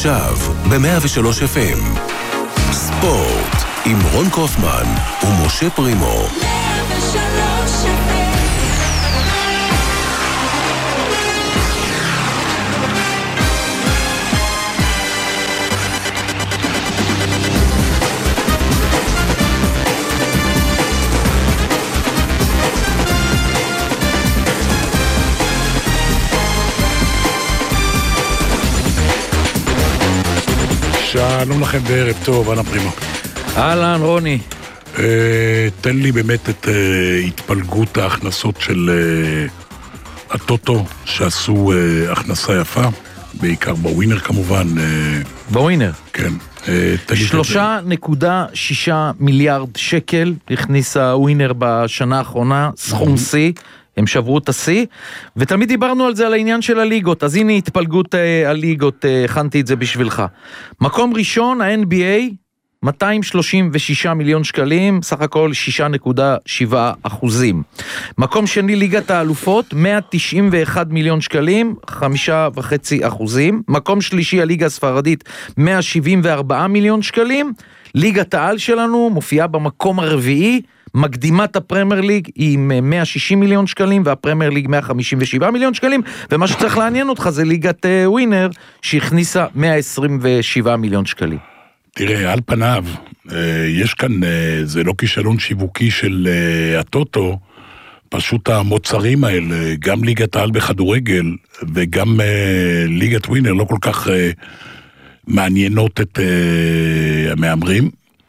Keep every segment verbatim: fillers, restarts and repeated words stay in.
עכשיו ב-מאה ושלוש אף אם. ספורט עם רון קופמן ומשה פרימו. שלום לכם בערב טוב, אנה פרימו. אהלן רוני. תן לי באמת את התפלגות ההכנסות של הטוטו, שעשו הכנסה יפה, בעיקר בווינר כמובן. בווינר? כן. שלושה נקודה שישה מיליארד שקל הכניסה ווינר בשנה האחרונה, סכום C. הם שברו את השיא, ותמיד דיברנו על זה, על העניין של הליגות, אז הנה התפלגות אה, הליגות, אה, הכנתי את זה בשבילך. מקום ראשון, ה-אן בי איי, מאתיים שלושים ושישה מיליון שקלים, סך הכל שישה נקודה שבע אחוזים. מקום שני, ליגת האלופות, מאה תשעים ואחד מיליון שקלים, חמישה וחצי אחוזים. מקום שלישי, הליגה הספרדית, מאה שבעים וארבעה מיליון שקלים. ליגת העל שלנו מופיעה במקום הרביעי, מקדימת הפרמייר ליג היא עם מאה ושישים מיליון שקלים, והפרמייר ליג מאה חמישים ושבעה מיליון שקלים, ומה שצריך לעניין אותך זה ליגת ווינר, שהכניסה מאה עשרים ושבעה מיליון שקלים. תראה, על פניו, יש כאן, זה לא כישלון שיווקי של הטוטו, פשוט המוצרים האלה, גם ליגת העל בכדורגל, וגם ליגת ווינר, לא כל כך מעניינות את המאמרים,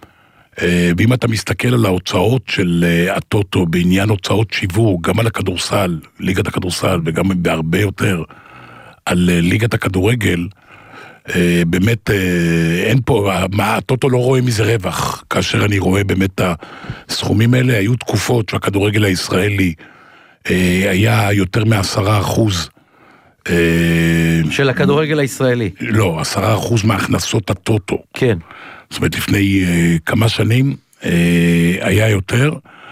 ואם אתה מסתכל על ההוצאות של הטוטו בעניין הוצאות שיווק, גם על הכדורסל, ליגת הכדורסל, וגם בהרבה יותר על ליגת הכדורגל, באמת אין פה, מה, הטוטו לא רואה מזה רווח, כאשר אני רואה באמת הסכומים האלה. היו תקופות שהכדורגל הישראלי היה יותר מעשרה אחוז של הכדורגל הישראלי. לא, עשרה אחוז מהכנסות הטוטו. כן. זאת אומרת, לפני uh, כמה שנים uh, היה יותר,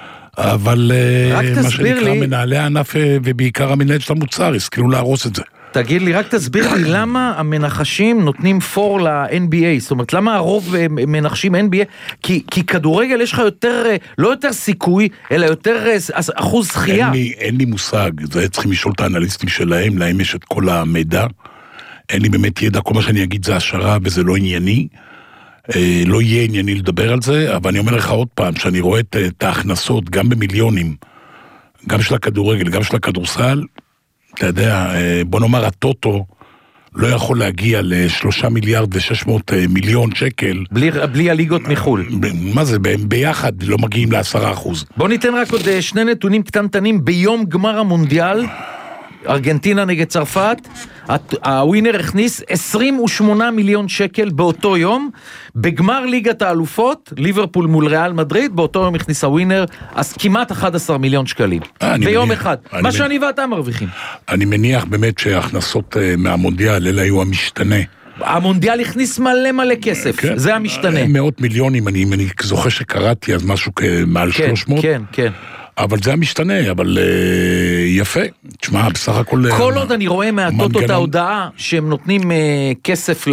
אבל uh, מה שנקרא לי... מנהלי הענף uh, ובעיקר המנהלת של המוצר, הסכילו להרוס את זה. תגיד לי, רק תסביר לי למה המנחשים נותנים פור ל-אן בי איי, זאת אומרת, למה הרוב מנחשים אן בי איי? כי, כי כדורגל יש לך יותר, לא יותר סיכוי, אלא יותר אחוז זכייה. אין לי, אין לי מושג, זה צריכים לשאול את האנליסטים שלהם, להם יש את כל המידע, אין לי באמת ידע, כל מה שאני אגיד זה השערה וזה לא ענייני, לא יהיה ענייני לדבר על זה, אבל אני אומר לך עוד פעם, שאני רואה את, את ההכנסות גם במיליונים, גם של הכדורגל, גם של הכדורסל, אתה יודע, בוא נאמר, הטוטו לא יכול להגיע לשלושה מיליארד ושש מאות מיליון שקל. בלי, בלי הליגות מחול. מה זה, ביחד לא מגיעים לעשרה אחוז. בוא ניתן רק עוד שני נתונים קטנטנים, ביום גמר המונדיאל, ארגנטינה נגד צרפת, הווינר הכניס עשרים ושמונה מיליון שקל באותו יום, בגמר ליגת האלופות, ליברפול מול ריאל מדריד, באותו יום הכניס הווינר, אז כמעט אחד עשר מיליון שקלים, ביום מניח, אחד, מה מניח, שאני ואתה מרוויחים. אני מניח באמת שההכנסות מהמונדיאל, אלה היו המשתנה. המונדיאל הכניס מלא מלא כסף, כן, זה המשתנה. מאות מיליונים, אני, אני זוכר שקראתי אז משהו מעל כן, שלוש מאות. כן, כן. אבל זה המשתנה, אבל uh, יפה, תשמע, בסך הכל... כל עוד אני רואה מהטוטו את ההודעה שהם נותנים uh, כסף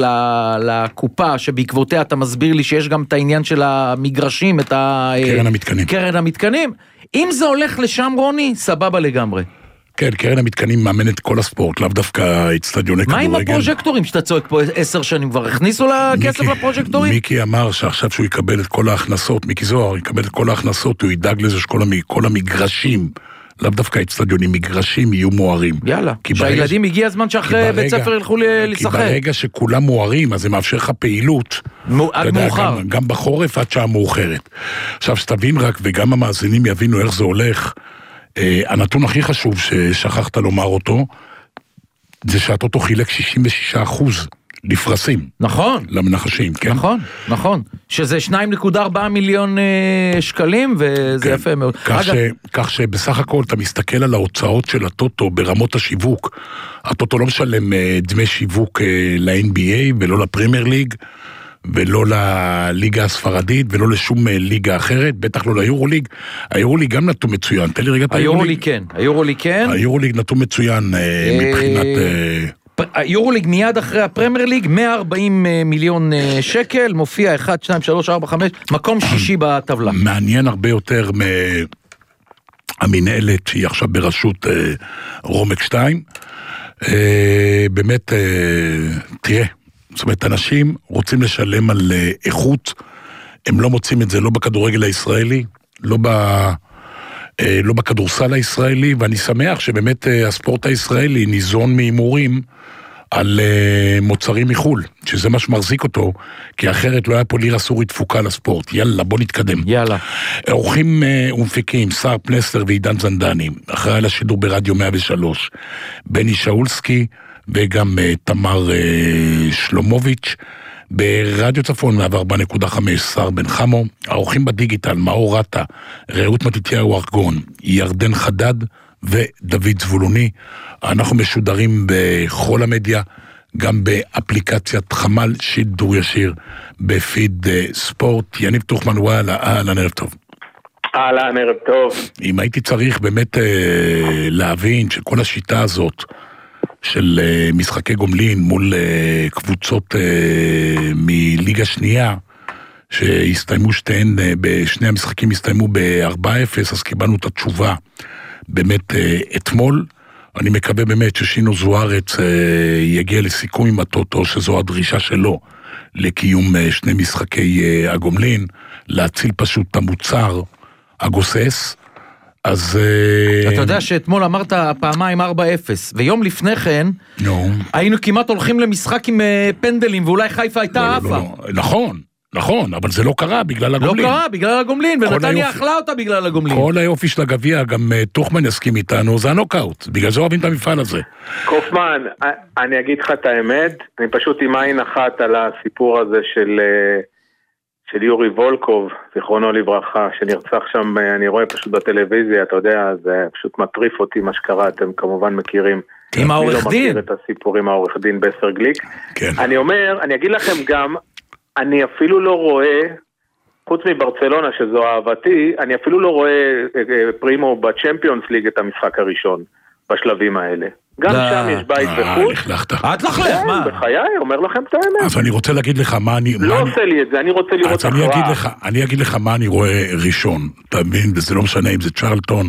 לקופה, שבעקבותיה אתה מסביר לי שיש גם את העניין של המגרשים, את ה... קרן המתקנים. קרן המתקנים. אם זה הולך לשם, רוני, סבבה לגמרי. כן, קרן המתקנים מאמנת כל הספורט, לאו דווקא אצטדיוני כדורגל. מה עם הפרוז'קטורים שאתה צועק פה עשר שנים כבר? הכניסו לה כסף לפרוז'קטורים? מיקי אמר שעכשיו שהוא יקבל את כל ההכנסות, מיקי זוהר יקבל את כל ההכנסות, הוא ידאג לזה שכל המגרשים, לאו דווקא אצטדיונים, מגרשים יהיו מוארים. יאללה, שהילדים הגיע הזמן שאחרי בית ספר ילכו לשחק. כי ברגע שכולם מוארים, אז זה מאפשר לך פעילות. עד מאוחר. גם בחורף עד שעה מאוחרת. עכשיו שתבין רק, וגם המאזינים יבינו איך זה הולך, הנתון הכי חשוב ששכחת לומר אותו, זה שהטוטו חילק שישים ושישה אחוז לפרסים. נכון. למנחשים, כן? נכון, נכון. שזה שניים נקודה ארבעה מיליון אה, שקלים, וזה כן. יפה מאוד. כך, אגב... ש, כך שבסך הכל אתה מסתכל על ההוצאות של הטוטו ברמות השיווק. הטוטו לא משלם אה, דמי שיווק אה, ל-אן בי איי ולא לפרמייר ליג, ולא לליגה הספרדית, ולא לשום ליגה אחרת, בטח לא ליורוליג. היורוליג גם נתון מצוין. תן לי רגע את היורוליג. היורוליג כן, היורוליג כן. היורוליג נתון מצוין מבחינת... יורוליג מיד אחרי הפרמייר ליג, מאה וארבעים מיליון שקל, מופיע אחת, שתיים, שלוש, ארבע, חמש, מקום שישי בטבלה. מעניין הרבה יותר מהמנהלת שהיא עכשיו בראשות רומק שתיים, באמת, תראה, זאת אומרת, אנשים רוצים לשלם על איכות, הם לא מוצאים את זה, לא בכדורגל הישראלי, לא ב... לא בכדורסל הישראלי, ואני שמח שבאמת הספורט הישראלי ניזון מהימורים על מוצרים מחול, שזה מה שמחזיק אותו, כי אחרת לא היה פה לירה סורית תפוקה לספורט. יאללה, בוא נתקדם. יאללה. אורחים ומפיקים, שר פלסטר ועידן זנדני, אחראי לשידור ברדיו מאה ושלוש, בני שאולסקי, וגם תמר שלומוביץ', ברדיו צפון מאה וארבע נקודה חמש, שר בן חמו, האורחים בדיגיטל, מאור רטה, רעות מתתיהו ארגון, ירדן חדד ודוד זבולוני. אנחנו משודרים בכל המדיה, גם באפליקציית חמל שידור ישיר, בפיד ספורט. יניב תוכמן, וואלה, אהלן, ערב טוב. אהלן, ערב טוב. אם הייתי צריך באמת להבין שכל השיטה הזאת, של משחקי גומלין מול קבוצות מליגה שנייה, שהסתיימו שתיהן, בשני המשחקים הסתיימו ב-ארבע אפס, אז קיבלנו את התשובה באמת אתמול. אני מקווה באמת ששינו זוארץ יגיע לסיכום עם הטוטו, שזו הדרישה שלו לקיום שני משחקי הגומלין, להציל פשוט את המוצר הגוסס. אז אתה יודע שאתמול אמרת פעמיים ארבע אפס, ויום לפני כן היינו כמעט הולכים למשחק עם פנדלים, ואולי חיפה הייתה עפה. נכון, נכון, אבל זה לא קרה בגלל הגומלין. לא קרה בגלל הגומלין, ונתניה אכלה אותה בגלל הגומלין. כל היופי של הגביע, גם תוכמן יסכים איתנו, זה הנוקאוט, בגלל זה אוהבים את המפעל הזה. קופמן, אני אגיד לך את האמת, אני פשוט עם עין אחת על הסיפור הזה של... של יורי וולקוב, זיכרונו לברכה, שנרצח שם, אני רואה פשוט בטלוויזיה, אתה יודע, זה פשוט מטריף אותי מה שקרה, אתם כמובן מכירים. עם העורך דין. אני לא מכיר את הסיפור עם העורך דין בסר גליק. כן. אני אומר, אני אגיד לכם גם, אני אפילו לא רואה, חוץ מברצלונה שזו אהבתי, אני אפילו לא רואה פרימו בצ'מפיונס ליג את המשחק הראשון, בשלבים האלה. גם שם יש בית בחוץ. את לחלך, מה? בחיי, אומר לכם את האמת. אז אני רוצה להגיד לך מה אני... לא עושה לי את זה, אני רוצה לראות אחרה. אני אגיד לך מה אני רואה ראשון, אתה מבין, וזה לא משנה אם זה צ'רלטון,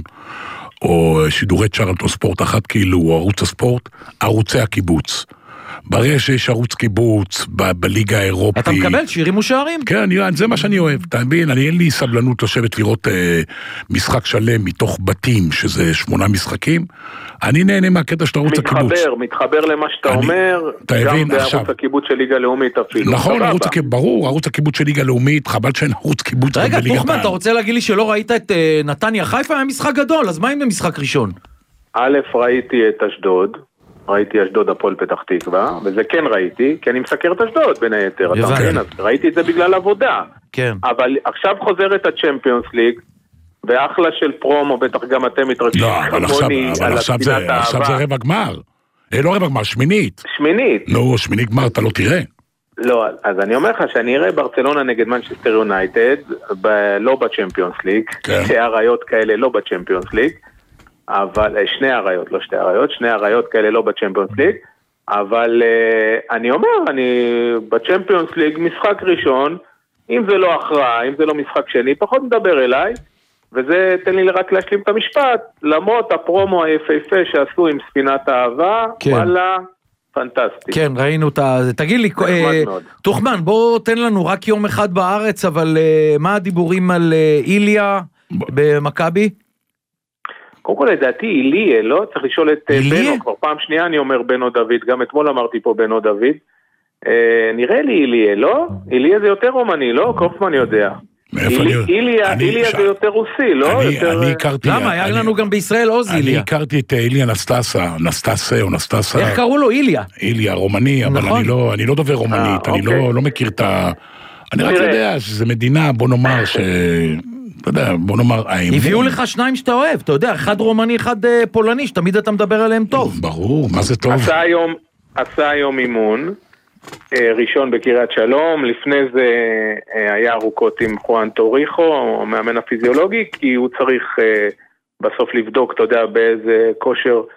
או שידורי צ'רלטון ספורט אחת כאילו, או ערוץ הספורט, ערוצי הקיבוץ. ברגע שיש ערוץ קיבוץ, בליגה האירופית... אתה מקבל שירים ושערים? כן, זה מה שאני אוהב, אתה מבין, אני אין לי סבלנות לשבת לראות משחק שלם מתוך בתים, שזה שמונה משחקים, אני נהנה מהקטע של ערוץ הקיבוץ. מתחבר, מתחבר למה שאתה אומר, גם בערוץ הקיבוץ של ליגה לאומית אפילו. נכון, ברור, ערוץ הקיבוץ של ליגה לאומית, חבל שאין ערוץ קיבוץ. רגע, תוכמן, אתה רוצה להגיד לי שלא ראית את נתניה חיפה? היה משחק גדול, אז מה אם במשחק ראשון? א', ראיתי את אשדוד, ראיתי אשדוד הפועל פתח תקווה, וזה כן ראיתי, כי אני מסקר את אשדוד בין היתר, אתה מבין, אז ראיתי את זה בגלל עבודה. כן. אבל עכשיו חוזרת הצ'מפיונס ליג, ואחלה של פרומו, בטח גם אתם מתרגשים. לא, אבל עכשיו זה רבע גמר. לא רבע גמר, שמינית. שמינית. לא, שמינית גמר, אתה לא תראה. לא, אז אני אומר לך שאני אראה ברצלונה נגד מנצ'סטר יונייטד, לא בצ'מפיונס ליג, שתי הרעיות כאלה לא בצ'מפיונס ליג, אבל שני הרעיות, לא שתי הרעיות, שני הרעיות כאלה לא בצ'מפיונס ליג, אבל אני אומר, אני בצ'מפיונס ליג משחק ראשון, אם זה לא הכרעה, אם זה לא משחק שני, פחות מדבר אליי, וזה תן לי רק להשלים את המשפט, למרות הפרומו היפהפה שעשו עם ספינת האהבה, כן. וואלה, פנטסטי. כן, ראינו את זה. תגיד לי, אה, תוכמן, בוא תן לנו רק יום אחד בארץ, אבל אה, מה הדיבורים על אה, איליה במכבי? קודם כל, לדעתי, איליה, לא? צריך לשאול את איליה? בנו, כבר פעם שנייה אני אומר בנו דוד, גם אתמול אמרתי פה בנו דוד. אה, נראה לי איליה, לא? איליה זה יותר רומני, לא? קופמן יודע. איליה זה יותר רוסי, לא? אני הכרתי... למה? היה לנו גם בישראל עוז איליה. אני הכרתי את איליה נסטסה, נסטסה או נסטסה. איך קראו לו איליה? איליה, רומני, אבל אני לא דובר רומנית, אני לא מכיר את ה... אני רק יודע שזה מדינה, בוא נאמר ש... אתה יודע, בוא נאמר... הביאו לך שניים שאתה אוהב, אתה יודע, אחד רומני, אחד פולני, שתמיד אתה מדבר עליהם טוב. ברור, מה זה טוב? עשה היום אימון. ראשון בקריית שלום, לפני זה היה ארוכות עם חואן טוריחו, מאמן הפיזיולוגי, כי הוא צריך בסוף לבדוק, אתה יודע, באיזה כושר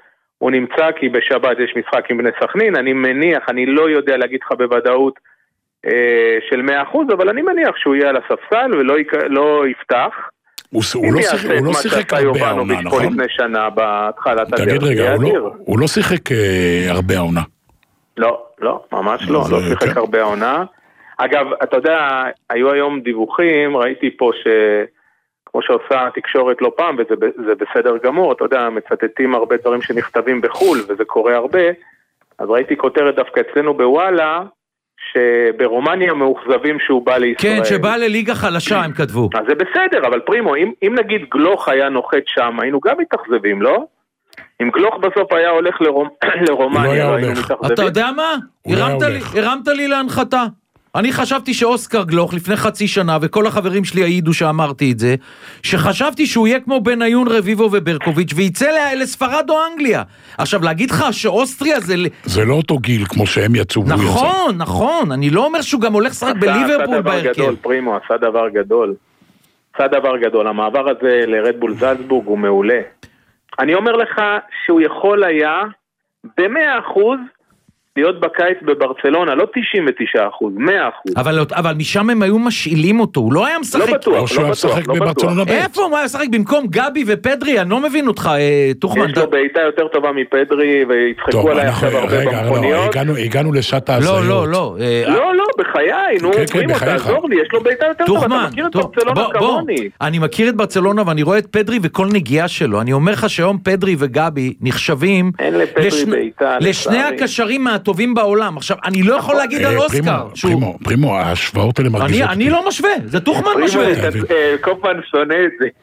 הוא נמצא כי בשבת יש משחק עם בני סכנין, אני מניח, אני לא יודע להגיד לך בוודאות אה, של מאה אחוז, אבל אני מניח שהוא יהיה על הספסל ולא יק... לא יפתח. הוא, הוא, לא שיחק, הוא לא שיחק הרבה העונה, נכון? לפני שנה בהתחלת הדרך. תגיד רגע, הוא לא, הוא לא שיחק אה, הרבה העונה. לא, לא, ממש לא, לא שיחק כן. הרבה העונה. אגב, אתה יודע, היו היום דיווחים, ראיתי פה ש... כמו שעושה תקשורת לא פעם, וזה בסדר גמור, אתה יודע, מצטטים הרבה דברים שנכתבים בחול, וזה קורה הרבה, אז ראיתי כותרת דווקא אצלנו בוואלה, שברומניה מאוכזבים שהוא בא לישראל. כן, שבא לליגה חלשה, הם כתבו. אז זה בסדר, אבל פרימו, אם, אם נגיד גלוך היה נוחת שם, היינו גם מתאכזבים, לא? אם גלוך בסוף היה הולך לרומ... לרומניה, לא היינו מתאכזבים. אתה יודע מה? הרמת לי, הרמת לי להנחתה. אני חשבתי שאוסקר גלוך לפני חצי שנה, וכל החברים שלי העידו שאמרתי את זה, שחשבתי שהוא יהיה כמו בניון רביבו וברקוביץ' וייצא לספרד או אנגליה. עכשיו, להגיד לך שאוסטריה זה... זה לא אותו גיל כמו שהם יצאו. נכון, נכון. אני לא אומר שהוא גם הולך שרק בליברפול בהרכב. עשה דבר גדול, פרימו, עשה דבר גדול. עשה דבר גדול. המעבר הזה לרדבול זלצבורג הוא מעולה. אני אומר לך שהוא יכול היה ב-מאה אחוז להיות בקיץ בברצלונה, לא תשעים ותשעה אחוז, מאה אחוז. אבל, אבל משם הם היו משאילים אותו, הוא לא היה משחק. לא בטוח, לא בטוח, משחק לא בברצלונה בטוח. בית. איפה הוא היה משחק במקום גבי ופדרי? אני לא מבין אותך, אה, תוכמן. יש לו בעיטה יותר טובה מפדרי, ויצחקו עליי עכשיו הרבה במכוניות. הגענו, הגענו לשעת העשיות. לא, לא, לא. אה, לא, לא, בחיי, נו, כן, כן, תעזור לי, יש לו בעיטה יותר טובה, אתה מכיר את ברצלונה כמוני. אני מכיר את ברצלונה ואני רואה את פדרי וכל נגיעה שלו. אני אומר לך שהיום פדרי וגבי נחשבים לשני הקשרים מהטובים בעולם. עכשיו, אני לא יכול להגיד על אוסקר. פרימו, פרימו, ההשוואות האלה מרגיזות. אני לא משווה, זה תוכמן משווה. קופמן שונא את זה.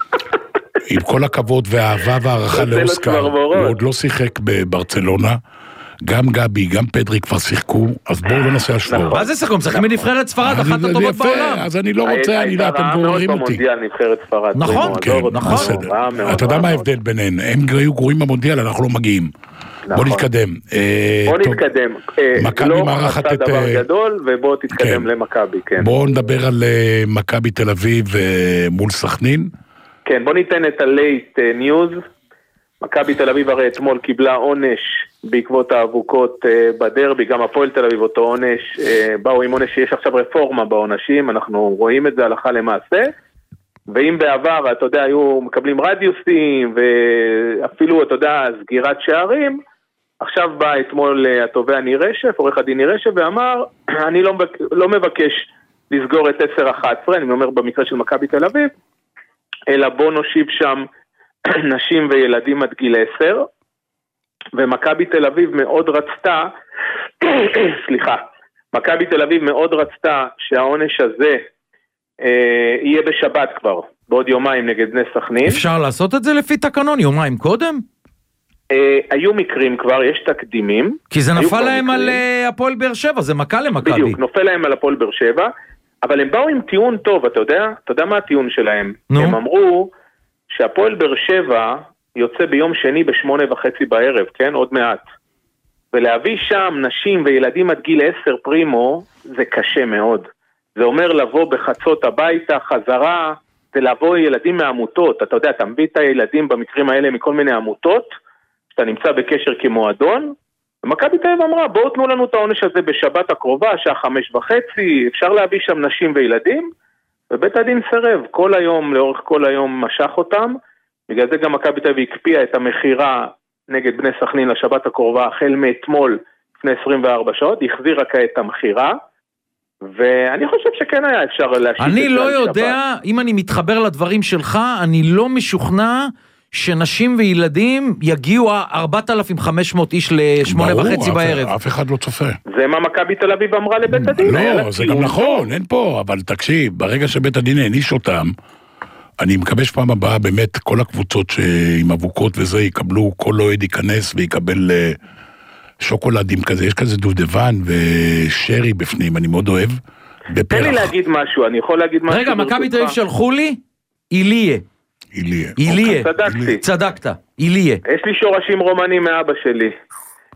עם כל הכבוד והאהבה והערכה לאוסקר, הוא עוד לא שיחק בברצלונה, גם גבי, גם פדרי כבר שיחקו, אז בואו לא נעשה השוואות. מה זה שיחקו? משחקים בנבחרת ספרד, אחת הטובות בעולם. אז אני לא רוצה, אני לא, אתם גוררים אותי. נכון, נכון. אתה יודע מה ההבדל ביניהם? הם היו גרועים במונדיאל, אנחנו לא מגיעים. בוא נתקדם. בוא נתקדם. מכבי מארחת את... לא עשה דבר גדול, ובוא תתקדם למכבי, כן. בואו נדבר על מכבי תל אביב מול סכנין. כן, בוא ניתן את הלייט ניוז. מכבי תל אביב הרי אתמול קיבלה עונש בעקבות האבוקות בדרבי, גם הפועל תל אביב אותו עונש, באו עם עונש שיש עכשיו רפורמה בעונשים, אנחנו רואים את זה הלכה למעשה. ואם בעבר, אתה יודע, היו מקבלים רדיוסים, ואפילו, אתה יודע, סגירת שערים, עכשיו בא אתמול התובע ניר רשף, עורך הדין ניר רשף, ואמר, אני לא, לא מבקש לסגור את עשר אחת עשרה, אני אומר במקרה של מכבי תל אביב, אלא בוא נושיב שם נשים וילדים עד גיל עשר, ומכבי תל אביב מאוד רצתה, סליחה, מכבי תל אביב מאוד רצתה שהעונש הזה, יהיה בשבת כבר, בעוד יומיים נגד בני סכנין. אפשר לעשות את זה לפי תקנון, יומיים קודם? היו מקרים כבר, יש תקדימים. כי זה נפל להם על הפועל באר שבע, זה מכה למכבי. בדיוק, נופל להם על הפועל באר שבע, אבל הם באו עם טיעון טוב, אתה יודע? אתה יודע מה הטיעון שלהם? הם אמרו שהפועל באר שבע יוצא ביום שני בשמונה וחצי בערב, כן? עוד מעט. ולהביא שם נשים וילדים עד גיל עשר פרימו, זה קשה מאוד. זה אומר לבוא בחצות הביתה, חזרה, זה לבוא ילדים מעמותות. אתה יודע, אתה מביא את הילדים במקרים האלה מכל מיני עמותות, שאתה נמצא בקשר כמועדון, ומכבי תל אביב אמרה, בואו תנו לנו את העונש הזה בשבת הקרובה, שעה חמש וחצי, אפשר להביא שם נשים וילדים, ובית הדין סרב, כל היום, לאורך כל היום משך אותם, בגלל זה גם מכבי תל אביב הקפיאה את המחירה נגד בני סכנין לשבת הקרובה, החל מאתמול לפני עשרים וארבע שעות, החזירה כעת המחירה, ואני חושב שכן היה אפשר להשיב. אני לא יודע, אם אני מתחבר לדברים שלך, אני לא משוכנע שנשים וילדים יגיעו ארבעת אלפים וחמש מאות איש לשמונה וחצי בערב. אף אחד לא צופה. זה מה מכבי תל אביב אמרה לבית הדין. לא, זה גם נכון, אין פה, אבל תקשיב, ברגע שבית הדין העניש אותם, אני מקווה שפעם הבאה באמת כל הקבוצות עם אבוקות וזה יקבלו, כל אוהד ייכנס ויקבל שוקולדים כזה, יש כזה דובדבן ושרי בפנים, אני מאוד אוהב. תן לי להגיד משהו, אני יכול להגיד משהו. רגע, מכבי תל אביב שלחו לי, איליה. איליה. איליה. צדקתי. צדקת, איליה. יש לי שורשים רומנים מאבא שלי.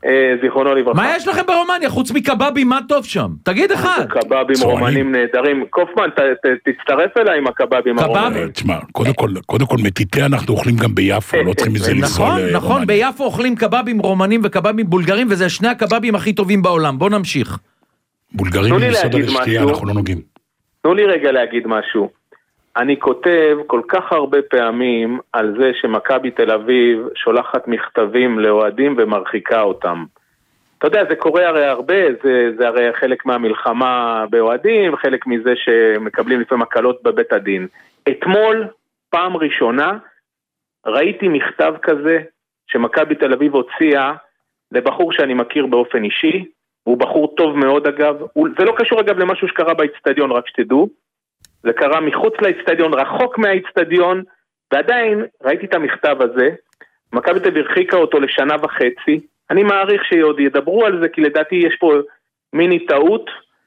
זיכרונו לברכה. מה יש לכם ברומניה? חוץ מקבבים, מה טוב שם? תגיד אחד. קבבים רומנים נהדרים. קופמן, תצטרף אליי עם הקבבים הרומנים. תשמע, קודם כל מטיטי אנחנו אוכלים גם ביפו, לא צריכים מזה לנסוע לרומניה. נכון, נכון, ביפו אוכלים קבבים רומנים וקבבים בולגרים, וזה שני הקבבים הכי טובים בעולם. בוא נמשיך. בולגרים מסוד לשתייה, אנחנו לא נוגעים. תנו לי רגע להגיד משהו. אני כותב כל כך הרבה פעמים על זה שמכבי תל אביב שולחת מכתבים לאוהדים ומרחיקה אותם. אתה יודע, זה קורה הרי הרבה, זה, זה הרי חלק מהמלחמה באוהדים, חלק מזה שמקבלים לפעמים הקלות בבית הדין. אתמול, פעם ראשונה, ראיתי מכתב כזה שמכבי תל אביב הוציאה לבחור שאני מכיר באופן אישי, הוא בחור טוב מאוד אגב, הוא, זה לא קשור אגב למשהו שקרה באצטדיון, רק שתדעו, זה קרה מחוץ לאצטדיון, רחוק מהאצטדיון, ועדיין ראיתי את המכתב הזה, מכבי תל אביב הרחיקה אותו לשנה וחצי, אני מעריך שעוד ידברו על זה, כי לדעתי יש פה מיני טעות,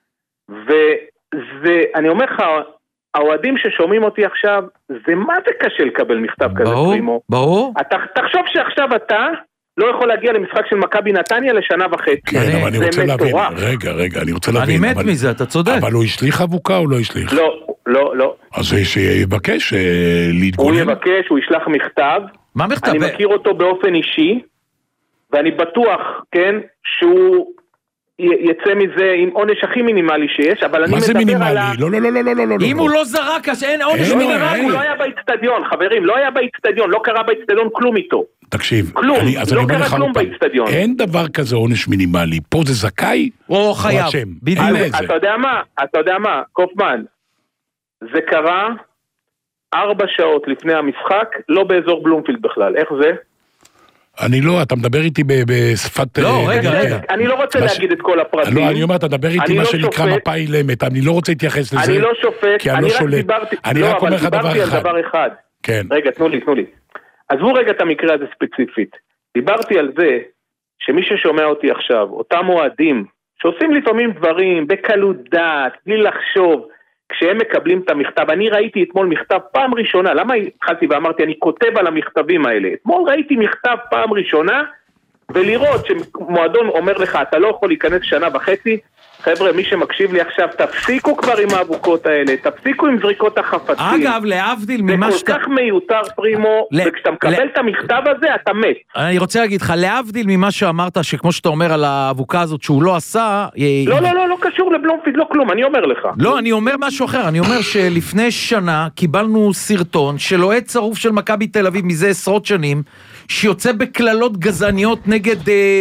ואני אומר לך, האוהדים ששומעים אותי עכשיו, זה מה זה קשה לקבל מכתב כזה, פרימו? ברור. אתה, תחשוב שעכשיו אתה לא יכול להגיע למשחק של מכבי נתניה לשנה וחצי. כן, אבל אני רוצה להבין, רגע, רגע, אני רוצה להבין. אני מת מזה, אתה צודק. אבל הוא השליך אבוקה או לא השליך? לא, לא, לא. אז שיבקש להתגונן. הוא יבקש, הוא ישלח מכתב. מה מכתב? אני מכיר אותו באופן אישי, ואני בטוח, כן, שהוא יצא מזה עם עונש הכי מינימלי שיש, אבל אני מדבר על... מה זה מינימלי? לא, לא, לא, לא, לא, לא. אם הוא לא זרק, אז אין עונש מינימלי. הוא לא היה באצטדיון, חברים, לא היה באצטדיון, לא קרה באצטדיון כלום איתו. תקשיב, כלום, לא קרה כלום באצטדיון. אין דבר כזה עונש מינימלי, פה זה זכאי או חייב, בדיוק. אתה יודע מה, אתה יודע מה, קופמן, זה קרה ארבע שעות לפני המשחק, לא באזור בלומפילד בכלל, איך זה? אני לא, אתה מדבר איתי בשפת... לא, רגע, רגע. אני לא רוצה להגיד את כל הפרטים. לא, אני אומר, אתה מדבר איתי מה שנקרא מפה אילמת, אני לא רוצה להתייחס לזה. אני לא שופט, אני רק דיברתי... אני רק אומר לך דבר אחד. דבר אחד. כן. רגע, תנו לי, תנו לי. עזבו רגע את המקרה הזה ספציפית. דיברתי על זה שמי ששומע אותי עכשיו, אותם אוהדים, שעושים לפעמים דברים בקלות דעת, בלי לחשוב, כשהם מקבלים את המכתב, אני ראיתי אתמול מכתב פעם ראשונה, למה התחלתי ואמרתי, אני כותב על המכתבים האלה, אתמול ראיתי מכתב פעם ראשונה, ולראות שמועדון אומר לך, אתה לא יכול להיכנס שנה וחצי, חבר'ה, מי שמקשיב לי עכשיו, תפסיקו כבר עם האבוקות האלה, תפסיקו עם זריקות החפצים. אגב, להבדיל ממה שאתה... זה כל כך מיותר, פרימו, וכשאתה מקבל את המכתב הזה, אתה מת. אני רוצה להגיד לך, להבדיל ממה שאמרת, שכמו שאתה אומר על האבוקה הזאת, שהוא לא עשה... לא, לא, לא, לא קשור לבלומפילד, לא כלום, אני אומר לך. לא, אני אומר משהו אחר, אני אומר שלפני שנה קיבלנו סרטון של אוהד צרוף של מכבי תל אביב מזה עשרות שנים, שיוצא בכללות גזעניות נגד...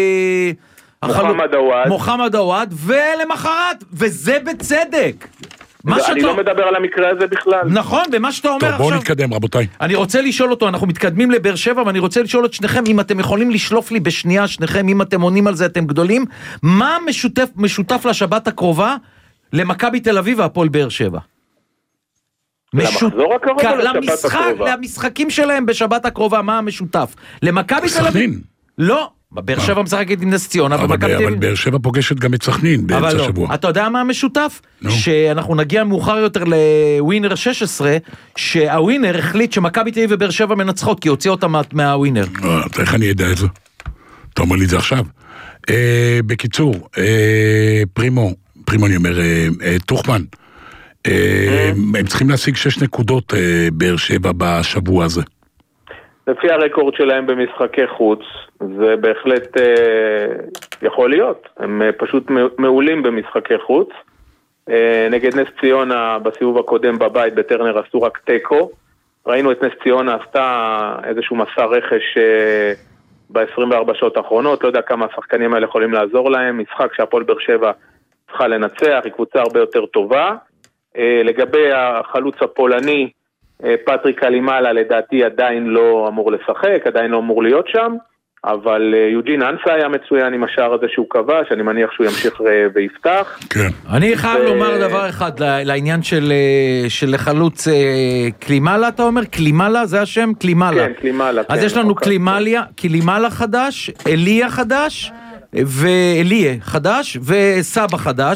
מוחמד אוהד. מוחמד אוהד, ולמחרת, וזה בצדק. אני לא מדבר על המקרה הזה בכלל. נכון, ומה שאתה אומר עכשיו... טוב, בואו נתקדם, רבותיי. אני רוצה לשאול אותו, אנחנו מתקדמים לבאר שבע, ואני רוצה לשאול את שניכם, אם אתם יכולים לשלוף לי בשנייה, שניכם, אם אתם עונים על זה, אתם גדולים, מה משותף, משותף לשבת הקרובה, למכבי תל אביב והפועל באר שבע? למחזור הקרוב או לשבת הקרובה? למשחקים שלהם בשבת הקרובה, מה המשותף? למכבי תל אביב? לא. באר שבע משחקת עם נס ציונה, אבל באר שבע פוגשת גם את סכנין באמצע השבוע. אתה יודע מה המשותף? שאנחנו נגיע מאוחר יותר לווינר שש עשרה, שהווינר החליט שמכבי תל אביב ובאר שבע מנצחות, כי הוציא אותם מהווינר. איך אני יודע את זה? אתה אומר לי את זה עכשיו. בקיצור, פרימו, פרימו אני אומר, תוכמן, הם צריכים להשיג שש נקודות באר שבע בשבוע הזה. לפי הרקורד שלהם במשחקי חוץ, זה בהחלט אה, יכול להיות. הם אה, פשוט מעולים במשחקי חוץ. אה, נגד נס ציונה בסיבוב הקודם בבית בטרנר עשו רק טקו. ראינו את נס ציונה עשתה איזשהו מסע רכש אה, ב-עשרים וארבע שעות האחרונות. לא יודע כמה השחקנים האלה יכולים לעזור להם. משחק שהפועל באר שבע צריכה לנצח, היא קבוצה הרבה יותר טובה. אה, לגבי החלוץ הפולני, פטריק אלימאלה לדעתי עדיין לא אמור לשחק, עדיין לא אמור להיות שם, אבל יוג'ין אנסה היה מצוין עם השער הזה שהוא כבש, אני מניח שהוא ימשיך ויפתח. כן. אני חייב לומר דבר אחד לעניין של לחלוץ קלימאלה, אתה אומר? קלימאלה, זה השם? קלימאלה. כן, קלימאלה. אז יש לנו קלימאליה, קלימאלה חדש, אליה חדש, ואליה חדש, וסבא חדש,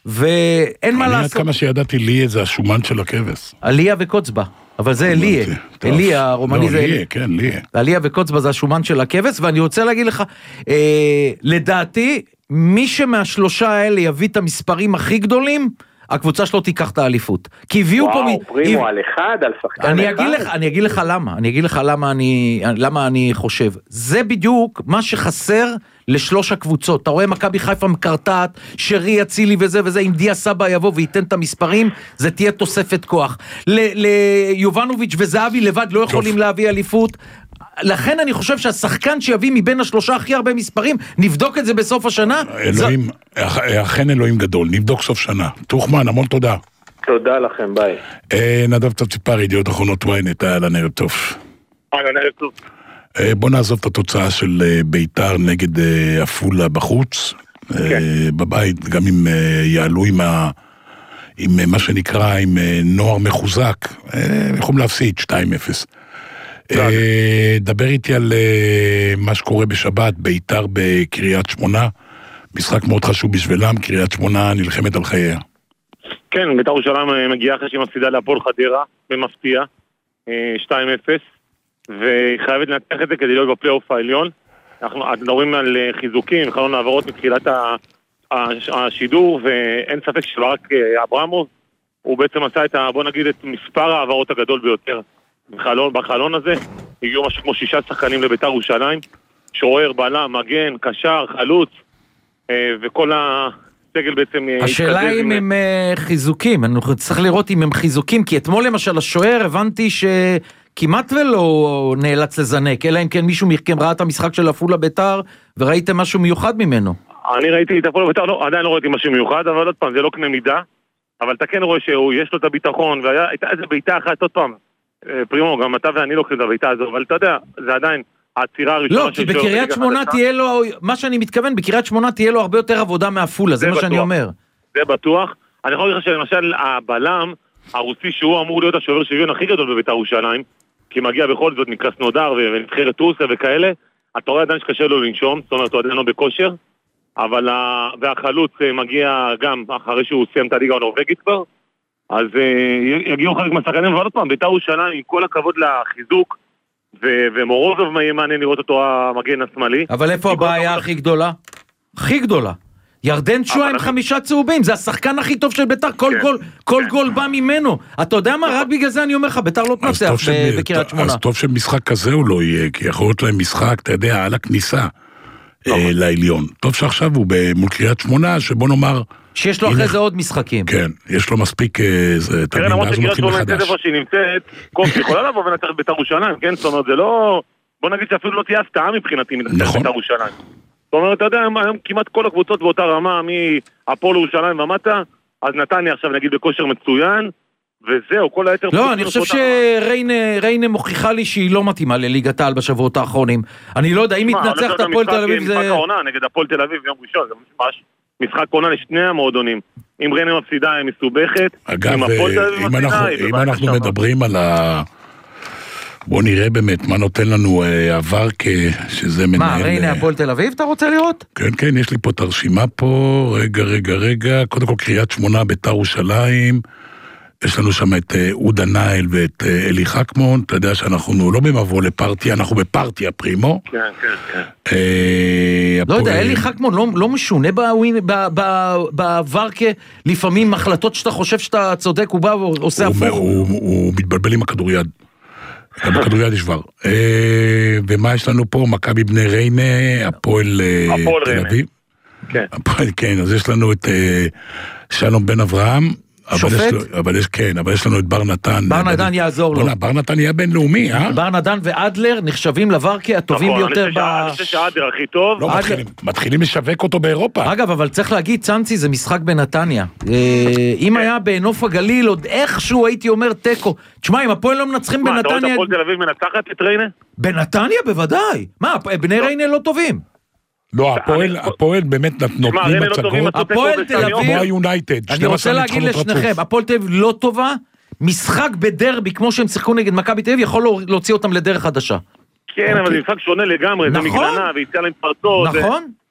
ואין מה אני לעשות. עד כמה שידעתי, ליה זה השומן של הכבש. אליה וקוצבה, אבל זה ליה. ליה, הרומני זה... לא, ליה, כן, ליה. אליה וקוצבה זה השומן של הכבש, ואני רוצה להגיד לך, אה, לדעתי, מי שמהשלושה האלה יביא את המספרים הכי גדולים, הקבוצה שלו תיקח את האליפות. כי הביאו פה... וואו, פרימו על אחד, על שחקן אני אחד. אגיד לך, אני אגיד לך למה, אני אגיד לך למה אני, למה אני חושב. זה בדיוק מה שחסר לשלוש הקבוצות. אתה רואה מכבי חיפה מקרטעת, שרי אצילי וזה וזה, אם דיה סבא יבוא וייתן את המספרים, זה תהיה תוספת כוח. ליובנוביץ' וזהבי לבד לא יכולים להביא אליפות, לכן אני חושב שהשחקן שיביא מבין השלושה הכי הרבה מספרים, נבדוק את זה בסוף השנה. אלוהים, אכן אלוהים גדול, נבדוק סוף שנה. תוכמן, המון תודה. תודה לכם, ביי. נדב צפציפר, ידיעות אחרונות וויינט, היה לנערב טוב. היה לנערב טוב. בוא נעזוב את התוצאה של ביתר נגד עפולה בחוץ, בבית, גם אם יעלו עם ה... עם מה שנקרא, עם נוער מחוזק, יכולים להפסיד שתיים אפס. דבר איתי על מה שקורה בשבת, ביתר בקריית שמונה, משחק מאוד חשוב בשבילם, קריית שמונה נלחמת על חייה. כן, ביתר ירושלים מגיעה אחרי שהיא מפסידה להפועל חדרה, במפתיע, שתיים אפס, והיא חייבת לנתח את זה כדי להיות בפלייאוף העליון. אנחנו מדברים על חיזוקים, חלון העברות מתחילת השידור, ואין ספק שלא רק אברמוב, הוא בעצם עשה את, בוא נגיד, את מספר העברות הגדול ביותר. בחלון, בחלון הזה הגיעו משהו כמו שישה שחקנים לביתר ירושלים, שוער, בלם, מגן, קשר, חלוץ, וכל הסגל בעצם... השאלה אם עם... הם חיזוקים, אני צריך לראות אם הם חיזוקים, כי אתמול למשל השוער הבנתי שכמעט ולא נאלץ לזנק, אלא אם כן מישהו מכם ראה את המשחק של עפולה ביתר, וראיתם משהו מיוחד ממנו. אני ראיתי את עפולה ביתר, לא, עדיין לא ראיתי משהו מיוחד, אבל עוד פעם, זה לא קנה מידה, אבל אתה כן רואה שיש לו את הביטחון, והייתה איזה ביתה אחת עוד פעם, פרימו, גם אתה ואני לוקחים את הביתה הזו, אבל אתה יודע, זה עדיין העצירה הראשונה... לא, כי בקריית שמונה תהיה לו, מה שאני מתכוון, בקריית שמונה תהיה לו הרבה יותר עבודה מעפולה, זה מה שאני אומר. זה בטוח. אני יכול להגיד לך שלמשל, הבלם הרוסי שהוא אמור להיות השובר שוויון הכי גדול בביתר ירושלים, כי מגיע בכל זאת נקרא סנודר ונבחרת רוסיה וכאלה, אתה רואה עדיין שקשה לו לנשום, זאת אומרת, הוא עדיין לא בכושר, אבל והחלוץ מגיע גם אחרי שהוא סיים את הליגה הנורווגית כבר, אז יגיעו חלק מהשחקנים, אבל עוד פעם, ביתר ירושלים, עם כל הכבוד לחיזוק, ומורוזוב מעניין לראות אותו המגן השמאלי. אבל איפה הבעיה הכי גדולה? הכי גדולה. ירדן שואה עם חמישה צהובים, זה השחקן הכי טוב של ביתר, כל גול בא ממנו. אתה יודע מה, רק בגלל זה אני אומר לך, ביתר לא תנצח בקריית שמונה. אז טוב שמשחק כזה הוא לא יהיה, כי יכול להיות להם משחק, אתה יודע, על הכניסה לעליון. טוב שעכשיו הוא מול קריית שמונה, שבוא נאמר... שיש לו אחרי זה עוד משחקים. כן, יש לו מספיק, זה תמיד, ואז הוא מתחיל מחדש. איפה שהיא נמצאת, קוף יכולה לבוא ונצח ביתר ירושלים, כן? זאת אומרת, זה לא... בוא נגיד שאפילו לא תהיה הפתעה מבחינתי מנצח ביתר ירושלים. זאת אומרת, אתה יודע, היום כמעט כל הקבוצות באותה רמה, מהפועל ירושלים ומטה, אז נתניה עכשיו נגיד בכושר מצוין, וזהו, כל היתר... לא, אני חושב שריינה מוכיחה לי שהיא לא מתאימה לליגת העל בשבועות האחרונים. אני לא יודע, אם מתנצח את הפועל תל אביב זה... משחק העונה נגד הפועל תל אביב יום ראשון, זה ממש משחק עונה לשני המועדונים. אם ריינה מפסידה היא מסובכת, אגב, אם אנחנו מדברים על ה... בוא נראה באמת מה נותן לנו עבר שזה מנהל... מה, ריינה הפועל תל אביב אתה רוצה לראות? כן, כן, יש לי פה את הרשימה פה, רגע, רגע, רגע, קודם כל קריית שמונה ביתר ירושלים, יש לנו שם את אודה נייל ואת אלי חכמון, אתה יודע שאנחנו לא במבוא לפרטיה, אנחנו בפרטיה פרימו. כן, כן, כן. לא יודע, אלי חכמון לא משונה בעבר כלפעמים החלטות שאתה חושב שאתה צודק, הוא בא ועושה הפוך. הוא מתבלבל עם הכדוריד. גם בכדוריד יש כבר. ומה יש לנו פה? מכבי בני ריינה, הפועל תל אביב. כן. כן, אז יש לנו את שלום בן אברהם. שופט? אבל יש, כן, אבל יש לנו את בר נתן. בר נתן יעזור לו. בר נתן יהיה בינלאומי, אה? בר נתן ואדלר נחשבים לברקה הטובים ביותר ב... אני חושב שאדלר הכי טוב. לא, מתחילים לשווק אותו באירופה. אגב, אבל צריך להגיד, צאנצי זה משחק בנתניה. אם היה בנוף הגליל, עוד איכשהו הייתי אומר טקו. תשמע, אם הפועל לא מנצחים בנתניה... מה, אתה רואה את הפועל תל אביב מנצחת את ריינה? בנתניה בוודאי. מה, בני ריינה לא טובים. לא, הפועל, הפועל באמת נותנים מצגות, הפועל תל אביב, כמו היונייטד. אני רוצה להגיד לשניכם, הפועל תל אביב לא טובה, משחק בדרבי, כמו שהם שיחקו נגד מכבי תל אביב, יכול להוציא אותם לדרך חדשה. כן, אבל זה משחק שונה לגמרי, זה מגננה, ויציאה להם פרצות. נכון.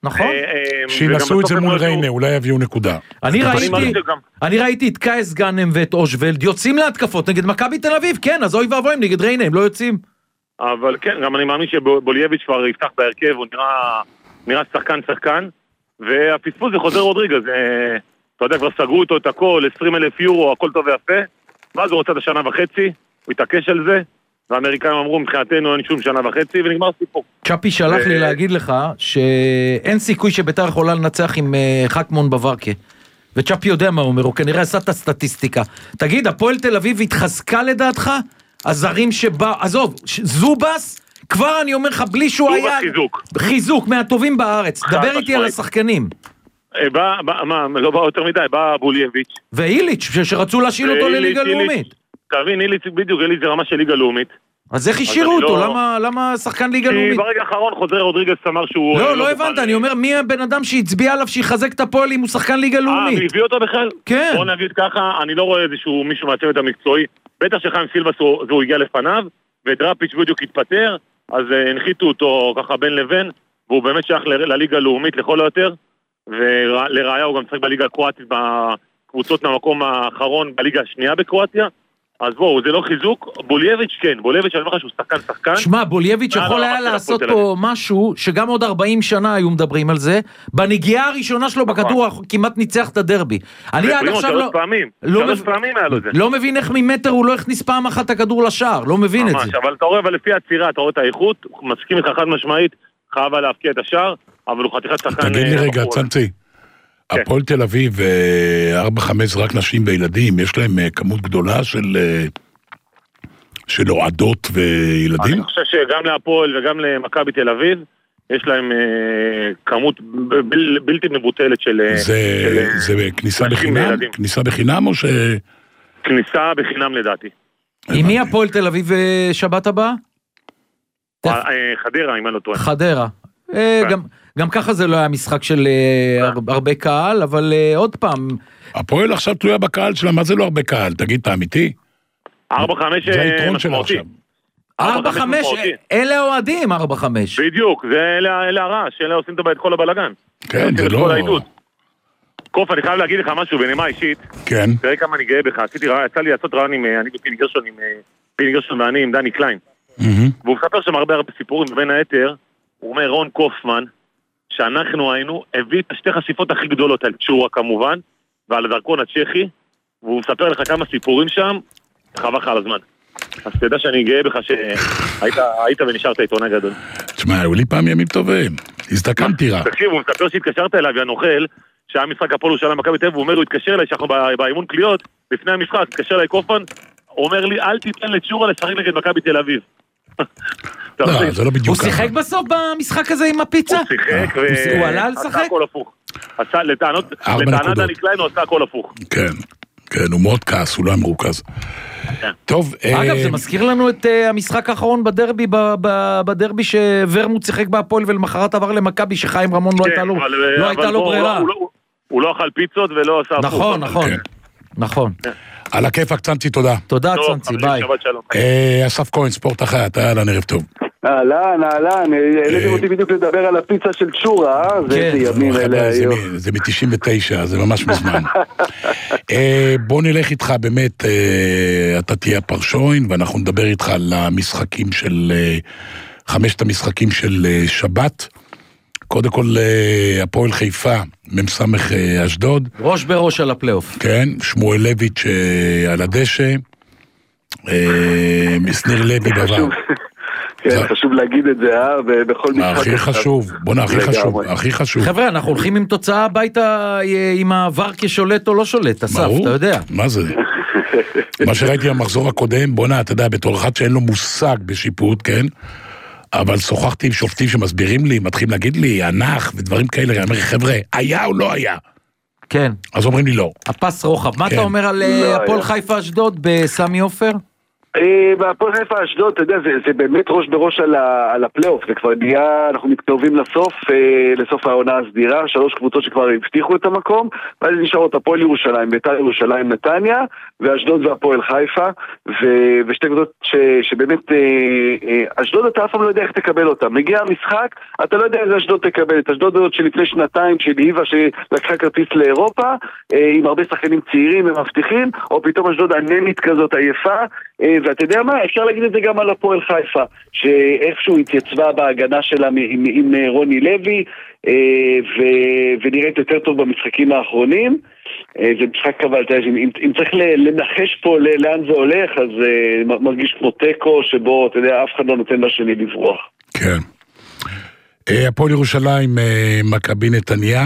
נכון. שינסו את זה מול ריינה, אולי יביאו נקודה. אני ראיתי את קייס גאנם ואת אושוולד, יוצאים להתקפות נגד מכבי תל אביב, כן, אז אוי ואבוי, נגד ריינה, הם לא יוצאים. אבל כן, גם אני מאמין שבולייביץ' כבר יפתח בהרכב, הוא נראה שחקן שחקן, והפספוס זה חוזר רודריגז, אתה יודע, כבר סגרו אותו את הכל, עשרים אלף יורו, הכל טוב ויפה, ואז הוא רוצה את השנה וחצי, הוא התעקש על זה, והאמריקאים אמרו, מבחינתנו אין שום שנה וחצי, ונגמר סיפור. צ'אפי שלח לי להגיד לך, שאין סיכוי שביתר יכולה לנצח עם חכמון בוורקה. וצ'אפי יודע מה הוא אומר, הוא כנראה עשה את הסטטיסטיקה. תגיד, הפועל תל אביב התחזקה לדעתך? הזרים שבא, עזוב, זובס, כבר אני אומר לך, בלי שהוא היה... חיזוק. חיזוק, מהטובים בארץ. דבר איתי על השחקנים. בא, מה, לא בא יותר מדי, בא בולייביץ'. ואיליץ', שרצו להשאיל אותו לליגה לאומית. תבין, איליץ' בדיוק, איליץ' זה רמה של ליגה לאומית. אז איך השאירו אותו? למה שחקן ליגה לאומית? כי ברגע האחרון חוזר רודריגז אמר שהוא... לא, לא הבנת, אני אומר, מי הבן אדם שהצביע עליו שיחזק את הפועל אם הוא שחקן ליגה לאומית? אה, והביא אותו בכלל? כן. בוא נגיד ככה, אני לא רואה איזשהו מישהו מהצוות המקצועי, בטח שחיים סילבס הוא הגיע לפניו, ודראפיץ' בדיוק התפטר, אז הנחיתו אותו ככה בין לבין, והוא באמת שייך לליגה הלאומית לכל היותר, ולראיה הוא גם צריך בליגה הקרואטית בקבוצות מהמקום האחרון בליגה השנייה בקרואטיה, אז בואו, זה לא חיזוק, בולייביץ' כן, בולייביץ' אני אומר לך שהוא שחקן שחקן. שמע, בולייביץ' יכול היה לעשות פה משהו, שגם עוד ארבעים שנה היו מדברים על זה, בנגיעה הראשונה שלו בכדור כמעט ניצח את הדרבי. אני עד עכשיו לא... שלוש פעמים היה לו זה. לא מבין איך ממטר הוא לא הכניס פעם אחת את הכדור לשער, לא מבין את זה. ממש, אבל אתה רואה, אבל לפי הצירה, אתה רואה את האיכות, הוא מסכים איתך חד משמעית, חייב להפקיע את השער, אבל הוא חתיכת שחקן... תגיד לי רגע, צנצי. הפועל תל אביב, ארבע חמש רק נשים וילדים, יש להם כמות גדולה של של אוהדות וילדים? אני חושב שגם להפועל וגם למכבי תל אביב, יש להם כמות בלתי מבוטלת של... זה כניסה בחינם? כניסה בחינם או ש... כניסה בחינם לדעתי. עם מי הפועל תל אביב שבת הבאה? חדרה, אם אני לא טועה. חדרה. גם... גם ככה זה לא היה משחק של הרבה קהל, אבל עוד פעם... הפועל עכשיו תלויה בקהל שלה, מה זה לא הרבה קהל? תגיד, אתה אמיתי? ארבע חמש זה היתרון שלה עכשיו. ארבע חמש, אלה אוהדים, ארבע חמש. בדיוק, אלה הרעש, אלה עושים את כל הבלגן. כן, זה לא... קוף, אני חייב להגיד לך משהו בנימה אישית. כן. תראה כמה אני גאה בך, יצא לי לעשות רעיון עם, אני ופיני גרשון, עם פיני גרשון ואני עם דני קליין. והוא מספר שם הרבה הרבה סיפורים, ובין היתר, הוא אומר רון קופמן, שאנחנו היינו, הביא את השתי חשיפות הכי גדולות על צ'ורה כמובן, ועל הדרכון הצ'כי, והוא מספר לך כמה סיפורים שם, חווה לך על הזמן. אז תדע שאני גאה בך שהיית ונשארת עיתונאי גדול. תשמע, היו לי פעם ימים טובים, הזדקנתי רע. תקשיב, הוא מספר שהתקשרת אליו, והנוכל, שהיה משחק הפועל ירושלים מכבי תל אביב, הוא אומר, הוא התקשר אליי, שאנחנו באימון קליעות, לפני המשחק, התקשר אליי קופמן, הוא אומר לי, אל תיתן לצ'ורה לשחק נגד מכבי תל אביב. לא, זה לא בדיוק ככה. הוא שיחק בסוף במשחק הזה עם הפיצה? הוא שיחק, הוא עלה לשחק? עשה הכל הפוך. לטענת דני קליין הוא עשה הכל הפוך. כן, כן, הוא מאוד כעס, הוא לא מרוכז. טוב. אגב, זה מזכיר לנו את המשחק האחרון בדרבי, בדרבי שוורמוט שיחק בהפועל ולמחרת עבר למכבי שחיים רמון לא הייתה לו ברירה. הוא לא אכל פיצות ולא עשה הפוך. נכון, נכון, נכון. על הכיפק, צנצי, תודה. תודה, צנצי, ביי. אסף כהן, ספורט אחת, אהלן, ערב טוב. אהלן, אהלן, העליתם אותי בדיוק לדבר על הפיצה של צ'ורה, זה ימים אלה היום. זה מ-תשעים ותשע, זה ממש מזמן. בוא נלך איתך, באמת, אתה תהיה הפרשוין, ואנחנו נדבר איתך על המשחקים של, חמשת המשחקים של שבת. קודם כל, הפועל חיפה, ממסמך אשדוד. ראש בראש על הפלייאוף. כן, שמואל לויץ' על הדשא, מסניר לוי דבר. כן, חשוב להגיד את זה, אה, בכל משחק. הכי חשוב, בוא נה, הכי חשוב, הכי חשוב. חבר'ה, אנחנו הולכים עם תוצאה הביתה, עם הוורקה שולט או לא שולט, אסף, אתה יודע. מה זה? מה שראיתי במחזור הקודם, בוא נה, אתה יודע, בתור אחד שאין לו מושג בשיפוט, כן? אבל שוחחתי עם שופטים שמסבירים לי, מתחילים להגיד לי, ענך ודברים כאלה, אני אומר, חבר'ה, היה או לא היה? כן. אז אומרים לי לא. הפס רוחב. מה אתה אומר על הפועל חיפה אשדוד בסמי עופר? בהפועל חיפה אשדוד, אתה יודע, זה, זה באמת ראש בראש על, ה, על הפלייאוף, זה כבר נהיה, אנחנו מתקרבים לסוף, לסוף העונה הסדירה, שלוש קבוצות שכבר הבטיחו את המקום, ואז נשארות הפועל ירושלים, בית"ר ירושלים נתניה, ואשדוד והפועל חיפה, ו, ושתי קבוצות ש, שבאמת, אשדוד אתה אף פעם לא יודע איך תקבל אותה, מגיע המשחק, אתה לא יודע איזה אשדוד תקבל, את אשדוד הזאת שלפני שנתיים, של היבה שלקחה כרטיס לאירופה, עם הרבה שחקנים צעירים ומבטיחים, או פתאום אשדוד אנמית כזאת עייפה, ואתה יודע מה, אפשר להגיד את זה גם על הפועל חיפה, שאיכשהו התייצבה בהגנה שלה עם, עם רוני לוי, ו, ונראית יותר טוב במשחקים האחרונים. זה משחק אבל, אם, אם צריך לנחש פה לאן זה הולך, אז מרגיש כמו טקו, שבו, אתה יודע, אף אחד לא נותן לשני לברוח. כן. הפועל ירושלים, מכבי נתניה,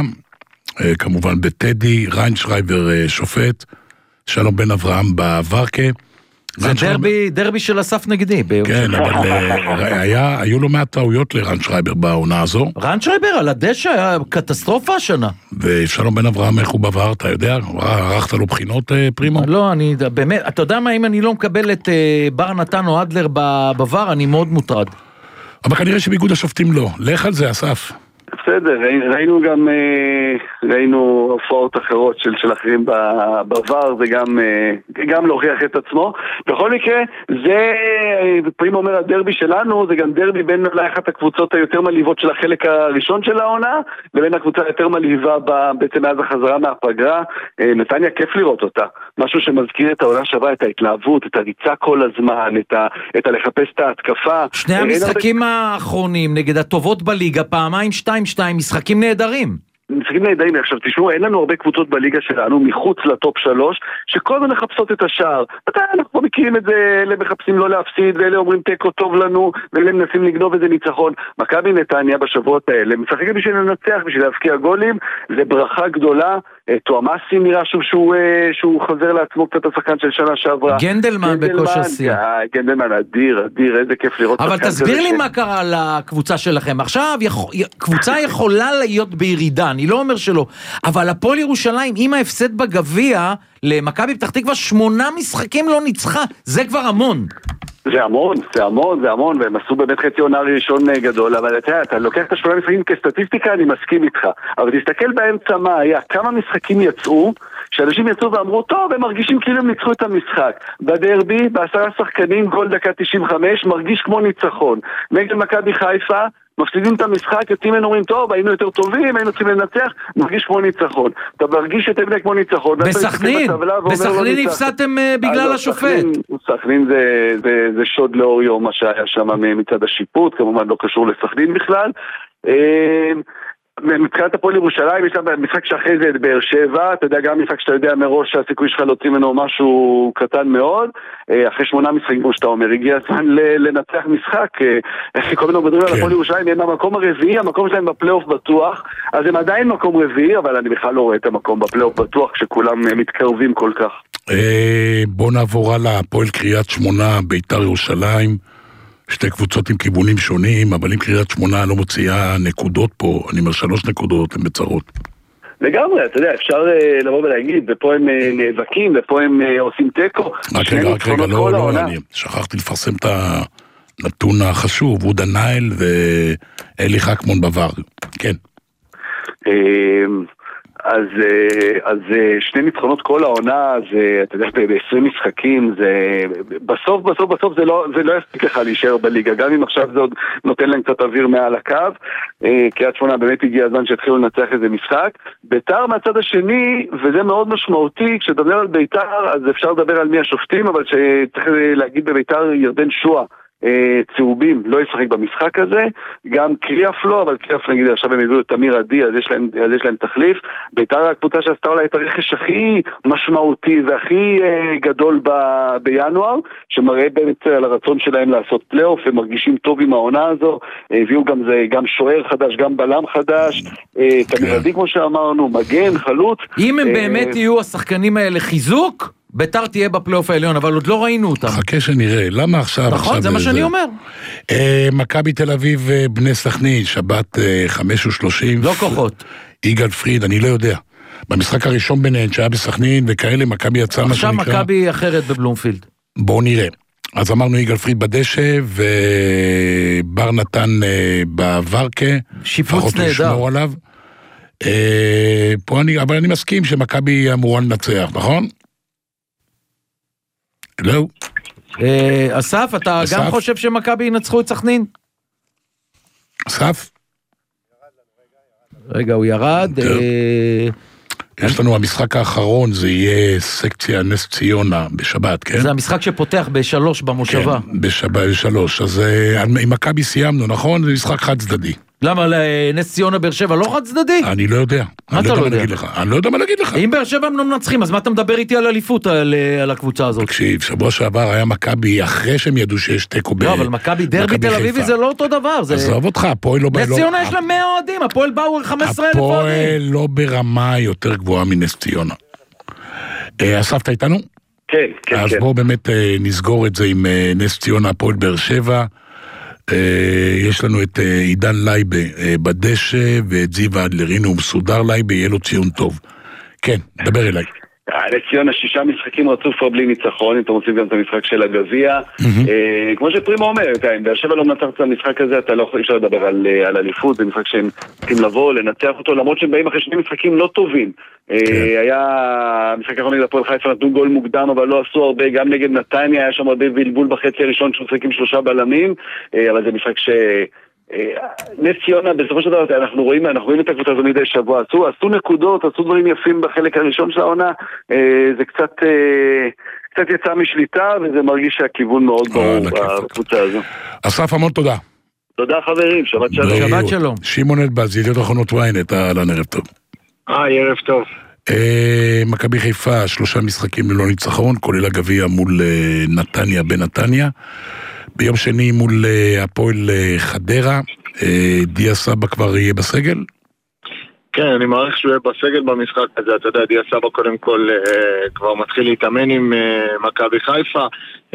כמובן בטדי, ריינשרייבר שופט, שלום בן אברהם בוורקה. זה דרבי, דרבי של אסף נגדי. כן, אבל היה, היו לו מעט טעויות לריינשרייבר בעונה הזו. ריינשרייבר על הדשא היה קטסטרופה השנה. ושלום בן אברהם, איך הוא בבר, אתה יודע? ערכת לו בחינות, פרימו? לא, אני, באמת, אתה יודע מה, אם אני לא מקבל את בר נתן או אדלר בבר, אני מאוד מוטרד. אבל כנראה שבאיגוד השופטים לא. לך על זה, אסף. בסדר, ראינו גם, ראינו הופעות אחרות של, של אחרים בעבר, זה גם, גם להוכיח את עצמו. בכל מקרה, זה, פעמים אומר הדרבי שלנו, זה גם דרבי בין אולי אחת הקבוצות היותר מלהיבות של החלק הראשון של העונה, לבין הקבוצה היותר מלהיבה בעצם מאז החזרה מהפגרה. נתניה כיף לראות אותה. משהו שמזכיר את העונה שווה, את ההתלהבות, את הריצה כל הזמן, את, ה, את הלחפש את ההתקפה. שני המשחקים האחרונים נגד הטובות בליגה, פעמיים שתיים שתיים, משחקים נהדרים. משחקים נהדרים, עכשיו תשמעו, אין לנו הרבה קבוצות בליגה שלנו מחוץ לטופ שלוש, שכל הזמן מחפשות את השער. אתה, אנחנו מכירים את זה, אלה מחפשים לא להפסיד, ואלה אומרים תיקו טוב לנו, ואלה מנסים לגנוב איזה ניצחון. מכבי נתניה בשבועות האלה, משחקים בשביל לנצח, בשביל להפקיע גולים, זה ברכה גדולה. תואמאסי נראה שוב שהוא, שהוא חזר לעצמו קצת השחקן של שנה שעברה. גנדלמן בכושר שיא. גנדלמן אדיר, אדיר, איזה כיף לראות. אבל תסביר לי מה קרה לקבוצה שלכם. עכשיו, קבוצה יכולה להיות בירידה, אני לא אומר שלא, אבל הפועל ירושלים, עם ההפסד בגביע, למכבי פתח תקווה, שמונה משחקים לא ניצחה, זה כבר המון. זה המון, זה המון, זה המון, והם עשו באמת חצי עונה ראשון גדול, אבל אתה, אתה לוקח את השמונה משחקים כסטטיסטיקה, אני מסכים איתך, אבל תסתכל באמצע מה היה, כמה משחקים יצאו, שאנשים יצאו ואמרו, טוב, הם מרגישים כאילו הם ניצחו את המשחק. בדרבי, בעשרה שחקנים, גול דקה תשעים וחמש, מרגיש כמו ניצחון. נגד מכבי חיפה, מפסידים את המשחק, יוצאים הם אומרים, טוב, היינו יותר טובים, היינו צריכים לנצח, מרגיש כמו ניצחון. אתה מרגיש את הבנה כמו ניצחון. בסכנין, בסכנין הפסדתם בגלל השופט. בסכנין זה שוד לאור יום, מה שהיה שם מצד השיפוט, כמובן לא קשור לסכנין בכלל. מבחינת הפועל ירושלים, יש לה משחק שאחרי זה את באר שבע, אתה יודע, גם משחק שאתה יודע מראש שהסיכוי שלך להוציא ממנו משהו קטן מאוד, אחרי שמונה משחקים, כמו שאתה אומר, הגיע הזמן לנצח משחק, כל מיני מדברים על הפועל ירושלים, הם המקום הרביעי, המקום שלהם בפלייאוף בטוח, אז הם עדיין מקום רביעי, אבל אני בכלל לא רואה את המקום בפלייאוף בטוח, כשכולם מתקרבים כל כך. בוא נעבור על הפועל קריית שמונה, בית"ר ירושלים, שתי קבוצות עם כיוונים שונים, אבל אם קריית שמונה לא מוציאה נקודות פה, אני אומר שלוש נקודות, הן בצרות. לגמרי, אתה יודע, אפשר לבוא ולהגיד, ופה הם נאבקים, ופה הם עושים טקו. רק רגע, רק רגע, לא, לא, אני שכחתי לפרסם את הנתון החשוב, הוא דנאל ואלי חכמון בבר, כן. אז, אז שני ניצחונות כל העונה, זה, אתה יודע, ב-עשרים משחקים, זה, בסוף, בסוף, בסוף זה לא, זה לא יספיק לך להישאר בליגה, גם אם עכשיו זה עוד נותן להם קצת אוויר מעל הקו, קריית שמונה באמת הגיע הזמן שהתחילו לנצח איזה משחק, בית"ר מהצד השני, וזה מאוד משמעותי, כשדבר על בית"ר, אז אפשר לדבר על מי השופטים, אבל שצריך להגיד בבית"ר ירדן שואה, צהובים, לא ישחק במשחק הזה, גם קריאף לא, אבל קריאף נגיד עכשיו הם הביאו את תמיר עדי, אז יש להם, אז יש להם תחליף. בית"ר הקבוצה שעשתה אולי את הרכש הכי משמעותי והכי uh, גדול ב- בינואר, שמראה באמת על הרצון שלהם לעשות פלייאוף, הם מרגישים טוב עם העונה הזו, הביאו גם זה, גם שוער חדש, גם בלם חדש, uh, תמיר עדי כמו שאמרנו, מגן, חלוץ. אם הם uh, באמת יהיו השחקנים האלה חיזוק, בית"ר תהיה בפלייאוף העליון, אבל עוד לא ראינו אותם. חכה שנראה, למה עכשיו? נכון, זה מה שאני אומר. מכבי תל אביב, בני סכנין, שבת חמש ושלושים. לא כוחות. יגאל פריד, אני לא יודע. במשחק הראשון ביניהן, שהיה בסכנין וכאלה, מכבי יצא מה שנקרא. עכשיו מכבי אחרת בבלומפילד. בואו נראה. אז אמרנו יגאל פריד בדשא, ובר נתן בוורקה. שיפוץ נהדר. לשמור עליו. פה אני, אבל אני מסכים שמכבי אמורה לנצח, נכון? לא. אסף, אתה גם חושב שמכבי ינצחו את סכנין? אסף? רגע, הוא ירד. יש לנו המשחק האחרון, זה יהיה סקציה נס ציונה בשבת, כן? זה המשחק שפותח בשלוש במושבה. כן, בשבת בשלוש. אז עם מכבי סיימנו, נכון? זה משחק חד צדדי. למה, לנס ציונה באר שבע לא חד צדדי? אני לא יודע. מה אתה לא יודע? אני לא יודע מה להגיד לך. אם באר שבע הם לא מנצחים, אז מה אתה מדבר איתי על אליפות על הקבוצה הזאת? תקשיב, שבוע שעבר היה מכבי אחרי שהם ידעו שיש תיקו ב... לא, אבל מכבי דרבי תל אביבי זה לא אותו דבר. עזוב אותך, הפועל לא... נס ציונה יש להם מאה אוהדים, הפועל באו חמש עשרה אלף אוהדים. הפועל לא ברמה יותר גבוהה מנס ציונה. אסף, אתה איתנו? כן, כן, כן. אז בואו באמת נסגור את זה עם נס ציונה, הפועל באר שבע. יש לנו את עידן לייבה בדשא ואת זיו אדלרין, הוא מסודר לייבה, יהיה לו ציון טוב. כן, דבר אליי. לציון השישה משחקים רצוף בלי ניצחון, אם אתם רוצים גם את המשחק של הגביע. כמו שפרימו אומר, אם באר שבע לא מנצח את המשחק הזה, אתה לא יכול אפשר לדבר על אליפות, זה משחק שהם צריכים לבוא, לנצח אותו, למרות שהם באים אחרי שני משחקים לא טובים. היה משחק האחרון נגד הפועל חיפה, נתנו גול מוקדם, אבל לא עשו הרבה, גם נגד נתניה, היה שם הרבה בלבול בחצי הראשון, שמשחקים שלושה בלמים, אבל זה משחק ש... נס ציונה, בסופו של דבר, אנחנו רואים, אנחנו רואים את הקבוצה הזו מדי שבוע, עשו, עשו נקודות, עשו דברים יפים בחלק הראשון של העונה, זה קצת, קצת יצא משליטה, וזה מרגיש שהכיוון מאוד ברור בקבוצה הזו. אסף, המון תודה. תודה חברים, שבת שלום. שבת שלום. שמעון אלבז, ידיעות אחרונות וויינט, אהלן, ערב טוב. היי, ערב טוב. מכבי חיפה, שלושה משחקים ללא ניצחון, כולל הגביע מול נתניה בנתניה. ביום שני מול הפועל חדרה, דיה סבא כבר יהיה בסגל? כן, אני מעריך שהוא יהיה בסגל במשחק הזה, אתה יודע, דיה סבא קודם כל כבר מתחיל להתאמן עם מכבי חיפה,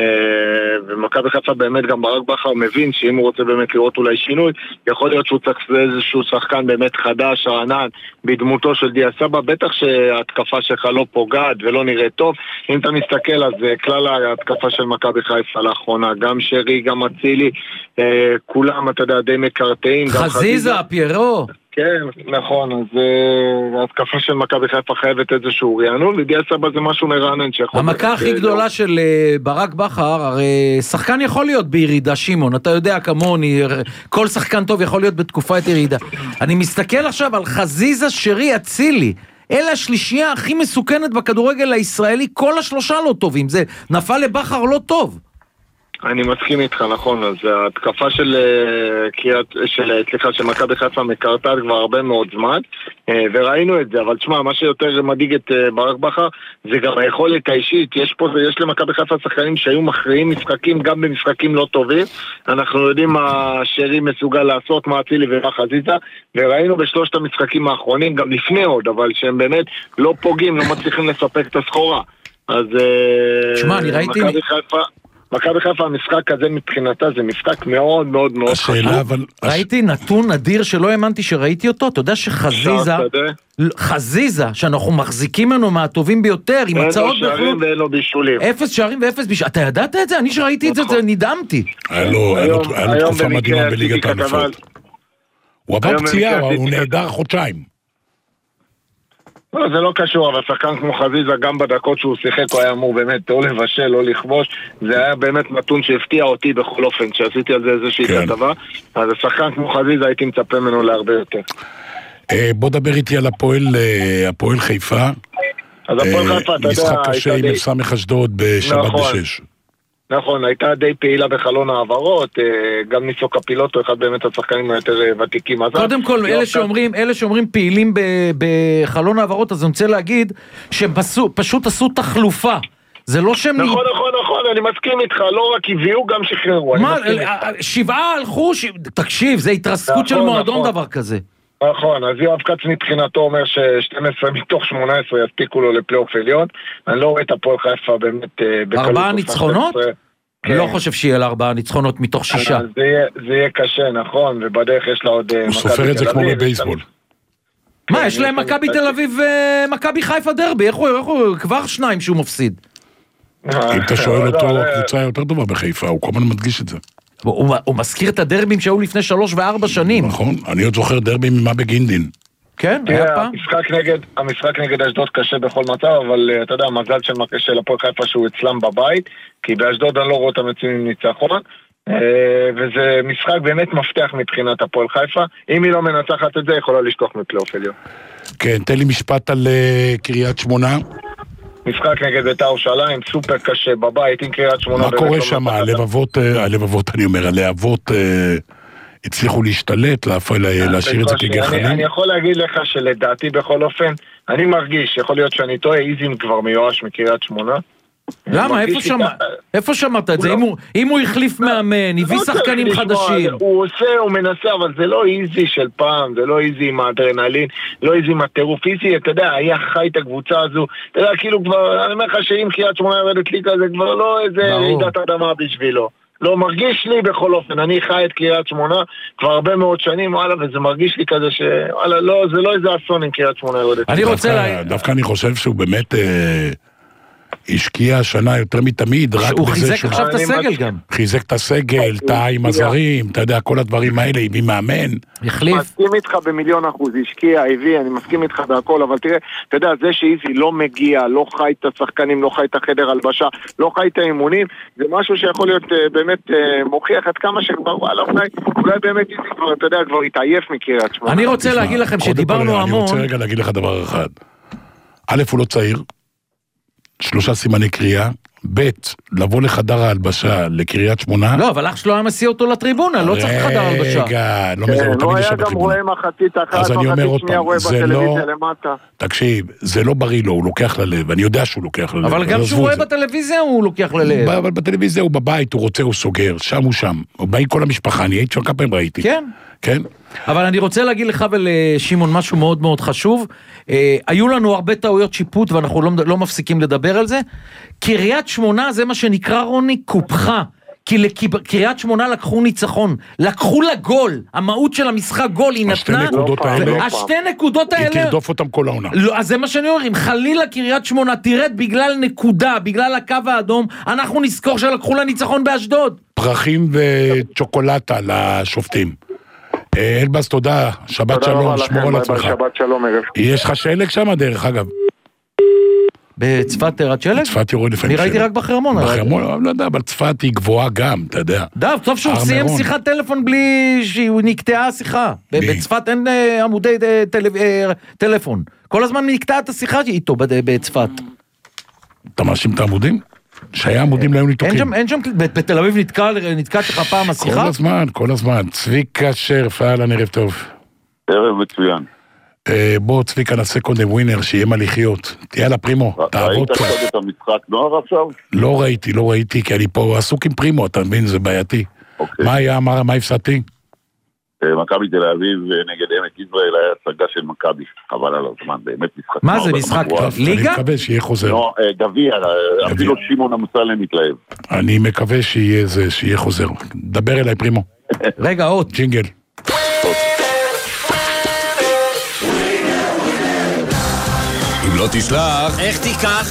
ומכבי חיפה באמת גם ברק בכר מבין שאם הוא רוצה באמת לראות אולי שינוי, יכול להיות שהוא צריך איזשהו שחקן באמת חדש, רענן, בדמותו של דיה סבא, בטח שההתקפה שלך לא פוגעת ולא נראה טוב, אם אתה מסתכל אז כלל ההתקפה של מכבי חיפה לאחרונה, גם שרי, גם אצילי, כולם, אתה יודע, די מקרטעים. חזיזה, פיירו. כן, נכון, אז ההתקפה של מכבי חיפה חייבת איזשהו רענון, ודיה סבא זה משהו מרענן שיכול... המכה הכי גדולה של ברק בכר, הרי שחקן יכול להיות בירידה, שמעון, אתה יודע כמוני, כל שחקן טוב יכול להיות בתקופת ירידה. אני מסתכל עכשיו על חזיזה, שרי, אצילי, אלה השלישייה הכי מסוכנת בכדורגל הישראלי, כל השלושה לא טובים, זה נפל לבכר לא טוב. אני מסכים איתך, נכון, אז ההתקפה של קריאת, של, סליחה, של מכבי חיפה מקרטעת כבר הרבה מאוד זמן, וראינו את זה, אבל תשמע, מה שיותר מדאיג את ברק בכר, זה גם היכולת האישית, יש פה, יש למכבי חיפה שחקנים שהיו מכריעים משחקים, גם במשחקים לא טובים, אנחנו יודעים מה שרי מסוגל לעשות, מה אצילי ומה חזיזה, וראינו בשלושת המשחקים האחרונים, גם לפני עוד, אבל שהם באמת לא פוגעים, לא מצליחים לספק את הסחורה, אז תשמע, אני ראיתי... מכבי חיפה... מכבי חיפה, המשחק הזה מבחינתה זה משחק מאוד מאוד מאוד חשוב. ראיתי נתון אדיר שלא האמנתי שראיתי אותו, אתה יודע שחזיזה, חזיזה, שאנחנו מחזיקים ממנו מהטובים ביותר, עם הצעות בכלל. אין לו שערים ואין לו בישולים. אפס שערים ואפס בישולים. אתה ידעת את זה? אני שראיתי את זה, זה נדהמתי. היה לו תקופה מדהימה בליגת האלופות. הוא עבר פציעה, הוא נהדר חודשיים. לא, זה לא קשור, אבל שחקן כמו חזיזה, גם בדקות שהוא שיחק, הוא היה אמור באמת או לבשל או לכבוש, זה היה באמת נתון שהפתיע אותי בכל אופן, שעשיתי על זה איזושהי כתבה, אז השחקן כמו חזיזה הייתי מצפה ממנו להרבה יותר. בוא דבר איתי על הפועל חיפה. אז הפועל חיפה, אתה יודע... משחק קשה עם סמך אשדוד בשבת בשש. נכון, הייתה די פעילה בחלון העברות, גם ניסו קפילוטו, אחד באמת השחקנים היותר ותיקים. קודם כל, אלה שאומרים, אלה שאומרים פעילים בחלון העברות, אז אני רוצה להגיד שפשוט עשו תחלופה. זה לא שהם... נכון, נכון, נכון, אני מסכים איתך, לא רק הביאו, גם שחררו. מה, שבעה הלכו, תקשיב, זה התרסקות של מועדון דבר כזה. נכון, אז יואב קץ מבחינתו אומר ש-שתים עשרה מתוך שמונה עשרה יספיקו לו לפלייאוף עליון. אני לא רואה את הפועל חיפה באמת... ארבעה ניצחונות? אני לא חושב שיהיה לה ארבעה ניצחונות מתוך שישה. זה יהיה קשה, נכון, ובדרך יש לה עוד... הוא סופר את זה כמו בבייסבול. מה, יש להם מכבי תל אביב ומכבי חיפה דרבי, איך הוא, כבר שניים שהוא מפסיד. אם אתה שואל אותו, הקבוצה יותר טובה בחיפה, הוא כל הזמן מדגיש את זה. הוא מזכיר את הדרבים שהיו לפני שלוש וארבע שנים. נכון, אני עוד זוכר דרבים ממה בגינדין. כן, היה פעם? המשחק נגד אשדוד קשה בכל מצב, אבל אתה יודע, מזל של הפועל חיפה שהוא אצלם בבית, כי באשדוד אני לא רואה אותם יוצאים עם ניצחון, וזה משחק באמת מפתח מבחינת הפועל חיפה. אם היא לא מנצחת את זה, יכולה לשכוח מפלייאוף עליון. כן, תן לי משפט על קריית שמונה. משחק נגד בית"ר ירושלים, סופר קשה בבית עם קריית שמונה. מה קורה שם? הלבבות, הלבבות, אני אומר, הלהבות הצליחו להשתלט, להשאיר את זה כגחלים? אני יכול להגיד לך שלדעתי בכל אופן, אני מרגיש, יכול להיות שאני טועה, איזים כבר מיואש מקריית שמונה. למה? איפה שמעת את זה? אם הוא החליף מאמן, הביא שחקנים חדשים. הוא עושה, הוא מנסה, אבל זה לא איזי של פעם, זה לא איזי עם האדרנלין, לא איזי עם הטירוף. איזי, אתה יודע, היה חי את הקבוצה הזו, אתה יודע, כאילו כבר, אני אומר לך שאם קריית שמונה יורדת ליגה, זה כבר לא איזה רעידת אדמה בשבילו. לא מרגיש לי בכל אופן, אני חי את קריית שמונה כבר הרבה מאוד שנים, וואלה, וזה מרגיש לי כזה ש... וואלה, לא, זה לא איזה אסון עם קריית שמונה יורדת. אני רוצה לה... דווקא אני חושב שהוא באמת... השקיע השנה יותר מתמיד, רק הוא חיזק עכשיו את הסגל גם. חיזק את הסגל, טעה עם הזרים, אתה יודע, כל הדברים האלה, הביא מאמן. החליף. מסכים איתך במיליון אחוז, השקיע, הביא, אני מסכים איתך בהכל, אבל תראה, אתה יודע, זה שאיזי לא מגיע, לא חי את השחקנים, לא חי את החדר הלבשה, לא חי את האימונים, זה משהו שיכול להיות באמת מוכיח עד כמה שכבר, וואלה, אולי באמת איזי כבר, אתה יודע, כבר התעייף מקריית שמונה. אני רוצה להגיד לכם שדיברנו המון. אני רוצה רגע להגיד לך דבר אחד. א', הוא לא צעיר. שלושה סימני קריאה, ב' לבוא לחדר ההלבשה לקריית שמונה. לא, אבל אח שלו היה מסיע אותו לטריבונה, לא צריך חדר ההלבשה. רגע, לא מזהו, תמיד יש בטריבונה. הוא היה גם רואה מחצית אחת, אז אני אומר עוד פעם, זה לא... למטה. תקשיב, זה לא בריא לו, הוא לוקח ללב, אני יודע שהוא לוקח ללב. אבל גם כשהוא רואה בטלוויזיה הוא לוקח ללב. אבל בטלוויזיה הוא בבית, הוא רוצה, הוא סוגר, שם הוא שם. הוא בא עם כל המשפחה, אני הייתי שם כמה פעמים ראיתי. כן. כן. אבל אני רוצה להגיד לך ולשימון משהו מאוד מאוד חשוב. אה, היו לנו הרבה טעויות שיפוט ואנחנו לא, לא מפסיקים לדבר על זה. קריית שמונה זה מה שנקרא רוני קופחה. כי לקריית שמונה לקחו ניצחון, לקחו לגול, המהות של המשחק גול היא נתנה, השתי נקודות האלה, היא תרדוף אותם כל העונה. לא, אז זה מה שאני אומר, אם חלילה קריית שמונה תרד בגלל נקודה, בגלל הקו האדום, אנחנו נזכור שלקחו לניצחון באשדוד. פרחים וצ'וקולטה לשופטים. אלבס, תודה, שבת שלום, שמור על עצמך. שבת שלום, ערב. יש לך שלג שם דרך אגב? בצפת תרד שלג? צפת יורד לפעמים שלג. אני ראיתי רק בחרמון. בחרמון, לא יודע, אבל צפת היא גבוהה גם, אתה יודע. דו, טוב שהוא סיים שיחת טלפון בלי שהוא נקטעה השיחה. בצפת אין עמודי טלפון. כל הזמן נקטעת השיחה איתו בצפת. אתה מאשים את העמודים? שהיה עמודים להם ניתוקים. אין שם, בתל אביב נתקעת לך פעם השיחה? כל הזמן, כל הזמן. צביקה שרף, אהלן, ערב טוב. ערב מצוין. בוא צביקה נעשה קודם ווינר, שיהיה מה לחיות. יאללה פרימו, תעבוד. ראית קודם את המשחק נוער עכשיו? לא ראיתי, לא ראיתי, כי אני פה עסוק עם פרימו, אתה מבין, זה בעייתי. מה היה, מה הפסדתי? מכבי תל אביב נגד עמק יזרעאל היה הצגה של מכבי, חבל על הזמן, באמת משחק. מה זה, משחק ליגה? אני מקווה שיהיה חוזר. לא, גביע, אפילו שמעון אמסלם מתלהב. אני מקווה שיהיה זה, שיהיה חוזר. דבר אליי פרימו. רגע, עוד. ג'ינגל. אם לא תשלח, איך תיקח?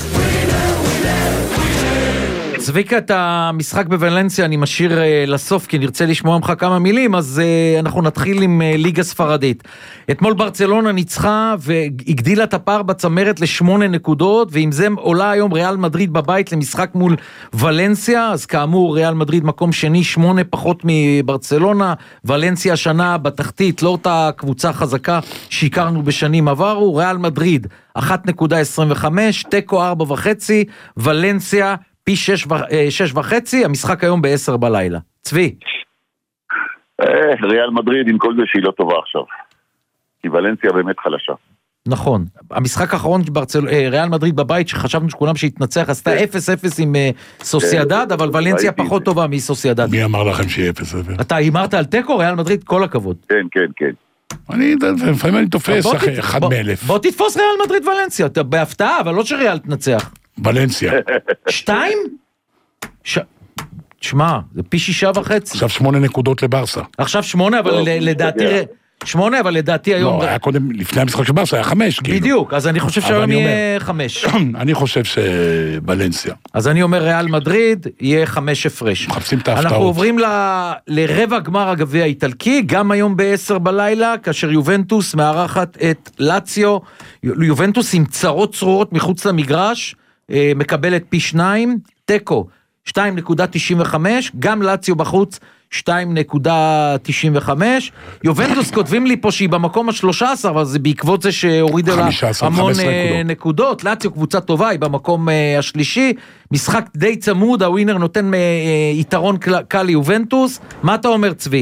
צביקה, את המשחק בוולנסיה אני משאיר לסוף, כי נרצה לשמוע ממך כמה מילים, אז אנחנו נתחיל עם ליגה ספרדית. אתמול ברצלונה ניצחה והגדילה את הפער בצמרת לשמונה נקודות, ועם זה עולה היום ריאל מדריד בבית למשחק מול ולנסיה, אז כאמור ריאל מדריד מקום שני, שמונה פחות מברצלונה, ולנסיה השנה בתחתית, לא אותה קבוצה חזקה שהכרנו בשנים עברו, ריאל מדריד אחת נקודה עשרים וחמש, טקו ארבע וחצי, ולנסיה פי שש, שש וחצי, המשחק היום בעשר בלילה. צבי. ריאל מדריד עם כל זה שהיא לא טובה עכשיו. כי ולנסיה באמת חלשה. נכון. המשחק האחרון ברצל... ריאל מדריד בבית, שחשבנו שכולם שהתנצח, עשתה אפס אפס עם סוסיידד, אבל ולנסיה פחות טובה מסוסיידד. מי אמר לכם שיהיה אפס אפס? אתה הימרת על טקו, ריאל מדריד, כל הכבוד. כן, כן, כן. אני, לפעמים אני תופס אחד מאלף. בוא תתפוס ריאל מדריד ולנסיה, בהפתעה, אבל לא שריאל תנצח. ולנסיה. שתיים? שמע, זה פי שישה וחצי. עכשיו שמונה נקודות לברסה. עכשיו שמונה, אבל לדעתי שמונה, אבל לדעתי היום... לא, היה קודם, לפני המשחק של ברסה, היה חמש, כאילו. בדיוק, אז אני חושב שהיום יהיה חמש. אני חושב שוולנסיה. אז אני אומר, ריאל מדריד, יהיה חמש הפרש. מחפשים את ההפתעות. אנחנו עוברים ל... לרבע גמר הגביע האיטלקי, גם היום בעשר בלילה, כאשר יובנטוס מארחת את לאציו, יובנטוס עם צרות צרורות מחוץ למגרש, מקבלת פי שניים, טקו, שתיים נקודה תשעים וחמש, גם לאציו בחוץ, שתיים נקודה תשעים וחמש, יובנטוס כותבים לי פה שהיא במקום ה-שלושה עשר, אבל זה בעקבות זה שהורידה לה המון נקודות, לאציו קבוצה טובה, היא במקום השלישי, משחק די צמוד, הווינר נותן יתרון קל ליובנטוס, מה אתה אומר צבי?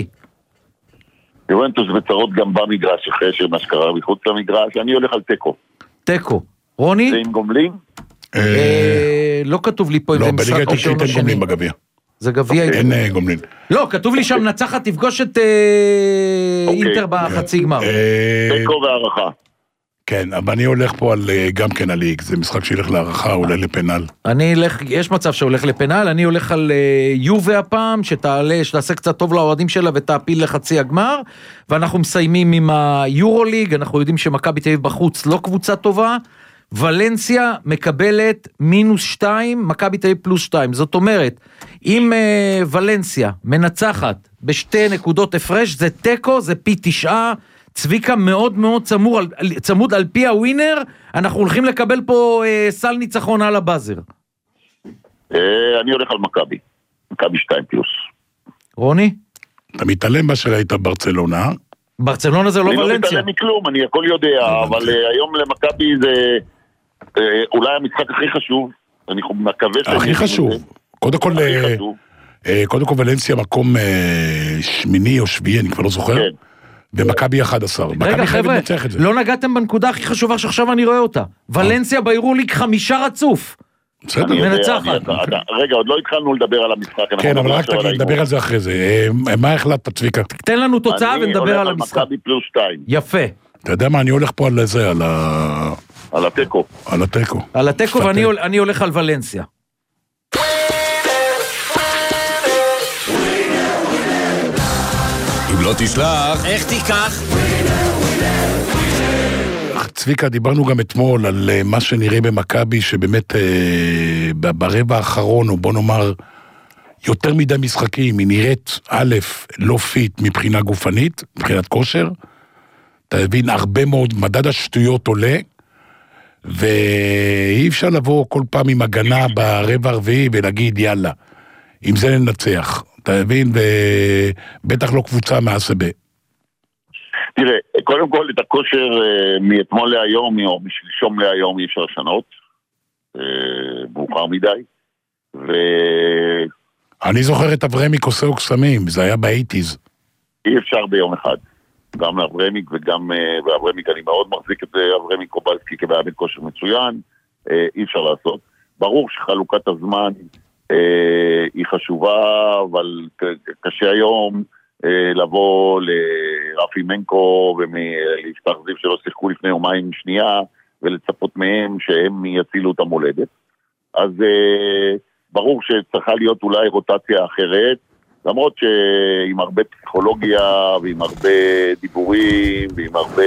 יובנטוס בצרות גם במגרש, אחרי שמה שקרה מחוץ למגרש, אני הולך על טקו. טקו, רוני? זה עם גומלין? לא כתוב לי פה אם זה משחק לא, בליגה אין גומלין בגביע. זה גביע... אין גומלין. לא, כתוב לי שם נצחת תפגוש את אינטר בחצי גמר. טקו והערכה. כן, אבל אני הולך פה גם כן על ליג, זה משחק שילך להערכה, אולי לפנל. אני אלך, יש מצב שהולך לפנל, אני הולך על יובה הפעם, שתעלה, שתעשה קצת טוב לאוהדים שלה ותעפיל לחצי הגמר, ואנחנו מסיימים עם היורו ליג, אנחנו יודעים שמכבי תל אביב בחוץ לא קבוצה טובה, ולנסיה מקבלת מינוס שתיים, מכבי תל אביב פלוס שתיים, זאת אומרת, אם uh, ולנסיה מנצחת בשתי נקודות הפרש, זה טקו, זה פי תשעה, צביקה מאוד מאוד צמור, צמוד על פי הווינר, אנחנו הולכים לקבל פה uh, סל ניצחון על הבאזר. Uh, אני הולך על מכבי, מכבי שתיים פלוס. רוני? אתה מתעלם מה שראית ברצלונה? ברצלונה זה לא ולנסיה. אני לא מתעלם מכלום, אני הכל יודע, אבל uh, היום למכבי זה... אולי המשחק הכי חשוב, אני מקווה... הכי חשוב, קודם כל, קודם כל ולנסיה מקום שמיני או שביעי, אני כבר לא זוכר, ומכבי אחד עשר. רגע חבר'ה, לא נגעתם בנקודה הכי חשובה שעכשיו אני רואה אותה, ולנסיה ביורוליג חמישה רצוף. בסדר, מנצחת. רגע, עוד לא התחלנו לדבר על המשחק. כן, אבל רק תגיד, נדבר על זה אחרי זה. מה החלטת, צביקה? תן לנו תוצאה ונדבר על המשחק. אני הולך על מכבי פלוס שתיים. יפה. אתה יודע מה, אני הולך פה על זה, על ה... על הטקו. על הטקו. על הטקו, ואני הולך על ולנסיה. אם לא תשלח, איך תיקח? צביקה, דיברנו גם אתמול על מה שנראה במכבי, שבאמת ברבע האחרון, או בוא נאמר, יותר מדי משחקים, היא נראית א', לא פיט מבחינה גופנית, מבחינת כושר, אתה מבין, הרבה מאוד, מדד השטויות עולה, ואי אפשר לבוא כל פעם עם הגנה ברבע הרביעי ולהגיד יאללה, עם זה ננצח, אתה מבין, ובטח לא קבוצה מהסבה. תראה, קודם כל את הכושר מאתמול להיום, או משלשום להיום אי אפשר לשנות, מאוחר מדי, ו... אני זוכר את אברמיק עושה קסמים, זה היה באייטיז. אי אפשר ביום אחד. גם לאברמיק וגם באברמיק, אני מאוד מחזיק את אברמיק קובלסקי כבאמן כושר מצוין, אי אפשר לעשות. ברור שחלוקת הזמן היא חשובה, אבל קשה היום לבוא לרפי מנקו ולפתח זיו שלא שיחקו לפני יומיים שנייה, ולצפות מהם שהם יצילו את המולדת. אז ברור שצריכה להיות אולי רוטציה אחרת, למרות שעם הרבה פסיכולוגיה, ועם הרבה דיבורים, ועם הרבה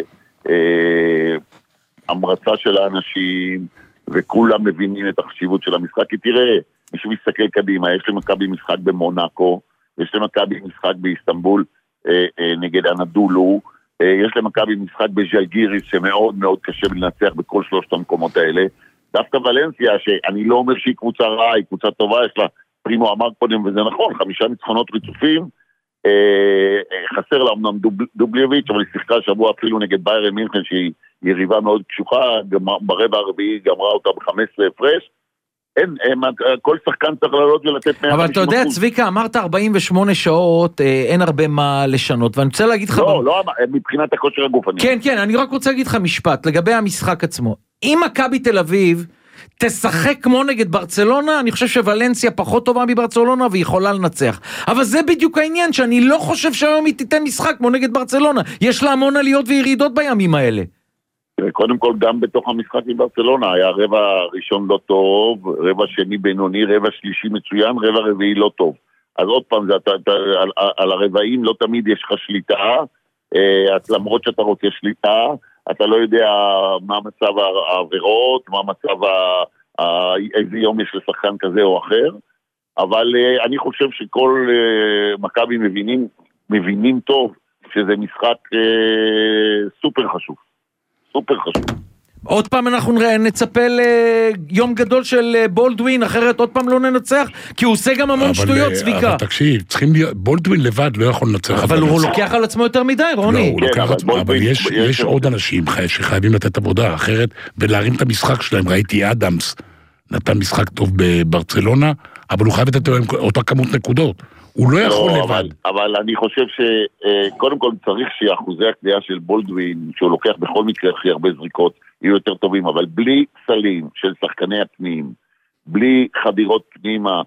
אה, המרצה של האנשים, וכולם מבינים את החשיבות של המשחק. כי תראה, מי שמסתכל קדימה, יש למכבי משחק במונאקו, יש למכבי משחק באיסטנבול אה, אה, נגד אנדולו, אה, יש למכבי משחק בז'לגיריס, שמאוד מאוד קשה לנצח בכל שלושת המקומות האלה. דווקא ולנסיה, שאני לא אומר שהיא קבוצה רעה, היא קבוצה טובה, יש לה... פרימו אמר קודם, וזה נכון, חמישה ניצחונות ריצופים, אה, אה, חסר לה אמנם דוב, דובליוביץ', אבל היא שיחקה שבוע אפילו נגד ביירן מינכן, שהיא יריבה מאוד קשוחה, ברבע הרביעי גמרה אותה ב-חמש עשרה הפרש, אין, אין, כל שחקן צריך לעלות ולתת מאה וחמישים אחוז. אבל אתה יודע, צביקה, אמרת ארבעים ושמונה שעות, אה, אין הרבה מה לשנות, ואני רוצה להגיד לך... לא, לא, מבחינת הכושר הגופני. כן, כן, אני רק רוצה להגיד לך משפט, לגבי המשחק עצמו. אם מכבי תל אביב תשחק כמו נגד ברצלונה, אני חושב שוולנסיה פחות טובה מברצלונה והיא יכולה לנצח. אבל זה בדיוק העניין, שאני לא חושב שהיום היא תיתן משחק כמו נגד ברצלונה. יש לה המון עליות וירידות בימים האלה. קודם כל, גם בתוך המשחק עם ברצלונה, היה רבע ראשון לא טוב, רבע שני בינוני, רבע שלישי מצוין, רבע רביעי לא טוב. אז עוד פעם, זה, אתה, אתה, על, על הרבעים לא תמיד יש לך שליטה, למרות שאתה רוצה שליטה, אתה לא יודע מה מצב העבירות, מה מצב, איזה יום יש לשחקן כזה או אחר, אבל אני חושב שכל מכבי מבינים, מבינים טוב שזה משחק סופר חשוב, סופר חשוב. עוד פעם אנחנו נצפה ליום גדול של בולדווין, אחרת עוד פעם לא ננצח, כי הוא עושה גם המון שטויות, צביקה. אבל תקשיב, צריכים להיות, בולדווין לבד לא יכול לנצח. אבל הוא לוקח על עצמו יותר מדי, רוני. לא, הוא לוקח על עצמו, אבל יש עוד אנשים שחייבים לתת עבודה אחרת, ולהרים את המשחק שלהם. ראיתי אדמס, נתן משחק טוב בברצלונה, אבל הוא חייב לתת אותה כמות נקודות. הוא לא יכול לבד. אבל, אבל אני חושב שקודם כל צריך שאחוזי הקליעה של בולדווין, שהוא לוקח בכל מקרה הכי הרבה זריקות, יהיו יותר טובים, אבל בלי סלים של שחקני הפנים, בלי חדירות פנימה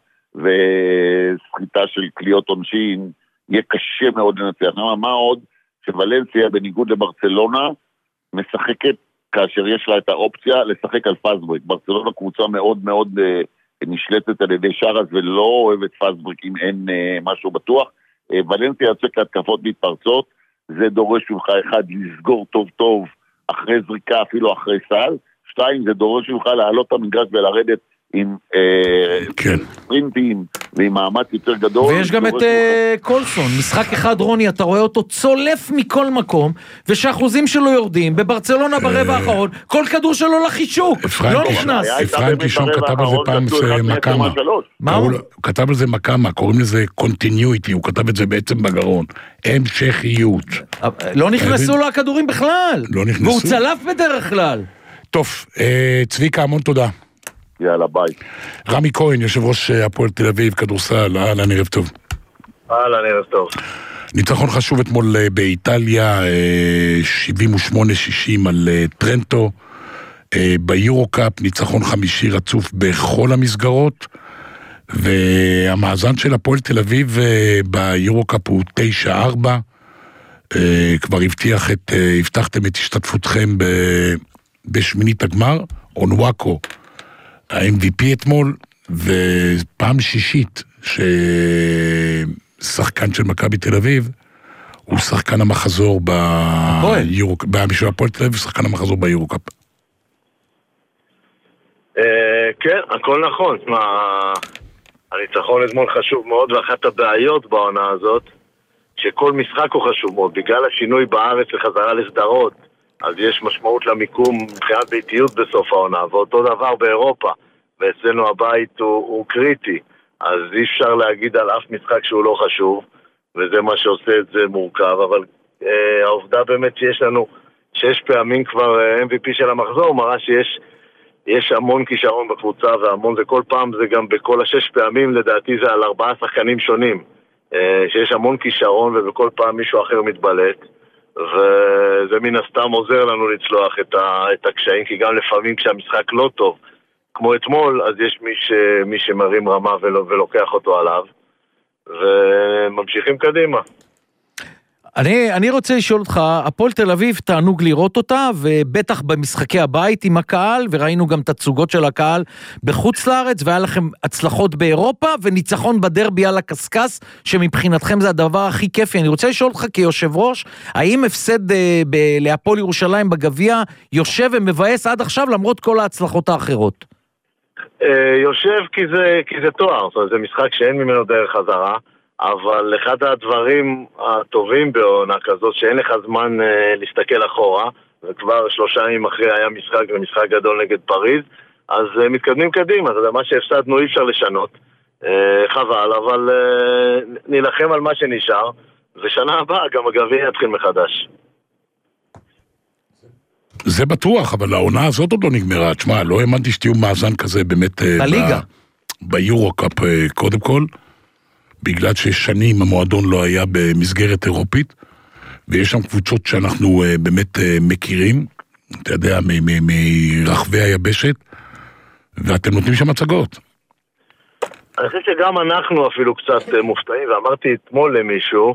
וסחיטה של קליעות עונשין, יהיה קשה מאוד לנצח. מה עוד שוולנסיה בניגוד לברצלונה משחקת כאשר יש לה את האופציה לשחק על פאסטברק. ברצלונה קבוצה מאוד מאוד נשלטת על ידי שרס ולא אוהבת פאסטברק אם אין משהו בטוח. ולנסיה יוצאת להתקפות מתפרצות, זה דורש ממך אחד לסגור טוב טוב אחרי זריקה, אפילו אחרי סל. שתיים, זה דורש ממך לעלות את המגרש ולרדת עם ספרינטים ועם מאמץ יותר גדול. ויש גם את קולסון, משחק אחד רוני, אתה רואה אותו צולף מכל מקום, ושאחוזים שלו יורדים, בברצלונה ברבע האחרון, כל כדור שלו לחישוק, לא נכנס. אפרים קישון כתב על זה פעם מקמה. הוא כתב על זה מקמה, קוראים לזה קונטיניויטי, הוא כתב את זה בעצם בגרון. המשכיות. לא נכנסו לו הכדורים בכלל. לא נכנסו. והוא צלף בדרך כלל. טוב, צביקה, המון תודה. יאללה, ביי. רמי כהן, יושב ראש הפועל תל אביב, כדורסל, אהלן, ערב טוב. אהלן, ערב טוב. ניצחון חשוב אתמול באיטליה, שבעים ושמונה שישים על טרנטו, ביורוקאפ, ניצחון חמישי רצוף בכל המסגרות, והמאזן של הפועל תל אביב ביורוקאפ הוא תשע ארבע, כבר הבטיח את, הבטחתם את השתתפותכם בשמינית הגמר, אונוואקו, ה-אם וי פי אתמול, ופעם שישית ששחקן של מכבי תל אביב, הוא שחקן המחזור ביורוקאפ, בשביל הפועל תל אביב, שחקן המחזור ביורוקאפ. כן, הכל נכון. הניצחון אתמול חשוב מאוד, ואחת הבעיות בעונה הזאת, שכל משחק הוא חשוב מאוד, בגלל השינוי בארץ וחזרה לסדרות, אז יש משמעות למיקום מבחינת ביתיות בסוף העונה, ואותו דבר באירופה, ואצלנו הבית הוא, הוא קריטי, אז אי אפשר להגיד על אף משחק שהוא לא חשוב, וזה מה שעושה את זה מורכב, אבל אה, העובדה באמת שיש לנו שש פעמים כבר אה, אם וי פי של המחזור, מראה שיש יש המון כישרון בקבוצה, והמון זה כל פעם, זה גם בכל השש פעמים, לדעתי זה על ארבעה שחקנים שונים, אה, שיש המון כישרון, ובכל פעם מישהו אחר מתבלט, וזה מן הסתם עוזר לנו לצלוח את, ה, את הקשיים, כי גם לפעמים כשהמשחק לא טוב, כמו אתמול, אז יש מי, ש, מי שמרים רמה ולא, ולוקח אותו עליו, וממשיכים קדימה. אני, אני רוצה לשאול אותך, הפועל תל אביב תענוג לראות אותה, ובטח במשחקי הבית עם הקהל, וראינו גם תצוגות של הקהל בחוץ לארץ, והיה לכם הצלחות באירופה, וניצחון בדרבי על הקסקס, שמבחינתכם זה הדבר הכי כיפי. אני רוצה לשאול אותך כיושב ראש, האם הפסד אה, ב- להפועל ירושלים בגביע, יושב ומבאס עד עכשיו, למרות כל ההצלחות האחרות? אה, יושב כי זה, כי זה תואר, זאת אומרת, זה משחק שאין ממנו דרך חזרה, אבל אחד הדברים הטובים בעונה כזאת, שאין לך זמן אה, להסתכל אחורה, וכבר שלושה ימים אחרי היה משחק, ומשחק גדול נגד פריז, אז אה, מתקדמים קדימה, זה מה שהפסדנו אי אפשר לשנות, אה, חבל, אבל אה, נלחם על מה שנשאר, ושנה הבאה גם הגביע יתחיל מחדש. זה בטוח, אבל העונה הזאת עוד לא נגמרה, תשמע, לא האמנתי שתהיו מאזן כזה באמת בליגה. ביורוקאפ קודם כל, בגלל ששנים המועדון לא היה במסגרת אירופית, ויש שם קבוצות שאנחנו באמת מכירים, אתה יודע, מרחבי היבשת, ואתם נותנים שם הצגות. אני חושב שגם אנחנו אפילו קצת מופתעים, ואמרתי אתמול למישהו,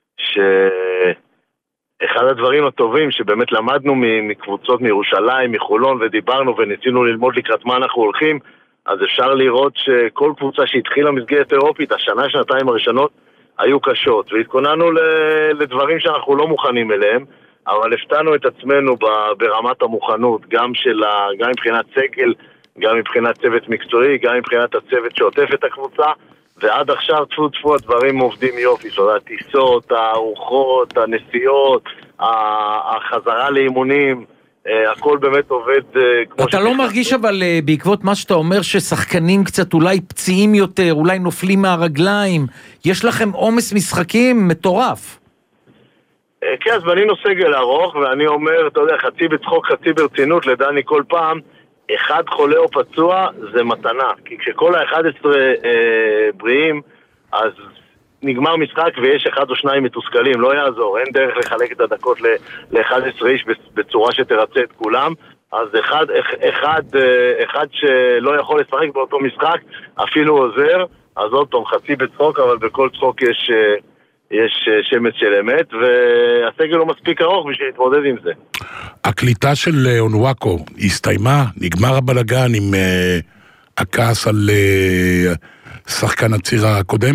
שאחד הדברים הטובים שבאמת למדנו מקבוצות מירושלים, מחולון, ודיברנו וניסינו ללמוד לקראת מה אנחנו הולכים, אז אפשר לראות שכל קבוצה שהתחילה מסגרת אירופית, השנה, שנתיים הראשונות, היו קשות, והתכוננו לדברים שאנחנו לא מוכנים אליהם, אבל הפתענו את עצמנו ברמת המוכנות, גם, של ה, גם מבחינת סגל, גם מבחינת צוות מקצועי, גם מבחינת הצוות שעוטף את הקבוצה, ועד עכשיו תפו תפו הדברים עובדים יופי, זאת אומרת, הטיסות, הארוחות, הנסיעות, החזרה לאימונים, הכל באמת עובד כמו אתה לא מרגיש אבל בעקבות מה שאתה אומר ששחקנים קצת אולי פציעים יותר, אולי נופלים מהרגליים, יש לכם עומס משחקים מטורף. כן, אז בנינו סגל ארוך, ואני אומר, אתה יודע, חצי בצחוק, חצי ברצינות לדני כל פעם, אחד חולה או פצוע זה מתנה, כי כשכל ה-אחד עשר אה, בריאים, אז נגמר משחק ויש אחד או שניים מתוסכלים, לא יעזור, אין דרך לחלק את הדקות ל-אחד עשר איש בצורה שתרצה את כולם, אז אחד, אחד, אחד שלא יכול לשחק באותו משחק, אפילו עוזר, אז עוד פעם חצי בצחוק, אבל בכל צחוק יש, יש שמץ של אמת, והסגל לא מספיק ארוך בשביל להתמודד עם זה. הקליטה של אונוואקו הסתיימה, נגמר הבלגן עם uh, הכעס על uh, שחקן הציר הקודם?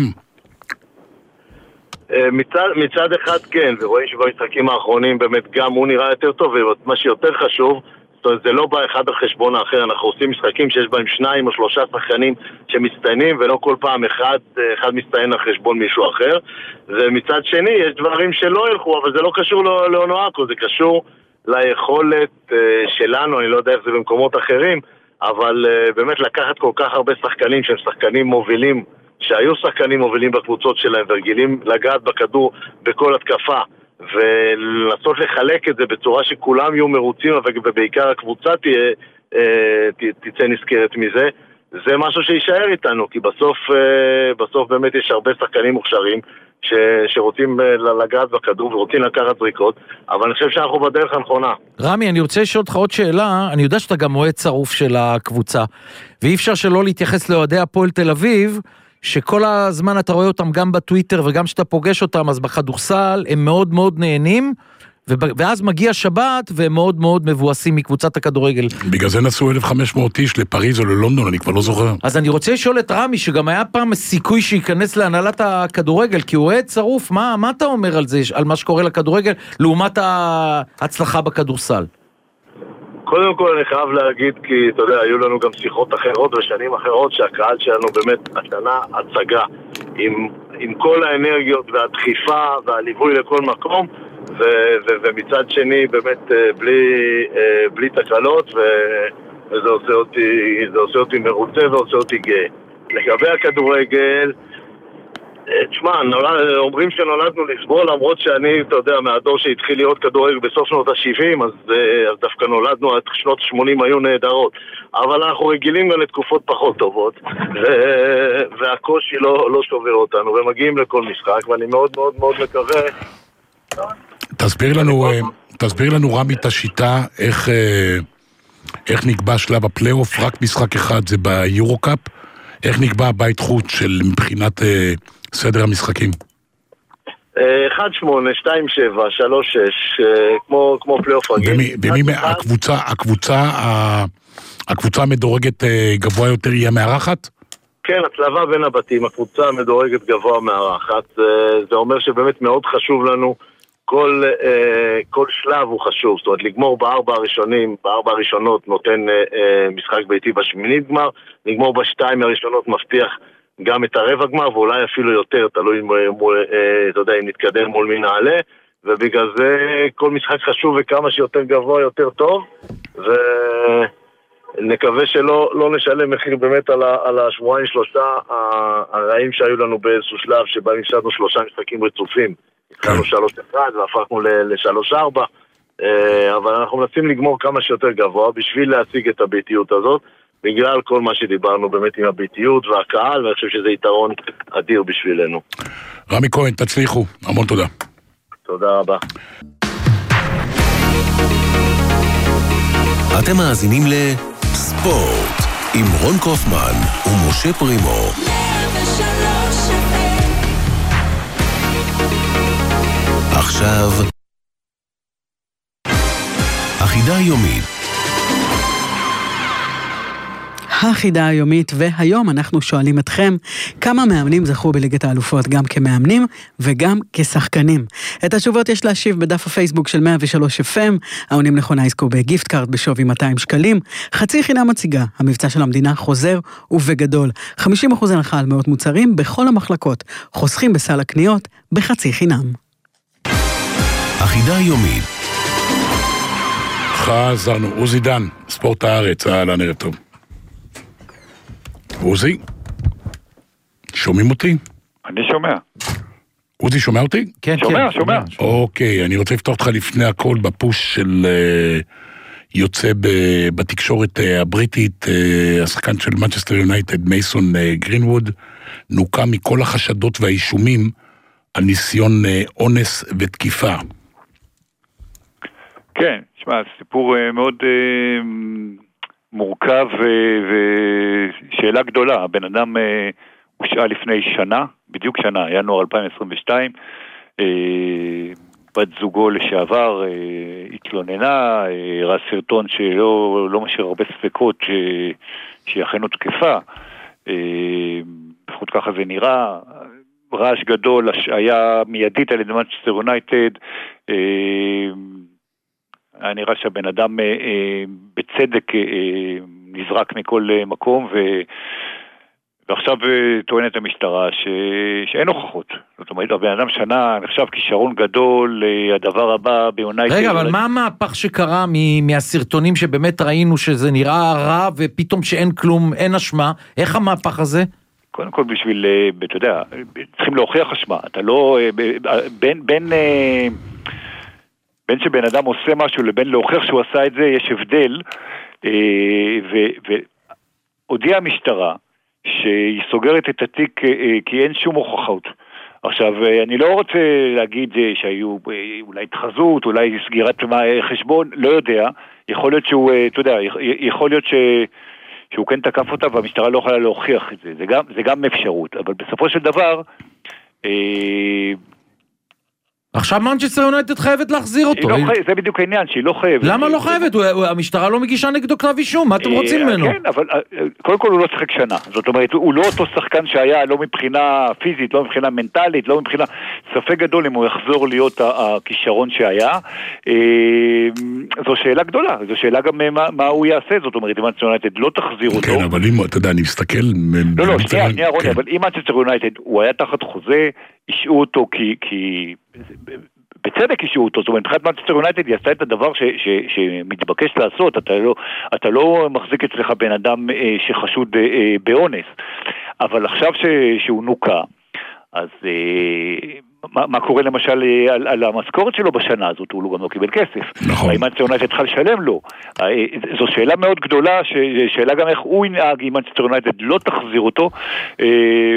מצד, מצד אחד כן, ורואים שבמשחקים האחרונים באמת גם הוא נראה יותר טוב, ומה שיותר חשוב, זאת אומרת, זה לא בא אחד על חשבון האחר, אנחנו עושים משחקים שיש בהם שניים או שלושה שחקנים שמצטיינים, ולא כל פעם אחד, אחד מצטיין על חשבון מישהו אחר, ומצד שני יש דברים שלא ילכו, אבל זה לא קשור לאונואקו, זה קשור ליכולת שלנו, אני לא יודע איך זה במקומות אחרים, אבל באמת לקחת כל כך הרבה שחקנים שהם שחקנים מובילים, שהיו שחקנים מובילים בקבוצות שלהם ורגילים לגעת בכדור בכל התקפה ולנסות לחלק את זה בצורה שכולם יהיו מרוצים ובעיקר הקבוצה תהיה, תצא נזכרת מזה, זה משהו שישאר איתנו, כי בסוף, בסוף באמת יש הרבה שחקנים מוכשרים ש, שרוצים לגעת בכדור ורוצים לקחת זריקות, אבל אני חושב שאנחנו בדרך הנכונה. רמי, אני רוצה לשאול אותך עוד שאלה, אני יודע שאתה גם אוהד צרוף של הקבוצה, ואי אפשר שלא להתייחס לאוהדי הפועל תל אביב, שכל הזמן אתה רואה אותם גם בטוויטר וגם שאתה פוגש אותם, אז בכדורסל הם מאוד מאוד נהנים, ואז מגיע שבת והם מאוד מאוד מבואסים מקבוצת הכדורגל. בגלל זה נסעו אלף וחמש מאות איש לפריז או ללונדון, אני כבר לא זוכר. אז אני רוצה לשאול את רמי, שגם היה פעם סיכוי שייכנס להנהלת הכדורגל, כי הוא אוהד צרוף, מה, מה אתה אומר על זה, על מה שקורה לכדורגל, לעומת ההצלחה בכדורסל? קודם כל אני חייב להגיד, כי אתה יודע, היו לנו גם שיחות אחרות ושנים אחרות שהקהל שלנו באמת השנה הצגה עם, עם כל האנרגיות והדחיפה והליווי לכל מקום, ו, ו, ומצד שני באמת בלי, בלי תקלות, ו, וזה עושה אותי, זה עושה אותי מרוצה ועושה אותי גאה. לגבי הכדורגל, תשמע, אומרים שנולדנו לסבול, למרות שאני, אתה יודע, מהדור שהתחיל להיות כדורגל בסוף שנות ה-שבעים, אז, אז דווקא נולדנו, עד שנות ה-שמונים היו נהדרות. אבל אנחנו רגילים גם לתקופות פחות טובות, ו, והקושי לא, לא שובר אותנו, ומגיעים לכל משחק, ואני מאוד מאוד מאוד מקווה... תסביר לנו, תסביר לנו רמי את השיטה, איך, איך נקבע שלב הפלייאוף, רק משחק אחד זה ביורוקאפ, איך נקבע בית חוץ של מבחינת סדר המשחקים? אחד שמונה, שתיים שבע, שלוש שש, כמו, כמו פלייאוף רגיל. ומי הקבוצה, הקבוצה, הקבוצה המדורגת גבוה יותר היא המארחת? כן, הצלבה בין הבתים, הקבוצה המדורגת גבוה מארחת, זה אומר שבאמת מאוד חשוב לנו, כל, כל שלב הוא חשוב, זאת אומרת, לגמור בארבע הראשונים, בארבע הראשונות נותן משחק ביתי בשמינית גמר, לגמור בשתיים הראשונות מבטיח גם את הרבע גמר, ואולי אפילו יותר, תלוי מול, אתה יודע, אם נתקדם מול מי נעלה, ובגלל זה כל משחק חשוב וכמה שיותר גבוה יותר טוב, ונקווה שלא לא נשלם מחיר באמת על, ה, על השבועיים שלושה הרעים שהיו לנו באיזשהו שלב, שבה נפסדנו שלושה משחקים רצופים. התחלנו שלוש אחד והפכנו לשלוש ארבע, אבל אנחנו מנסים לגמור כמה שיותר גבוה בשביל להשיג את הביתיות הזאת, בגלל כל מה שדיברנו באמת עם הביתיות והקהל, ואני חושב שזה יתרון אדיר בשבילנו. רמי כהן, תצליחו, המון תודה. תודה רבה. אתם מאזינים לספורט עם רון קופמן ומשה פרימו. עכשיו החידה היומית. החידה היומית, והיום אנחנו שואלים אתכם כמה מאמנים זכו בליגת האלופות, גם כמאמנים וגם כשחקנים. את התשובות יש להשיב בדף הפייסבוק של מאה ושלוש אף אם, העונים נכונה יזכו בגיפט קארד בשווי מאתיים שקלים, חצי חינם מציגה, המבצע של המדינה חוזר ובגדול, חמישים אחוז הנחה על מאות מוצרים בכל המחלקות, חוסכים בסל הקניות בחצי חינם. החידה היומית. חזרנו, עוזי דן, ספורט הארץ, אהלן, ערב טוב. עוזי, שומעים אותי? אני שומע. עוזי, שומע אותי? כן, שומע, כן. שומע. אוקיי, אני רוצה לפתוח אותך לפני הכל בפוש של uh, יוצא ב- בתקשורת uh, הבריטית, uh, השחקן של מנצ'סטר יונייטד, מייסון uh, גרינווד, נוקה מכל החשדות והאישומים על ניסיון uh, אונס ותקיפה. כן, שמע, סיפור uh, מאוד uh, מורכב ושאלה uh, גדולה. הבן אדם uh, הושעה לפני שנה, בדיוק שנה, ינואר אלפיים עשרים ושתיים, uh, בת זוגו לשעבר uh, התלוננה, uh, ראה סרטון שלא לא משאיר הרבה ספקות ש, שיחנו תקפה, uh, לפחות ככה זה נראה, רעש גדול, היה מיידית על ידי מנצ'סטר יונייטד, uh, היה נראה שהבן אדם אה, אה, בצדק אה, נזרק מכל אה, מקום, ו... ועכשיו אה, טוענת המשטרה ש... שאין הוכחות. זאת אומרת, הבן אדם שנה נחשב כישרון גדול, אה, הדבר הבא ביונייטד... רגע, אבל מה המהפך שקרה מ... מהסרטונים שבאמת ראינו שזה נראה רע, ופתאום שאין כלום, אין אשמה? איך המהפך הזה? קודם כל בשביל, אתה יודע, צריכים להוכיח אשמה. אתה לא... בין... בין בין שבן אדם עושה משהו לבין להוכיח שהוא עשה את זה, יש הבדל, והודיעה המשטרה שהיא סוגרת את התיק כי אין שום הוכחות. עכשיו, אני לא רוצה להגיד שהיו אולי התחזות, אולי סגירת חשבון, לא יודע, יכול להיות שהוא, אתה יודע, יכול להיות ש... שהוא כן תקף אותה והמשטרה לא יכולה להוכיח את זה, זה גם, זה גם אפשרות, אבל בסופו של דבר... עכשיו מנצ'סטר יונייטד חייבת להחזיר אותו. לא חייב, זה בדיוק העניין, שהיא לא חייבת. למה לא חייבת? המשטרה לא מגישה נגדו כתב אישום, מה אתם רוצים ממנו? כן, אבל קודם כל הוא לא שחק שנה. זאת אומרת, הוא לא אותו שחקן שהיה, לא מבחינה פיזית, לא מבחינה מנטלית, לא מבחינה... ספק גדול אם הוא יחזור להיות הכישרון שהיה. זו שאלה גדולה, זו שאלה גם מה הוא יעשה. זאת אומרת, אם מנצ'סטר יונייטד לא תחזיר אותו... כן, אבל אם, אתה יודע, אני מסתכל... לא, לא, שנייה, שנייה, רוני, אבל אם מנצ'סטר יונייטד הוא היה תחת חוזה, אישרו אותו כי, כי בצדק אישרו אותו, זאת אומרת, מבחינת מנצ'סטר יונייטד היא עשתה את הדבר ש, ש, שמתבקש לעשות, אתה לא, אתה לא מחזיק אצלך בן אדם אה, שחשוד אה, באונס, אבל עכשיו ש, שהוא נוקה, אז אה, מה, מה קורה למשל אה, על, על המשכורת שלו בשנה הזאת, הוא גם לא קיבל כסף, נכון. האם מנצ'סטר יונייטד צריכה לשלם לו, אה, זו שאלה מאוד גדולה, ש, שאלה גם איך הוא ינהג אם מנצ'סטר יונייטד לא תחזיר אותו, אה,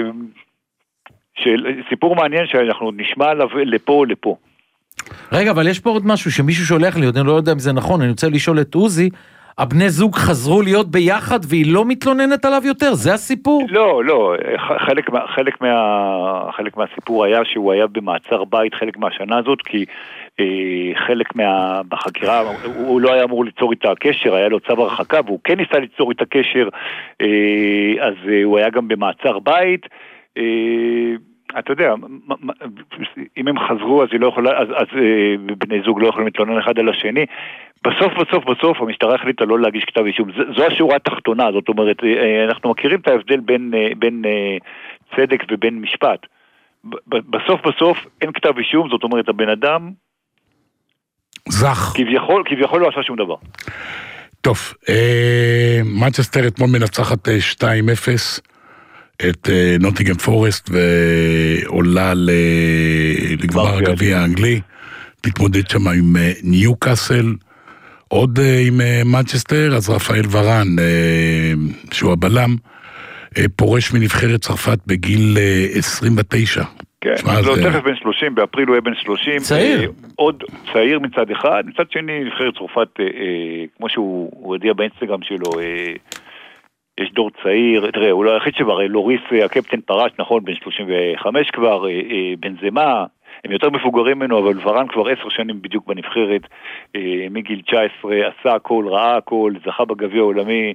סיפור מעניין שאנחנו נשמע עליו לפה או לפה. רגע, אבל יש פה עוד משהו שמישהו שולח לי, אני לא יודע אם זה נכון, אני רוצה לשאול את עוזי, הבני זוג חזרו להיות ביחד והיא לא מתלוננת עליו יותר, זה הסיפור? לא, לא, חלק, חלק, מה, חלק מהסיפור היה שהוא היה במעצר בית חלק מהשנה הזאת, כי אה, חלק מה, בחקירה, הוא, הוא לא היה אמור ליצור איתה קשר, היה לו צו הרחקה, והוא כן ניסה ליצור איתה קשר, אה, אז אה, הוא היה גם במעצר בית, אתה יודע, אם הם חזרו אז, לא יכולה, אז, אז בני זוג לא יכולים להתלונן אחד על השני. בסוף בסוף בסוף המשטרה החליטה לא להגיש כתב אישום. זו השורה התחתונה, זאת אומרת, אנחנו מכירים את ההבדל בין, בין צדק ובין משפט. בסוף בסוף אין כתב אישום, זאת אומרת הבן אדם זך. כביכול, כביכול לא עשה שום דבר. טוב, מנצ'סטר אתמול מנצחת שתיים אפס את נוטינגהאם פורסט ועולה לגמר הגביע האנגלי, תתמודד שם עם ניוקאסל, עוד עם מנצ'סטר, אז רפאל ורן, שהוא הבלם, פורש מנבחרת צרפת בגיל עשרים ותשע. כן, לא תכף בן שלושים, באפריל הוא יהיה בן שלושים. צעיר. עוד צעיר מצד אחד, מצד שני נבחרת צרפת, כמו שהוא הודיע באינסטגרם שלו, יש דור צעיר, תראה, הוא לא היחיד שבר, לוריס הקפטן פרש, נכון, בן שלושים וחמש כבר, בן זמה, הם יותר מפוגרים ממנו, אבל ורן כבר עשר שנים בדיוק בנבחרת, מגיל תשע עשרה, עשה הכל, ראה הכל, זכה בגביע העולמי,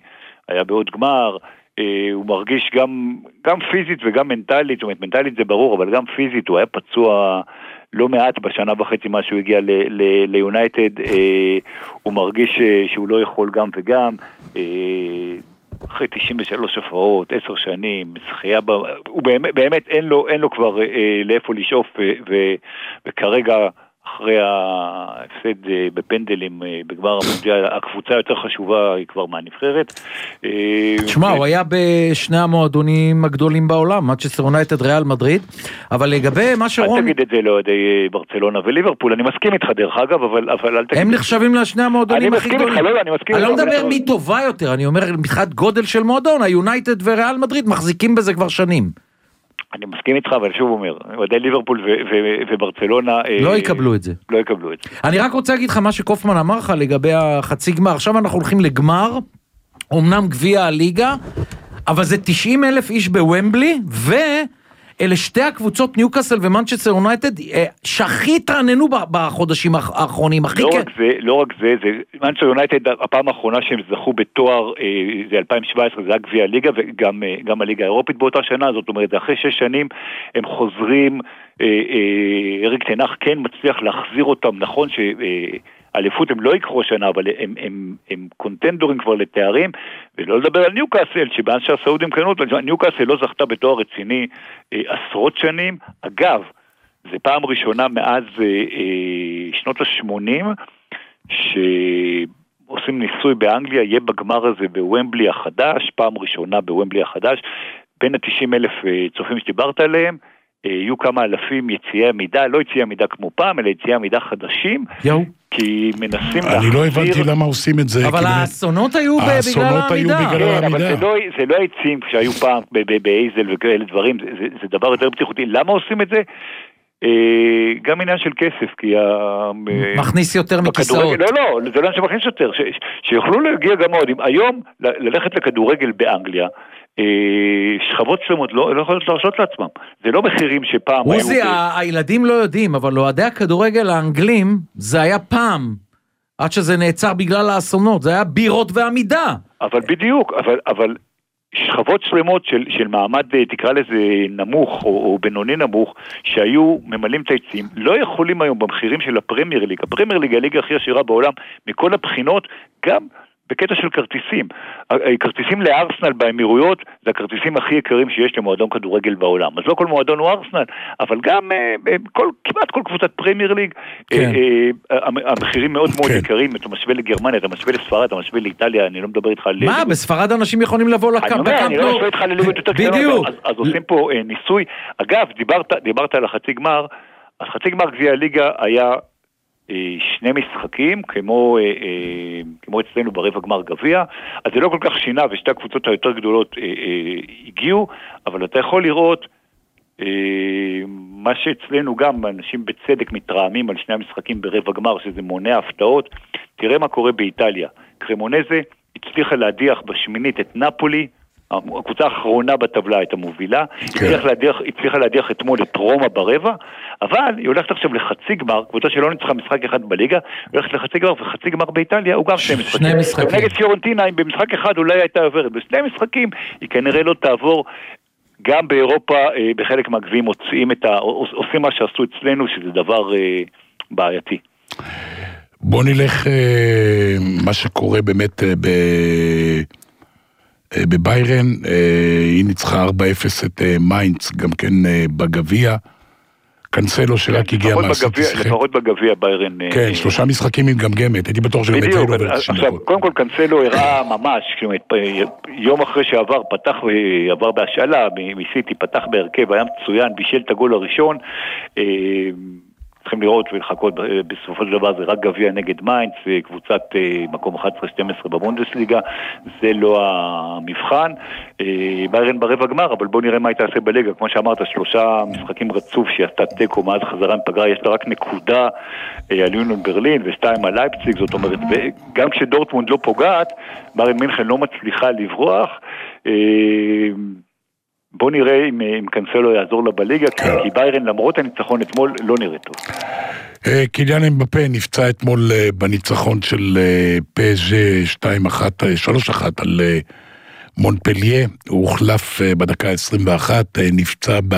היה בעוד גמר, הוא מרגיש גם, גם פיזית וגם מנטלית, זאת אומרת, מנטלית זה ברור, אבל גם פיזית, הוא היה פצוע לא מעט בשנה וחצי מה שהוא הגיע ליונייטד, הוא מרגיש שהוא לא יכול גם וגם, אחרי תשעים ושלוש הופעות, עשר שנים, שחייה, הוא באמת, באמת אין לו, אין לו כבר לאיפה לשאוף, וכרגע, אחרי ההפסד בפנדלים בגמר המונדיאל, הקבוצה יותר חשובה היא כבר מהנבחרת. תשמע, הוא היה בשני המועדונים הגדולים בעולם, מנצ'סטר יונייטד, ריאל מדריד, אבל לגבי מה שרון... אל תגיד את זה לאוהדי ברצלונה וליברפול, אני מסכים איתך דרך אגב, אבל אל תגיד... הם נחשבים לשני המועדונים הכי גדולים. אני מסכים איתך, לא, אני מסכים איתך. אני לא מדבר מי טובה יותר, אני אומר מבחינת גודל של מועדון, היונייטד וריאל מדריד מחזיקים בזה כבר שנים. אני מסכים איתך, אבל שוב אומר, ודאי ליברפול וברצלונה... לא יקבלו את זה. לא יקבלו את זה. אני רק רוצה להגיד לך מה שקופמן אמר לך לגבי החצי גמר. עכשיו אנחנו הולכים לגמר, אמנם גביע הליגה, אבל זה תשעים אלף איש בוומבלי, ואלה שתי הקבוצות ניוקאסל ומנצ'סטר יונייטד, שהכי התרעננו בחודשים האחרונים. לא רק זה, לא רק זה, מנצ'סטר יונייטד, הפעם האחרונה שהם זכו בתואר, זה אלפיים שבע עשרה, זה היה גביע הליגה, וגם הליגה האירופית באותה שנה, זאת אומרת, אחרי שש שנים הם חוזרים, אריק תנח כן מצליח להחזיר אותם, נכון ש... אליפות הם לא יקחו שנה, אבל הם, הם, הם קונטנדורים כבר לתארים, ולא לדבר על ניוקאסל, שבאן שהסעודים קנו, ניוקאסל לא זכתה בתואר רציני אה, עשרות שנים. אגב, זה פעם ראשונה מאז אה, אה, שנות ה-שמונים, שעושים ניסוי באנגליה, יהיה בגמר הזה בוומבלי החדש, פעם ראשונה בוומבלי החדש, בין ה-תשעים אלף אה, צופים שדיברת עליהם, יהיו כמה אלפים יציאי עמידה, לא יציאי עמידה כמו פעם, אלא יציאי עמידה חדשים, כי מנסים להחזיר... אני לא הבנתי למה עושים את זה. אבל האסונות היו בגלל העמידה. כן, אבל זה לא היציאים כשהיו פעם באייזל וכאלה דברים, זה דבר יותר בטיחותי. למה עושים את זה? גם עניין של כסף, כי... מכניס יותר מכיסאות. לא, לא, זה לא שמכניס יותר, שיוכלו להגיע גם עוד. היום ללכת לכדורגל באנגליה, שכבות שלמות לא, לא יכולות להרשות לעצמם. זה לא מחירים שפעם... עוזי, הילדים לא יודעים, אבל אוהדי הכדורגל האנגלים, זה היה פעם, עד שזה נעצר בגלל האסונות, זה היה בירות ועמידה. אבל בדיוק, אבל, אבל שכבות שלמות של, של מעמד, תקרא לזה נמוך, או, או בינוני נמוך, שהיו ממלאים את היצים, לא יכולים היום במחירים של הפרמייר ליג. הפרמייר ליג, הליגה הכי עשירה בעולם, מכל הבחינות, גם... בקטע של כרטיסים, כרטיסים לארסנל באמירויות, זה הכרטיסים הכי יקרים שיש למועדון כדורגל בעולם. אז לא כל מועדון הוא ארסנל, אבל גם כל, כמעט כל קבוצת פרמייר ליג, כן. המחירים מאוד מאוד כן. יקרים, אתה משווה לגרמניה, אתה משווה לספרד, אתה משווה לאיטליה, אני לא מדבר איתך על... מה? בספרד אנשים יכולים לבוא לקאפ, אני אומר, אני לא משווה איתך לליגות יותר קטנות, אז, אז עושים פה ניסוי. אגב, דיברת, דיברת על החצי גמר, אז חצי גמר גביע הליגה היה... שני משחקים, כמו, כמו אצלנו ברבע גמר גביע, אז זה לא כל כך שינה, ושתי הקבוצות היותר גדולות הגיעו, אבל אתה יכול לראות מה שאצלנו גם, אנשים בצדק מתרעמים על שני המשחקים ברבע גמר, שזה מונע הפתעות. תראה מה קורה באיטליה. קרמונזה הצליחה להדיח בשמינית את נפולי, הקבוצה האחרונה בטבלה הייתה מובילה, הצליחה להדיח, הצליחה להדיח אתמול את רומא ברבע, אבל היא הולכת עכשיו לחצי גמר, קבוצה שלא ניצחה משחק אחד בליגה, היא הולכת לחצי גמר, וחצי גמר באיטליה הוא גם שני משחקים. שני משחקים. נגד פיורנטינה, אם במשחק אחד אולי הייתה עוברת, בשני משחקים היא כנראה לא תעבור, גם באירופה בחלק מהגביעים מוצאים את ה... עושים מה שעשו אצלנו, שזה דבר בעייתי. בוא נלך מה שקורה באמת ב... בביירן, היא ניצחה ארבע אפס את מיינץ, גם כן בגביע. קנסלו שרק הגיע מהסיטי. לפחות בגביע ביירן. כן, שלושה משחקים עם גמגמת, הייתי בטוח שגם את זה לא עובר. עכשיו, קודם כל קנסלו הראה ממש, יום אחרי שעבר פתח, עבר בהשאלה מסיטי, פתח בהרכב, היה מצוין, בישל את הגול הראשון, צריכים לראות ולחכות, בסופו של דבר זה רק גביע נגד מיינץ, קבוצת מקום אחת עשרה שתים עשרה בבונדסליגה, זה לא המבחן. ביירן ברבע גמר, אבל בוא נראה מה היא תעשה בליגה. כמו שאמרת, שלושה משחקים רצוף שהיא עשתה טקו מאז חזרה מפגרה, יש לה רק נקודה על יוניון ברלין ושתיים על לייפציג, זאת אומרת, גם כשדורטמונד לא פוגעת, ביירן מינכן לא מצליחה לברוח. בוא נראה אם, אם קנסלו יעזור לה בליגה, כי ביירן למרות הניצחון אתמול לא נראה טוב. קיליאן אמבפה נפצע אתמול בניצחון של פי אס ג'י שלוש אחת על מונפליה, הוא הוחלף בדקה עשרים ואחת, נפצע ב...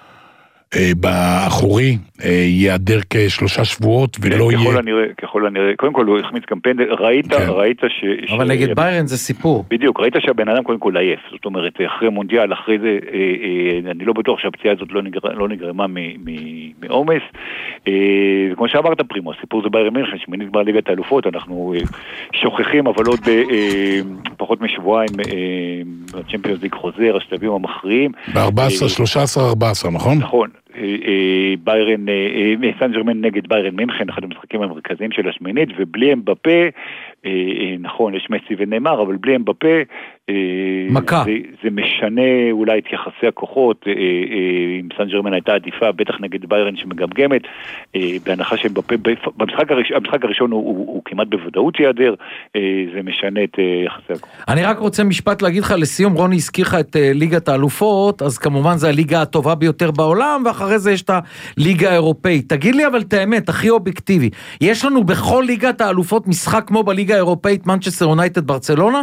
באחורי, יעדר כשלושה שבועות ולא יהיה... ככל הנראה, ככל הנראה, קודם כל הוא החמיץ קמפיין, ראית, ראית ש... אבל נגד ביירן זה סיפור. בדיוק, ראית שהבן אדם קודם כל עייף, זאת אומרת, אחרי מונדיאל, אחרי זה, אני לא בטוח שהפציעה הזאת לא נגרמה מעומס, וכמו שאמרת פרימו, הסיפור זה ביירן מינכן, שמינית בליגת האלופות, אנחנו שוכחים, אבל עוד פחות משבועיים, הצ'מפיונס ליג חוזר, השלבים המכריעים. ב-ארבע עשרה, שלושה עשר, ארבע עשרה, נכון? נכון. ביירן, סן ז'רמן נגד ביירן מינכן, אחד המשחקים המרכזיים של השמינית, ובלי אמבפה, נכון, יש מסי ונאמר, אבל בלי אמבפה, מכה. זה, זה משנה אולי את יחסי הכוחות, אם סן ז'רמן הייתה עדיפה, בטח נגד ביירן שמגמגמת, בהנחה שאמבפה, במשחק הראשון, המשחק הראשון הוא, הוא, הוא כמעט בוודאות יעדר, זה משנה את יחסי הכוחות. אני רק רוצה משפט להגיד לך, לסיום, רוני הזכיר לך את ליגת האלופות, אז כמובן זה הליגה הטובה ביותר בעולם, ואחרי זה יש את הליגה האירופאית. תגיד לי אבל את האמת, הכי אובייקטיבי, יש לנו בכל ליגת האלופות משחק כמו בליגה האירופאית, מנצ'סטר יונייטד ברצלונה?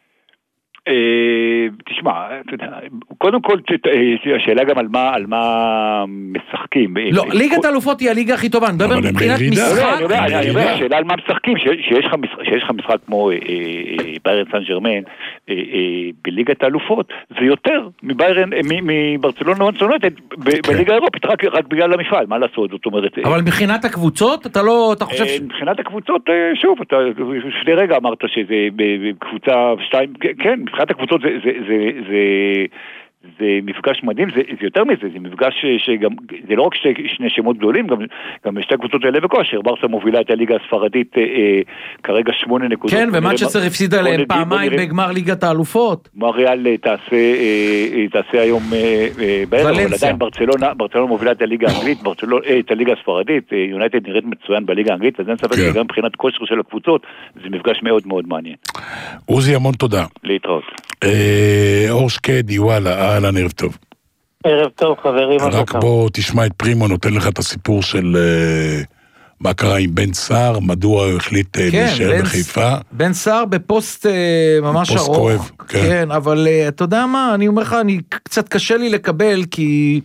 תשמע, קודם כל השאלה גם על מה על מה משחקים. לא, ליגת האלופות היא הליגה הכי טובה, אני מדבר מבחינת משחק. אני יודע, השאלה על מה משחקים, שיש לך משחק כמו ביירן סן ז'רמן בליגת האלופות, זה יותר מברצלונה יונייטד בליגה האירופית, רק בגלל המפעל, מה לעשות, זאת אומרת. אבל מבחינת הקבוצות, אתה לא, אתה חושב... מבחינת הקבוצות, שוב, אתה לפני רגע אמרת שזה בקבוצה שתיים, כן, מבחינת הקבוצות זה, זה, זה, זה, זה מפגש מדהים, זה, זה יותר מזה, זה מפגש שגם, זה לא רק שני, שני שמות גדולים, גם, גם שתי הקבוצות האלה בכושר, ברסה מובילה את הליגה הספרדית אה, כרגע שמונה נקודות. כן, ומנצ'סטר הפסידה להם פעמיים בגמר ליגת האלופות. מריאל תעשה, אה, תעשה היום אה, אה, בערב, אבל עדיין ברצלונה, ברצלונה מובילה את הליגה האנגלית, ברצלונה, אה, את הליגה הספרדית, אה, יונייטד נראית מצוין בליגה האנגלית, אז אין ספק שגם מבחינת כושר של הקבוצות, זה מפגש מאוד מאוד מעניין. עוזי, המון תודה. להתראות. אור שקדי, וואלה, אהלן, ערב טוב. ערב טוב, חברים. רק בוא תשמע את פרימו, נותן לך את הסיפור של מה קרה עם בן סער, מדוע הוא החליט להישאר בחיפה. בן סער בפוסט ממש ארוך. פוסט כואב, כן. כן, אבל אתה יודע מה, אני אומר לך, אני קצת קשה לי לקבל, כי...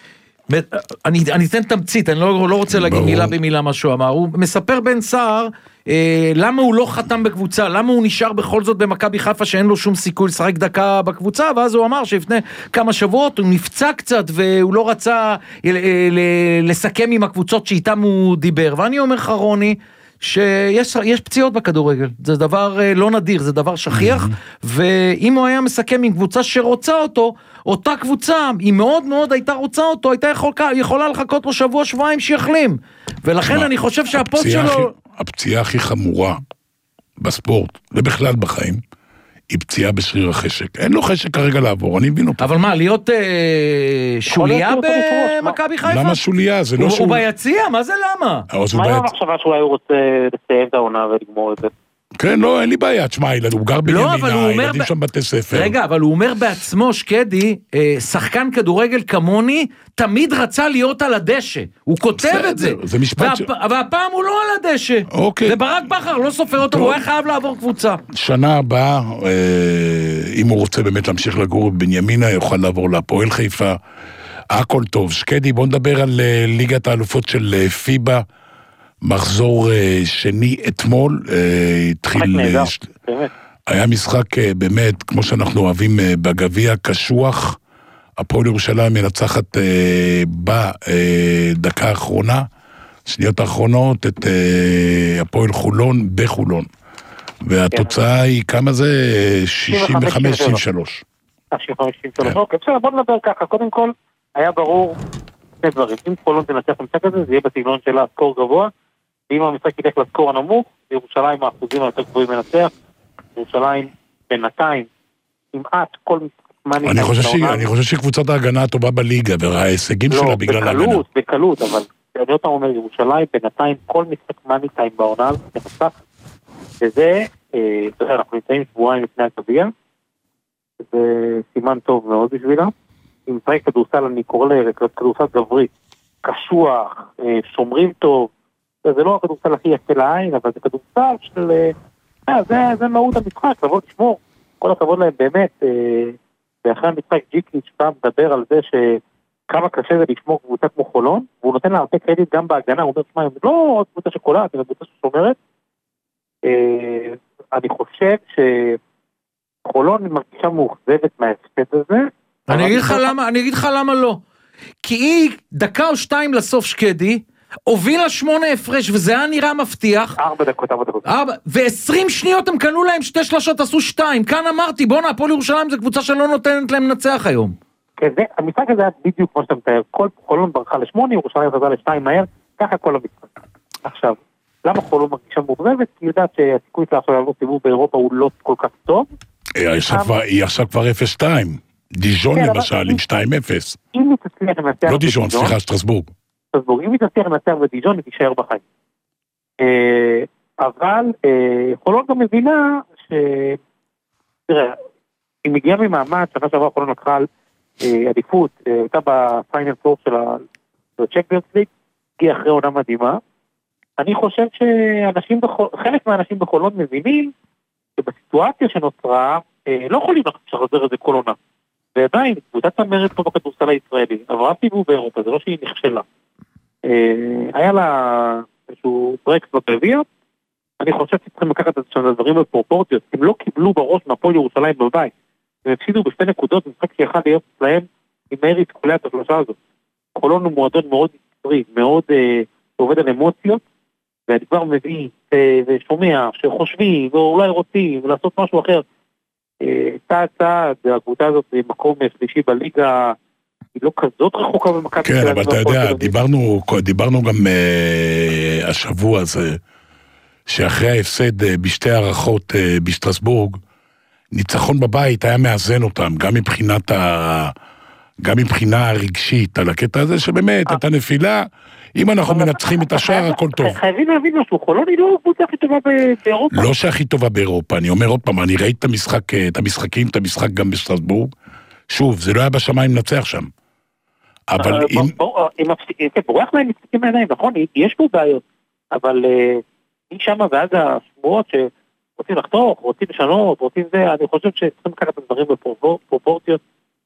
אני, אני אתן תמצית, אני לא, לא רוצה להגיד מילה במילה מה שהוא אמר. הוא מספר בן סער, אה, למה הוא לא חתם בקבוצה, למה הוא נשאר בכל זאת במכבי חיפה שאין לו שום סיכוי לשחק דקה בקבוצה, ואז הוא אמר שלפני כמה שבועות הוא נפצע קצת והוא לא רצה אה, אה, לסכם עם הקבוצות שאיתם הוא דיבר. ואני אומר לך רוני, שיש יש פציעות בכדורגל, זה דבר אה, לא נדיר, זה דבר שכיח, ואם הוא היה מסכם עם קבוצה שרוצה אותו, אותה קבוצה, היא מאוד מאוד הייתה רוצה אותו, הייתה יכול, יכולה לחכות לו שבוע, שבועיים שיחלים. ולכן אני חושב שהפוסט שלו... הכי, הפציעה הכי חמורה בספורט, ובכלל בחיים, היא פציעה בשריר החשק. אין לו חשק כרגע לעבור, אני מבין אותו. אבל מה, להיות אה, שוליה במכבי חיפה? למה שוליה? זה לא הוא, שול... הוא ביציע, מה זה למה? מה היה המחשבה שאולי הוא רוצה לסיים את העונה ולגמור את זה? כן, לא, אין לי בעיה, תשמע, הוא גר בנימינה, ילדים שם בתי ספר. רגע, אבל הוא אומר בעצמו, שקדי, שחקן כדורגל כמוני, תמיד רצה להיות על הדשא. הוא כותב את זה. זה משפט ש... והפעם הוא לא על הדשא. אוקיי. וברק בכר לא סופר אותו, הוא היה חייב לעבור קבוצה. שנה הבאה, אם הוא רוצה באמת להמשיך לגור בבנימינה, יוכל לעבור להפועל חיפה. הכל טוב. שקדי, בוא נדבר על ליגת האלופות של פיבה. מחזור שני אתמול, התחיל... היה משחק באמת, כמו שאנחנו אוהבים בגביע, קשוח. הפועל ירושלים מנצחת בדקה האחרונה, שניות האחרונות, את הפועל חולון בחולון. והתוצאה היא כמה זה? שישים וחמש שישים ושלוש. שישים וחמש שישים ושלוש. אוקיי, בסדר, בוא נדבר ככה. קודם כל, היה ברור שני דברים. אם חולון תנצח המשחק הזה, זה יהיה בסגנון שלה סקור גבוה. ואם המשחק ילך לסקור הנמוך, ירושלים האחוזים היותר גבוהים מנצח, ירושלים בינתיים, כמעט כל משחק... אני חושב שהיא, אני חושב שהיא קבוצת ההגנה הטובה בליגה, וההישגים שלה בגלל ההגנה. בקלות, בקלות, אבל אני אותם אומר, ירושלים בינתיים כל משחק מאני טיים בעונה, זה נצח, וזה, אתה יודע, אנחנו נמצאים שבועיים לפני הגביע, זה סימן טוב מאוד בשבילה, אם משחק כדורסל, אני קורא לכדורסל גברי, קשוח, שומרים טוב, זה לא הכדורסל הכי יפה לעין, אבל זה כדורסל של... זה, זה מהות המשחק, לבוא לשמור כל הכבוד להם באמת, ואחרי המשחק ג'יקיץ' פעם מדבר על זה שכמה קשה זה לשמור קבוצה כמו חולון, והוא נותן לה הרבה קרדיט גם בהגנה, הוא אומר, שמע, הם לא עוד קבוצה שקולה, הם קבוצה ששומרת. אני חושב שחולון מרגישה מאוכזבת מההפסד הזה. אני אגיד לך למה, אני אגיד לך למה לא. כי היא דקה או שתיים לסוף שקדי, הובילה שמונה הפרש, וזה היה נראה מבטיח. ארבע דקות, ארבע דקות. ארבע, ועשרים שניות הם קנו להם שתי שלשות, עשו שתיים. כאן אמרתי, בוא נעפול ירושלים, זו קבוצה שלא נותנת להם לנצח היום. כן, זה, המשחק הזה היה בדיוק כמו שאתה מתאר. כל חולון ברחה לשמונה, ירושלים חזרה לשתיים מהר, ככה כל המשחק. עכשיו, למה חולון מרגישה מאוכזבת? כי יודעת שהסיכוי שלה עכשיו לעבור סיבוב באירופה הוא לא כל כך טוב. היא עכשיו כבר אפס שתיים. דיז'ון למשל עם שתיים אפס. אם היא תצליח לנצח... לא דיז'ון, סליחה, שטרסבורג. שטרסבורג, אם היא תצליח לנצח בדיז'ון, היא תישאר בחיים. אבל חולון גם מבינה ש... תראה, היא מגיעה ממעמד, שנה שעברה חולון לקחה על עדיפות, הייתה בפיינל פור של הצ'מפיונס ליג, הגיעה אחרי עונה מדהימה. אני חושב שאנשים, חלק מהאנשים בחולון מבינים שבסיטואציה שנוצרה, לא יכולים לחזר את זה כל עונה. ועדיין, קבוצת צמרת פה בכדורסל הישראלי, עברה סיבוב באירופה, זה לא שהיא נכשלה. היה לה איזשהו ברקס בגביע, אני חושב שצריכים לקחת את הדברים בפרופורציות, הם לא קיבלו בראש מהפועל ירושלים בבית, הם הפסידו בשתי נקודות, משחק שיכל להיות להם עם מהירי תקולי את השלושה הזאת. חולון הוא מועדון מאוד יצרי, מאוד עובד על אמוציות, ואני כבר מביא ושומע שחושבים ואולי רוצים לעשות משהו אחר. צעד צעד, הקבוצה הזאת במקום שלישי בליגה, היא לא כזאת רחוקה במכבי. כן, אבל אתה יודע, דיברנו, דיברנו גם uh, השבוע הזה, שאחרי ההפסד uh, בשתי הערכות uh, בשטרסבורג, ניצחון בבית היה מאזן אותם, גם מבחינת ה... גם מבחינה הרגשית, על הקטע הזה שבאמת, את הנפילה, אם אנחנו מנצחים את השער, הכל טוב. חייבים להבין משהו, חולון היא לא קבוצה הכי טובה באירופה. לא שהכי טובה באירופה, אני אומר עוד פעם, אני ראיתי את המשחק, את המשחקים, את המשחק גם בשטרסבורג, שוב, זה לא היה בשמיים לנצח שם. אבל אם... בורח להם משחקים מהעיניים, נכון? יש פה בעיות, אבל היא שמה ואז השמועות שרוצים לחתוך, רוצים לשנות, רוצים זה, אני חושב שצריכים לקחת את הדברים בפרופורציות.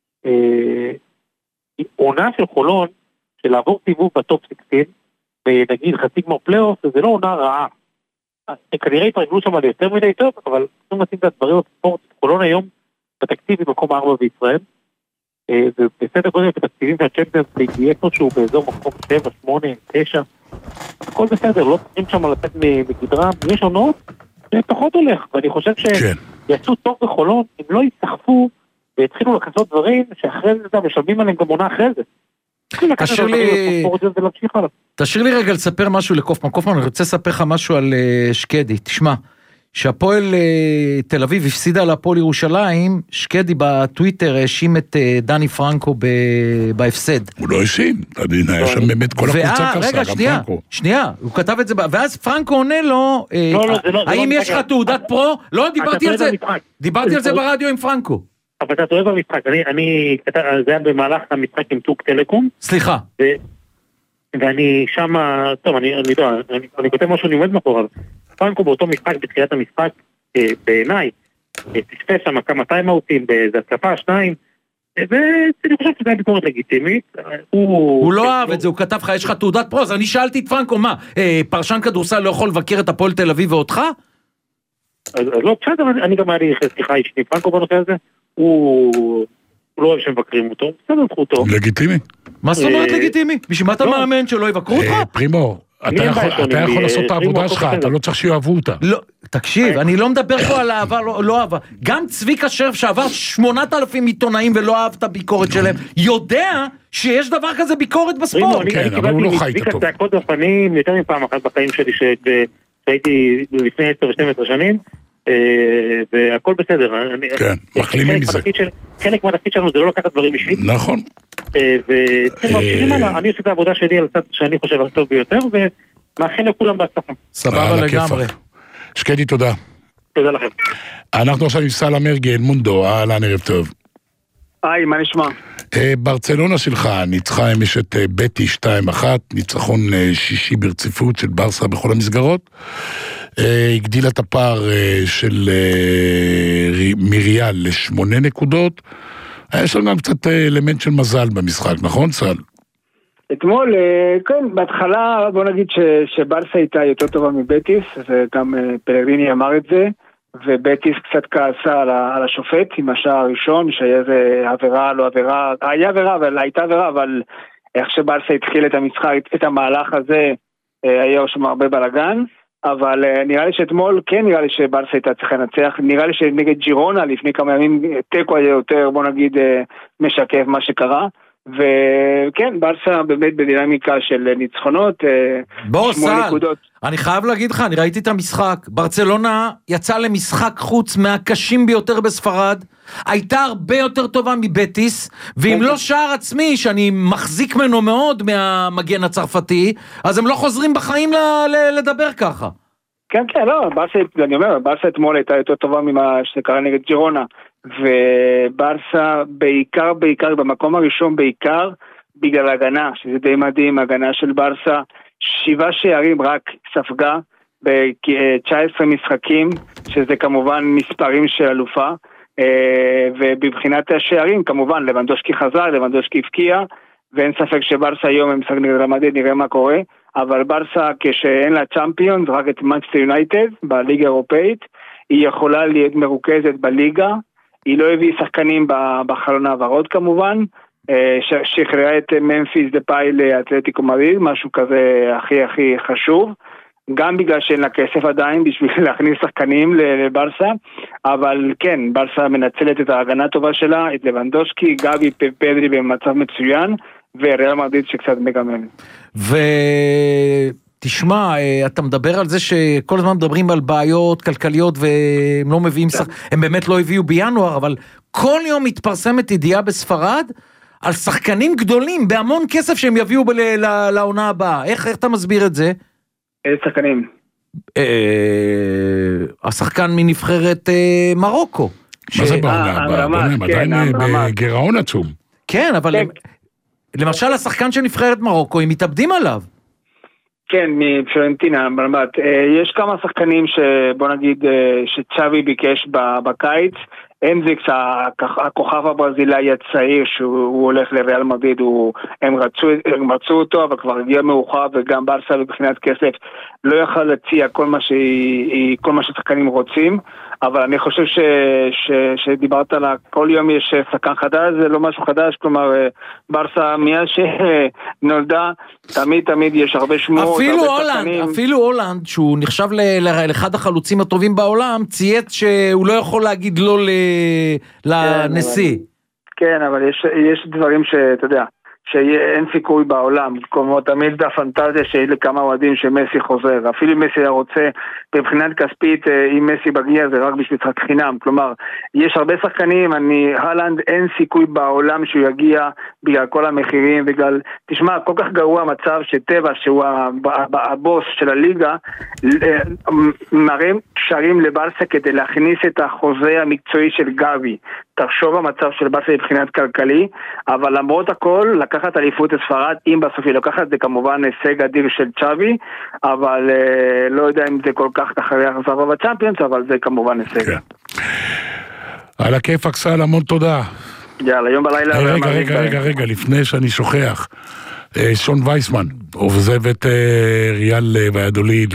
עונה של חולון, של לעבור סיבוב בטופ שש עשרה, ונגיד חצי גמר פלייאוף, זה לא עונה רעה. כנראה התרגלו שם על יותר מדי טוב, אבל צריכים לשים את הדברים בספורט. חולון היום בתקציב היא מקום ארבע בישראל, ובסדר גודל בתקציבים שהצ'מפיונס ליג יהיה איפשהו באזור מקום שבע, שמונה, תשע, הכל בסדר, לא צריכים שם לצאת מגדרם, יש עונות, זה פחות הולך, ואני חושב שיעשו טוב בחולון, אם לא יסחפו, והתחילו לקחת דברים שאחרי זה משלמים עליהם גם עונה אחרי זה. תשאיר לי... תשאיר לי רגע לספר משהו לקופמן. קופמן, אני רוצה לספר לך משהו על שקדי. תשמע, שהפועל תל אביב הפסידה להפועל ירושלים, שקדי בטוויטר האשים את דני פרנקו בהפסד. הוא לא האשים, היה שם באמת כל הקבוצה כעסה, גם פרנקו. שנייה, הוא כתב את זה, ואז פרנקו עונה לו, האם יש לך תעודת פרו? לא, דיברתי על זה, דיברתי על זה ברדיו עם פרנקו. אבל אתה טועה במשחק, אני, אני, זה היה במהלך המשחק עם טוק טלקום. סליחה. ו, ואני שמה, טוב, אני, אני, אני, אני, אני כותב משהו, אני עומד מאחוריו. פרנקו באותו משחק, בתחילת המשחק, אה, בעיניי, אה, תשפש שם כמה טיימאוטים, באיזה התקפה, שניים, אה, ואני חושב שזה היה ביקורת לגיטימית. הוא, הוא לא אהב את זה, הוא כתב לך, יש לך תעודת פרוס, אני שאלתי את פרנקו, מה, אה, פרשן כדורסל לא יכול לבקר את הפועל תל אביב ואותך? אז, אז לא, בסדר, אני גם היה לי שיחה אישית עם פרנקו בנושא הזה. הוא לא אוהב שמבקרים אותו, בסדר, זכותו. לגיטימי. מה זאת אומרת לגיטימי? בשביל מה אתה מאמן שלא יבקרו אותך? פרימו, אתה יכול לעשות את העבודה שלך, אתה לא צריך שיאהבו אותה. תקשיב, אני לא מדבר פה על אהבה, לא אהבה. גם צביקה שרף שעבר שמונת אלפים עיתונאים ולא אהב את הביקורת שלהם, יודע שיש דבר כזה ביקורת בספורט. כן, אבל הוא לא חי את הטוב. צביקה צעקות בפנים יותר מפעם אחת בחיים שלי, שהייתי לפני עשר ושתים עשרה שנים, והכל בסדר. כן, מכלילים מזה. חלק מהתפקיד שלנו זה לא לקחת דברים אישית. נכון. אני עושה את העבודה שלי על הצד שאני חושב הטוב ביותר, ומאחל לכולם בהצלחה. סבבה לגמרי. שקדי, תודה. תודה לכם. אנחנו עכשיו עם סלאם מרגי, אלמונדו, אהלן, ערב טוב. היי, מה נשמע? ברצלונה שלך ניצחה אמש את בטי שתיים אחת, ניצחון שישי ברציפות של ברסה בכל המסגרות, הגדילה את הפער של מריאל לשמונה נקודות. יש לנו גם קצת אלמנט של מזל במשחק, נכון סל? אתמול, כן, בהתחלה בוא נגיד שבארסה הייתה יותר טובה מבטיס, גם פלגריני אמר את זה, ובטיס קצת כעסה על השופט עם השער הראשון, שהיה איזה עבירה, לא עבירה, היה עבירה, אבל הייתה עבירה, אבל איך שבארסה התחיל את המשחק, את המהלך הזה, היה שם הרבה בלגן, אבל נראה לי שאתמול, כן נראה לי שבארסה הייתה צריכה לנצח, נראה לי שנגד ג'ירונה, לפני כמה ימים, טקו היה יותר, בוא נגיד, משקף מה שקרה, וכן, ברסה באמת בדינמיקה של ניצחונות, בוא סל, אני חייב להגיד לך, אני ראיתי את המשחק, ברצלונה יצא למשחק חוץ מהקשים ביותר בספרד, הייתה הרבה יותר טובה מבטיס, ואם לא שער עצמי, שאני מחזיק ממנו מאוד מהמגן הצרפתי, אז הם לא חוזרים בחיים לדבר ככה. כן, כן, לא, ברסה, אני אומר, ברסה אתמול הייתה יותר טובה ממה שקרה נגד ג'ירונה, וברסה בעיקר, בעיקר, במקום הראשון בעיקר, בגלל הגנה, שזה די מדהים, הגנה של ברסה, שבעה שערים רק ספגה, ב-תשע עשרה משחקים, שזה כמובן מספרים של אלופה, ובבחינת השערים, כמובן, לבנדושקי חזר, לבנדושקי הפקיע, ואין ספק שברסה היום הם משחק נגד רעל מדריד, נראה מה קורה, אבל ברסה כשאין לה צ'אמפיונס, רק את מנצ'סטר יונייטד, בליגה האירופאית, היא יכולה להיות מרוכזת בליגה, היא לא הביא שחקנים בחלון העברות כמובן, שחררה את ממפיס דפאי לאתלטיקו מדריד, משהו כזה הכי הכי חשוב, גם בגלל שאין לה כסף עדיין בשביל להכניס שחקנים לברסה, אבל כן, ברסה מנצלת את ההגנה הטובה שלה, את לבנדושקי, גבי, פדרי במצב מצוין, ורעל מדריד שקצת מגמם. ותשמע, אתה מדבר על זה שכל הזמן מדברים על בעיות כלכליות והם לא מביאים, הם באמת לא הביאו בינואר, אבל כל יום מתפרסמת ידיעה בספרד על שחקנים גדולים בהמון כסף שהם יביאו לעונה הבאה. איך אתה מסביר את זה? איזה שחקנים? השחקן מנבחרת מרוקו. מה זה בעונה הבאה? הם עדיין בגירעון עצום. כן, אבל למשל השחקן של נבחרת מרוקו, הם מתאבדים עליו. כן, מפלורנטינה, ברמת. יש כמה שחקנים שבוא נגיד שצ'אבי ביקש בקיץ, אנזיקס, הכוכב הברזילאי הצעיר שהוא הולך לריאל מדריד, הם רצו, הם רצו אותו, אבל כבר הגיע מאוחר, וגם ברסה בבחינת כסף לא יכל להציע כל מה, שהיא, כל מה ששחקנים רוצים, אבל אני חושב ש, ש, שדיברת על כל יום יש שחקן חדש, זה לא משהו חדש, כלומר ברסה מאז שנולדה, תמיד תמיד יש הרבה שמועות, אפילו הולנד, אפילו הולנד, שהוא נחשב לאחד החלוצים הטובים בעולם, צייץ שהוא לא יכול להגיד לא לנשיא. כן, אבל יש, יש דברים שאתה יודע, שאין סיכוי בעולם, כמו תמיד הפנטזיה של כמה אוהדים שמסי חוזר, אפילו אם מסי רוצה בבחינת כספית, אם מסי בגיע זה רק בשביל משחק חינם, כלומר, יש הרבה שחקנים, אני, הלנד אין סיכוי בעולם שהוא יגיע בגלל כל המחירים, בגלל, תשמע, כל כך גרוע המצב שטבע, שהוא הבוס של הליגה, מראים קשרים לברסה כדי להכניס את החוזה המקצועי של גבי, תחשוב המצב של ברסה מבחינת כלכלי, אבל למרות הכל, לקחת אליפות לספרד, אם בסוף היא לוקחת, זה כמובן הישג אדיר של צ'אבי, אבל אה, לא יודע אם זה כל כך אחרי החזרה בצ'אמפיונס, אבל זה כמובן הישג. על הכיף אקסל, המון תודה. יאללה, יום בלילה. רגע, רגע, רגע, רגע, לפני שאני שוכח, שון וייסמן, עוזב את ריאל ויאדוליד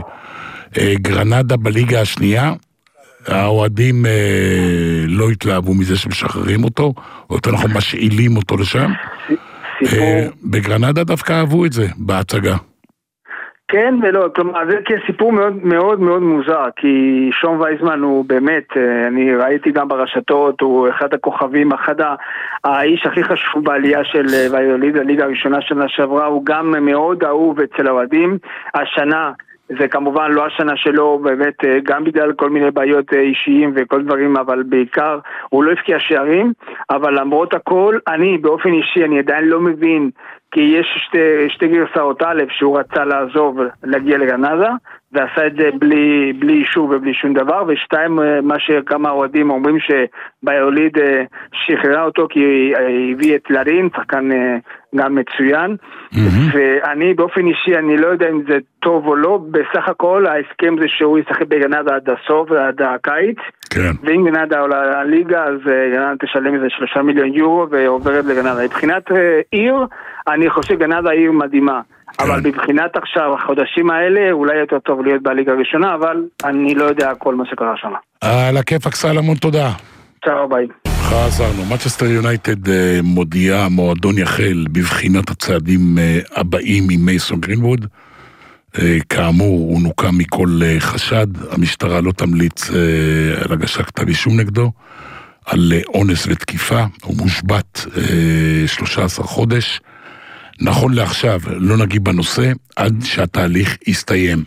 לגרנדה בליגה השנייה, האוהדים אה, לא התלהבו מזה שמשחררים אותו, או יותר אנחנו משאילים אותו לשם. אה, בגרנדה דווקא אהבו את זה, בהצגה. כן ולא, כלומר זה כסיפור מאוד מאוד מאוד מוזר, כי שון וייסמן הוא באמת, אני ראיתי גם ברשתות, הוא אחד הכוכבים, אחד האיש הכי חשוב בעלייה של ויאדוליד, הליגה הראשונה שנה שעברה, הוא גם מאוד אהוב אצל האוהדים, השנה זה כמובן לא השנה שלו, באמת גם בגלל כל מיני בעיות אישיים וכל דברים, אבל בעיקר הוא לא הפקיע שערים, אבל למרות הכל, אני באופן אישי, אני עדיין לא מבין, כי יש שתי, שתי גרסאות א' שהוא רצה לעזוב, להגיע לגרנדה, ועשה את זה בלי, בלי אישור ובלי שום דבר, ושתיים, מה שכמה אוהדים אומרים שביוליד שחררה אותו כי הביא את לרין, שחקן גם מצוין, mm-hmm. ואני באופן אישי, אני לא יודע אם זה טוב או לא, בסך הכל ההסכם זה שהוא ישחק בגנדה עד הסוף, עד הקיץ, כן. ואם גנדה עולה לליגה, אז גנדה תשלם איזה שלושה מיליון יורו ועוברת לגנדה. מבחינת עיר, אני חושב גנדה עיר מדהימה. אבל בבחינת עכשיו, החודשים האלה, אולי יותר טוב להיות בליגה הראשונה, אבל אני לא יודע כל מה שקרה שם. על הכיפאק סלומון, תודה. צהר ביי. חזרנו, מנצ'סטר יונייטד מודיעה, המועדון יחל בבחינת הצעדים הבאים עם מייסון גרינווד. כאמור, הוא נוקם מכל חשד, המשטרה לא תמליץ על הגשת כתב אישום נגדו, על אונס ותקיפה, הוא מושבת שלושה עשר חודש. נכון לעכשיו, לא נגיע בנושא, עד שהתהליך יסתיים.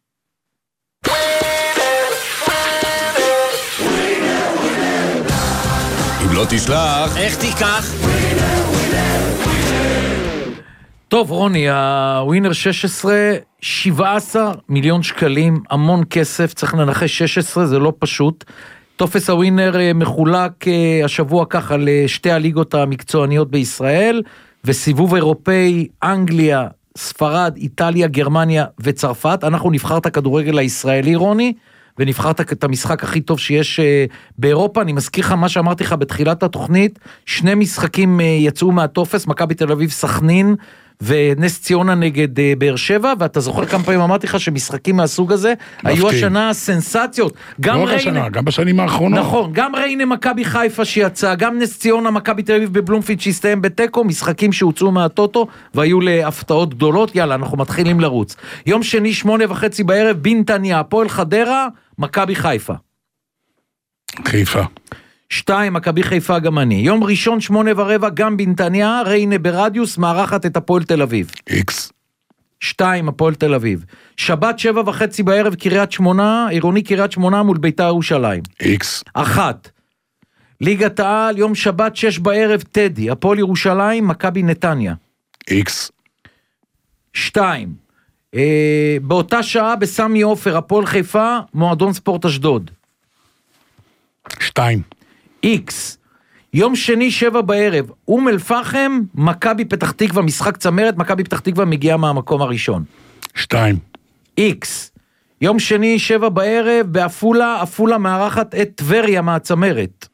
אם לא תשלח, איך תיקח? טוב, רוני, הווינר שש עשרה, שבעה עשר מיליון שקלים, המון כסף, צריך לנחש שש עשרה, זה לא פשוט. טופס הווינר מחולק השבוע ככה לשתי הליגות המקצועניות בישראל, וסיבוב אירופאי, אנגליה, ספרד, איטליה, גרמניה וצרפת. אנחנו נבחר את הכדורגל הישראלי, רוני, ונבחרת את המשחק הכי טוב שיש באירופה. אני מזכיר לך מה שאמרתי לך בתחילת התוכנית, שני משחקים יצאו מהטופס, מכבי תל אביב סכנין, ונס ציונה נגד באר שבע, ואתה זוכר כמה פעמים אמרתי לך שמשחקים מהסוג הזה, היו השנה סנסציות. גם לא השנה, גם בשנים האחרונות. נכון, גם ריינה מכבי חיפה שיצא, גם נס ציונה מכבי תל אביב בבלומפילד שהסתיים בטקו, משחקים שהוצאו מהטוטו, והיו להפתעות גדולות. יאללה, אנחנו מתחילים לרוץ. יום שני, שמונה וחצי בערב, בנתניה, הפועל חדרה, מכבי חיפה. חיפה. שתיים, מכבי חיפה גם אני. יום ראשון, שמונה ורבע, גם בנתניה, ריינה ברדיוס, מארחת את הפועל תל אביב. איקס. שתיים, הפועל תל אביב. שבת, שבע וחצי בערב, קריית שמונה, עירוני קריית שמונה מול ביתר ירושלים. איקס. אחת. ליגת העל, יום שבת, שש בערב, טדי, הפועל ירושלים, מכבי נתניה. איקס. שתיים. אה, באותה שעה, בסמי עופר, הפועל חיפה, מועדון ספורט אשדוד. שתיים. איקס, יום שני שבע בערב, אום אל פחם, מכבי פתח תקווה, משחק צמרת, מכבי פתח תקווה מגיעה מהמקום הראשון. שתיים. איקס, יום שני שבע בערב, באפולה, אפולה מארחת את טבריה מהצמרת.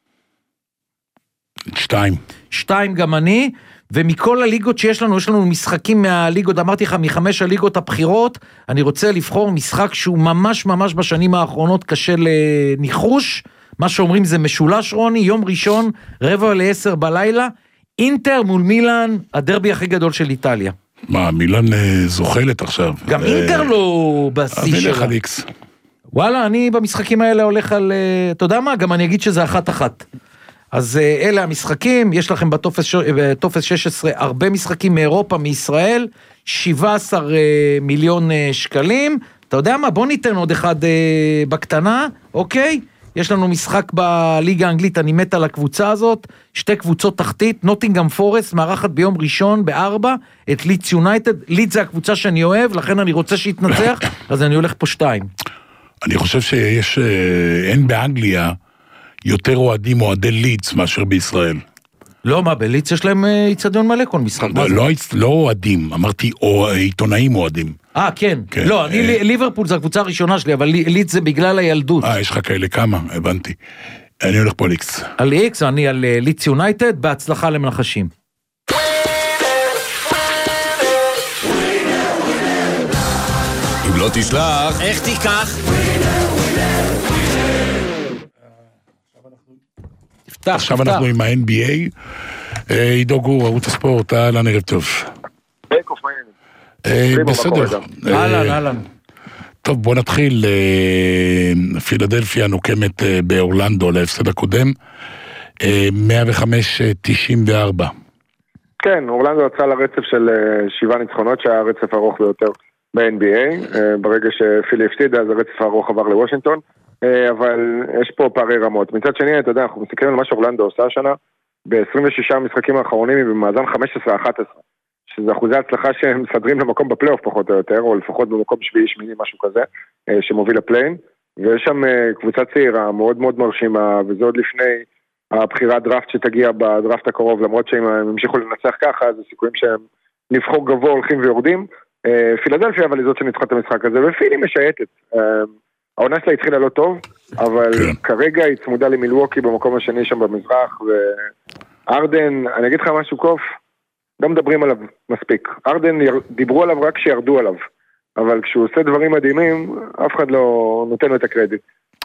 שתיים. שתיים גם אני, ומכל הליגות שיש לנו, יש לנו משחקים מהליגות, אמרתי לך, מחמש הליגות הבחירות, אני רוצה לבחור משחק שהוא ממש ממש בשנים האחרונות קשה לניחוש, מה שאומרים זה משולש רוני, יום ראשון, רבע לעשר בלילה, אינטר מול מילאן, הדרבי הכי גדול של איטליה. מה, מילאן זוחלת עכשיו? גם אינטר לא בשיא שלה. הולך על איקס. וואלה, אני במשחקים האלה הולך על, אתה יודע מה, גם אני אגיד שזה אחת אחת. אז אלה המשחקים, יש לכם בטופס שש עשרה הרבה משחקים מאירופה, מישראל, שבעה עשר מיליון שקלים, אתה יודע מה, בוא ניתן עוד אחד בקטנה, אוקיי? יש לנו משחק בליגה האנגלית, אני מת על הקבוצה הזאת, שתי קבוצות תחתית, נוטינגהאם פורסט, מארחת ביום ראשון בארבע, את לידס יונייטד, לידס זה הקבוצה שאני אוהב, לכן אני רוצה שיתנצח, אז אני הולך פה שתיים. אני חושב שיש, אין באנגליה, יותר אוהדים אוהדי לידס מאשר בישראל. לא, מה, בלידס יש להם עיצדיון מלא כל משחק. לא אוהדים, אמרתי עיתונאים אוהדים. אה, כן. לא, ליברפול זה הקבוצה הראשונה שלי, אבל לידס זה בגלל הילדות. אה, יש לך כאלה כמה, הבנתי. אני הולך פה על איקס. על איקס, אני על לידס יונייטד, בהצלחה למנחשים. אם לא תשלח, איך תיקח? עכשיו אנחנו עם ה-אן בי איי, עידו גור, ערוץ הספורט, אהלן, ערב טוב. בסדר. אהלן, אהלן. טוב, בוא נתחיל. פילדלפיה נוקמת באורלנדו להפסד הקודם, מאה וחמש תשעים וארבע. כן, אורלנדו יצא לרצף של שבעה ניצחונות, שהיה הרצף הארוך ביותר ב-אן בי איי, ברגע שפילי הפסיד, אז הרצף הארוך עבר לוושינגטון. אבל יש פה פערי רמות. מצד שני, אתה יודע, אנחנו מסתכלים על מה שאורלנדו עושה השנה, ב-עשרים ושישה המשחקים האחרונים היא במאזן חמש עשרה אחת עשרה, שזה אחוזי הצלחה שהם מסדרים למקום בפלייאוף פחות או יותר, או לפחות במקום שביעי שמיני משהו כזה, שמוביל לפליין, ויש שם קבוצה צעירה מאוד מאוד מרשימה, וזה עוד לפני הבחירת דראפט שתגיע בדראפט הקרוב, למרות שהם המשיכו לנצח ככה, אז הסיכויים שהם לבחור גבוה הולכים ויורדים. פילדלפיה, אבל היא זאת שניצחה את המשחק הזה, ופילי משייטת. העונה שלה התחילה לא טוב, אבל כרגע היא צמודה למילווקי במקום השני שם במזרח, וארדן, אני אגיד לך משהו קוף, לא מדברים עליו מספיק. ארדן דיברו עליו רק כשירדו עליו, אבל כשהוא עושה דברים מדהימים, אף אחד לא נותן לו את הקרדיט.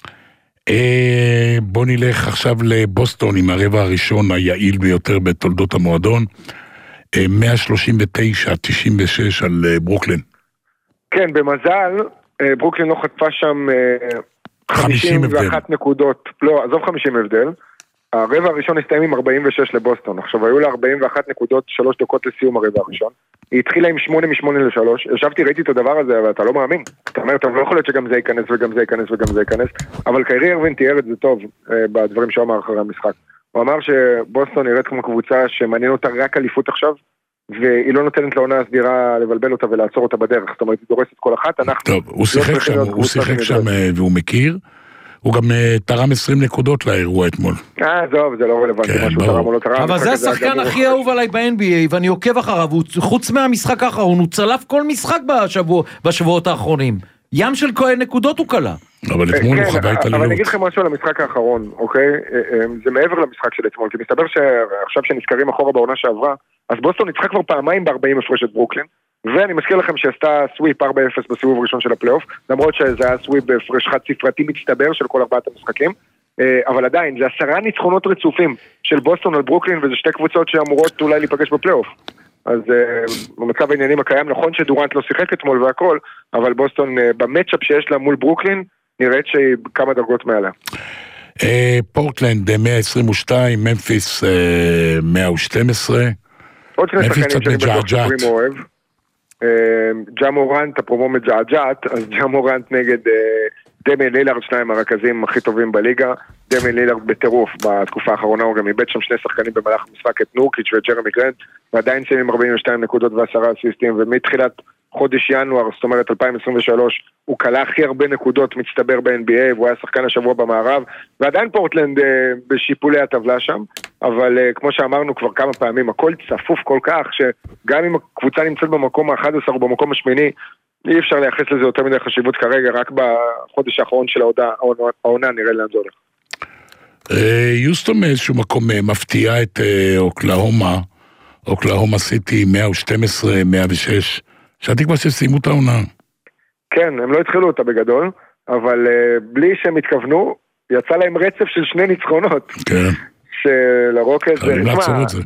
בוא נלך עכשיו לבוסטון עם הרבע הראשון היעיל ביותר בתולדות המועדון, מאה שלושים ותשע תשעים ושש על ברוקלין. כן, במזל, ברוקלין לא חטפה שם חמישים ואחת נקודות, לא, עזוב חמישים הבדל, הרבע הראשון הסתיים עם ארבעים ושש לבוסטון, עכשיו היו לה ארבעים ואחת נקודות, שלוש דקות לסיום הרבע הראשון, היא התחילה עם שמונה משמונה לשלוש, ישבתי, ראיתי את הדבר הזה, אבל אתה לא מאמין, אתה אומר, טוב, לא יכול להיות שגם זה ייכנס וגם זה ייכנס וגם זה ייכנס, אבל קיירי ארווין תיאר את זה טוב בדברים שהוא אמר אחרי המשחק, הוא אמר שבוסטון נראית כמו קבוצה שמעניין אותה רק אליפות עכשיו, והיא לא נותנת לעונה הסדירה לבלבל אותה ולעצור אותה בדרך, זאת אומרת, היא דורסת כל אחת, אנחנו... טוב, הוא שיחק שם, הוא שיחק שם והוא מכיר, הוא גם תרם עשרים נקודות לאירוע אתמול. אה, זהו, זה לא רלוונטי, משהו תרם או לא תרם. אבל זה השחקן הכי אהוב עליי ב-אן בי איי, ואני עוקב אחריו, חוץ מהמשחק האחרון, הוא צלף כל משחק בשבועות האחרונים. ים של נקודות הוא קלה. אבל אתמול הוא חווה את הלילות. אבל אני אגיד לכם משהו על המשחק האחרון, אוקיי? זה מעבר למשחק של אתמול, כי מסתבר שעכשיו שנזכרים אחורה בעונה שעברה, אז בוסטון ניצחה כבר פעמיים ב-ארבעים הפרש את ברוקלין, ואני מזכיר לכם שעשתה סוויפ ארבע אפס בסיבוב הראשון של הפלייאוף, למרות שזה היה סוויפ בהפרש חד ספרתי מצטבר של כל ארבעת המשחקים, אבל עדיין, זה עשרה ניצחונות רצופים של בוסטון על ברוקלין, וזה שתי קבוצות שאמורות אולי להיפגש בפלייאוף. אז במצב העניינים הקיים, נכון שדורנט לא שיחק אתמול והכל, אבל בוסטון במצ'אפ שיש לה מול ברוקלין, נראית שהיא כמה דרגות מעלה. פורטלנד מאה עשרים ושתיים, ממפיס מאה ושתים עשרה, עוד שני שחקנים שאני בטוח שפרים אוהב. ג'ה מורנט, אפרופו מג'עג'עת, אז ג'ה מורנט נגד דמיין לילארד, שניים הרכזים הכי טובים בליגה. דמיין לילארד בטירוף בתקופה האחרונה, הוא גם איבד שם שני שחקנים במהלך המשחק, את נורקיץ' וג'רמי גרנט, ועדיין סיימים ארבעים ושתיים נקודות ועשרה אסיסטים, ומתחילת חודש ינואר, זאת אומרת אלפיים עשרים ושלוש, הוא קלה הכי הרבה נקודות מצטבר ב-אן בי איי, והוא היה שחקן השבוע במערב, ועדיין פורטלנד בשיפולי הטבלה שם, אבל כמו שאמרנו כבר כמה פעמים, הכל צפוף כל כך, שגם אם הקבוצה נמצאת במקום ה-אחד עשר או במקום השמיני, אי אפשר לייחס לזה יותר מדי חשיבות כרגע, רק בחודש האחרון של העונה נראה לאן זה הולך. יוסטון מאיזשהו מקום מפתיע את אוקלהומה, אוקלהומה סיטי מאה ושתים עשרה מאה ושש, שאתי כבר שסיימו את העונה. כן, הם לא התחילו אותה בגדול, אבל uh, בלי שהם התכוונו, יצא להם רצף של שני ניצחונות. כן. שלרוקט זה... הם לעצור את זה.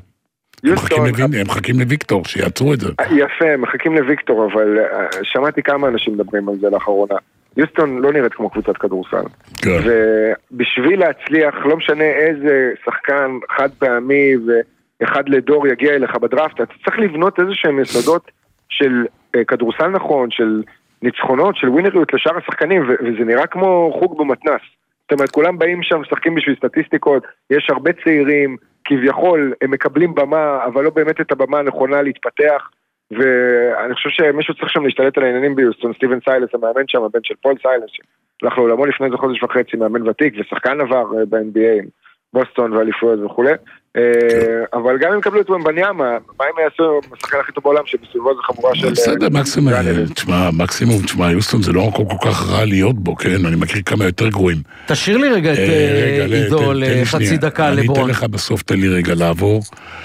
הם מחכים לוויקטור, שיעצרו את זה. יפה, הם מחכים לוויקטור, אבל uh, שמעתי כמה אנשים מדברים על זה לאחרונה. יוסטון לא נראית כמו קבוצת כדורסל. כן. ובשביל להצליח, לא משנה איזה שחקן חד פעמי ואחד לדור יגיע אליך בדראפט, אתה צריך לבנות איזה שהם יסודות של uh, כדורסל נכון, של ניצחונות, של ווינריות לשאר השחקנים, ו- וזה נראה כמו חוג במתנס. זאת אומרת, כולם באים שם, משחקים בשביל סטטיסטיקות, יש הרבה צעירים, כביכול, הם מקבלים במה, אבל לא באמת את הבמה הנכונה להתפתח, ואני חושב שמישהו צריך שם להשתלט על העניינים ביוסטון, סטיבן סיילס, המאמן שם, הבן של פול סיילס, שהלך לעולמו לפני איזה חודש וחצי, מאמן ותיק, ושחקן עבר ב-אן בי איי, בוסטון ואליפויות וכו'. אבל גם אם קבלו את ומבניאמה, מה הם יעשו השחקן הכי טוב בעולם שבסביבו זה חבורה של... בסדר, מקסימום, תשמע, מקסימום, תשמע, יוסטון זה לא מקום כל כך רע להיות בו, כן? אני מכיר כמה יותר גרועים. תשאיר לי רגע את עידו לחצי דקה לברון. אני אתן לך בסוף, תן לי רגע לעבור.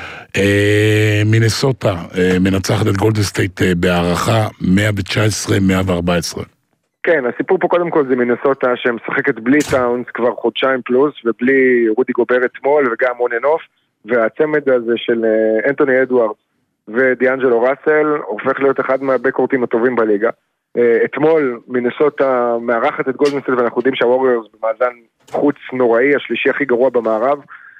מינסוטה מנצחת את גולדן סטייט בהערכה מאה תשע עשרה מאה וארבע עשרה. כן, הסיפור פה קודם כל זה מינסוטה שמשחקת בלי טאונס כבר חודשיים פלוס ובלי רודי גובר אתמול וגם אוננוף, והצמד הזה של אנטוני אדוארדס ודיאנג'לו ראסל הופך להיות אחד מהבקורטים הטובים בליגה. אתמול מינסוטה מארחת את גולדן סטייט ואנחנו יודעים שהווריורס במאזן חוץ נוראי, השלישי הכי גרוע במערב.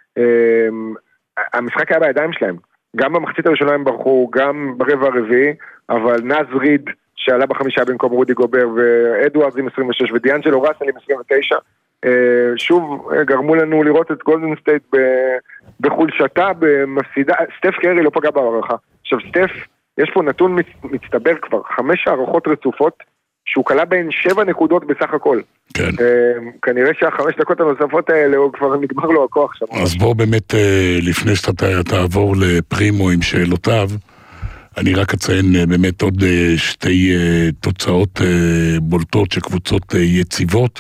המשחק היה בידיים שלהם, גם במחצית הראשונה הם ברחו, גם ברבע הרביעי, אבל נאז ריד שעלה בחמישה במקום רודי גובר ואדוארדס עם עשרים ושש ודיאנג'לו ראסל עם עשרים ותשע, שוב גרמו לנו לראות את גולדן סטייט בחולשתה, במפסידה. סטף קרי לא פגע בהערכה. עכשיו סטף יש פה נתון מצטבר כבר, חמש הערכות רצופות, שהוא קלה בהן שבע נקודות בסך הכל. כן. כנראה שהחמש דקות הנוספות האלה, הוא כבר נגמר לו הכוח שם. אז בוא באמת, לפני שאתה תעבור לפרימו עם שאלותיו, אני רק אציין באמת עוד שתי תוצאות בולטות של קבוצות יציבות.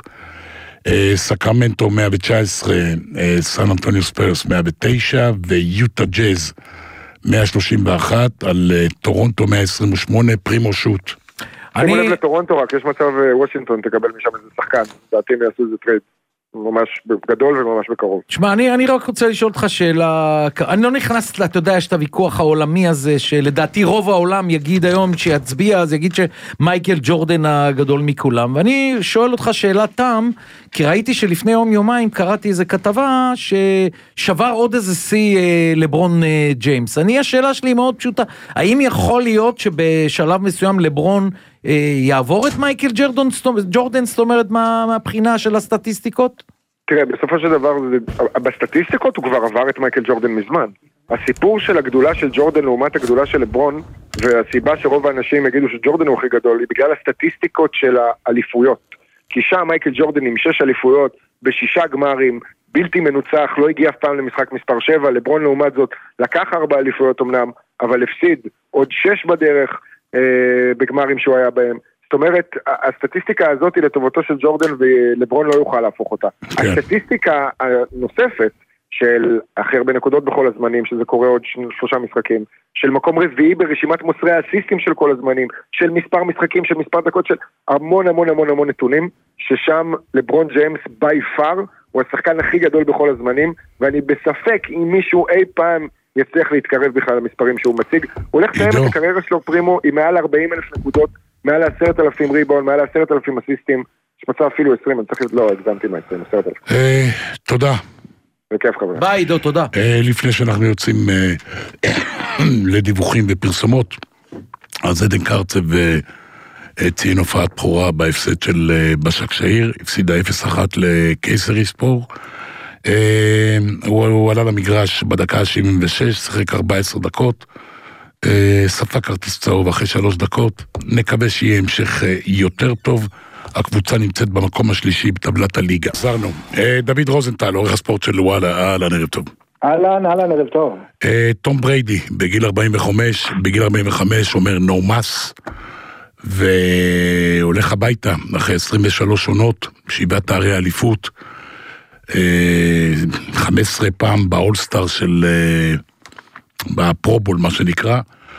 סקרמנטו מאה ותשע עשרה, סן אנטוניו ספרס מאה ותשע, ויוטה ג'אז מאה שלושים ואחת, על טורונטו מאה עשרים ושמונה, פרימו שוט. שימו לב לטורונטו, רק יש מצב וושינגטון תקבל משם איזה שחקן, דעתי יעשו איזה טרייד. ממש גדול וממש בקרוב. תשמע, אני, אני רק רוצה לשאול אותך שאלה, אני לא נכנס, אתה יודע, יש את הוויכוח העולמי הזה, שלדעתי רוב העולם יגיד היום, שיצביע, אז יגיד שמייקל ג'ורדן הגדול מכולם, ואני שואל אותך שאלה תם, כי ראיתי שלפני יום יומיים קראתי איזה כתבה, ששבר עוד איזה סי אה, לברון אה, ג'יימס. אני, השאלה שלי מאוד פשוטה, האם יכול להיות שבשלב מסוים לברון יעבור את מייקל ג'ורדן, ג'ורדן, זאת אומרת, מה, מהבחינה של הסטטיסטיקות? תראה, בסופו של דבר, בסטטיסטיקות הוא כבר עבר את מייקל ג'ורדן מזמן. הסיפור של הגדולה של ג'ורדן לעומת הגדולה של לברון, והסיבה שרוב האנשים יגידו שג'ורדן הוא הכי גדול, היא בגלל הסטטיסטיקות של האליפויות. כי שם מייקל ג'ורדן עם שש אליפויות, בשישה גמרים, בלתי מנוצח, לא הגיע אף פעם למשחק מספר שבע, לברון לעומת זאת לקח ארבע אליפויות אמנם, אבל הפסיד עוד שש בדרך, בגמרים שהוא היה בהם. זאת אומרת, הסטטיסטיקה הזאת היא לטובתו של ג'ורדן ולברון לא יוכל להפוך אותה. כן. הסטטיסטיקה הנוספת של הכי הרבה נקודות בכל הזמנים, שזה קורה עוד שלושה משחקים, של מקום רביעי ברשימת מוסרי האסיסטים של כל הזמנים, של מספר משחקים, של מספר דקות, של המון המון המון המון נתונים, ששם לברון ג'יימס בי פאר הוא השחקן הכי גדול בכל הזמנים, ואני בספק אם מישהו אי פעם יצליח להתקרב בכלל למספרים שהוא מציג. הוא הולך לסיים את הקריירה שלו פרימו עם מעל ארבעים אלף נקודות, מעל עשרת אלפים ריבון, מעל עשרת אלפים אסיסטים, יש מצב אפילו עשרים, אני צריך לא, הגזמתי מה-עשרים, עשרת אלפים. תודה. בכיף חברים. ביי עידו, תודה. לפני שאנחנו יוצאים לדיווחים ופרסומות, אז עדן קרצב ציין הופעת בחורה בהפסד של בשק שעיר, הפסידה אפס אחת לקייסרי ספור, הוא עלה למגרש בדקה שבעים ושש, שיחק ארבע עשרה דקות, ספק כרטיס צהוב אחרי שלוש דקות, נקווה שיהיה המשך יותר טוב, הקבוצה נמצאת במקום השלישי בטבלת הליגה. עזרנו. דוד רוזנטל, עורך הספורט של וואלה, אהלן, ערב טוב. אהלן, אהלן, ערב טוב. תום בריידי, בגיל ארבעים וחמש, בגיל ארבעים וחמש אומר נו מס, והולך הביתה אחרי עשרים ושלוש עונות, שבעה תארי אליפות, חמש עשרה פעם באולסטאר של, בפרובול מה שנקרא,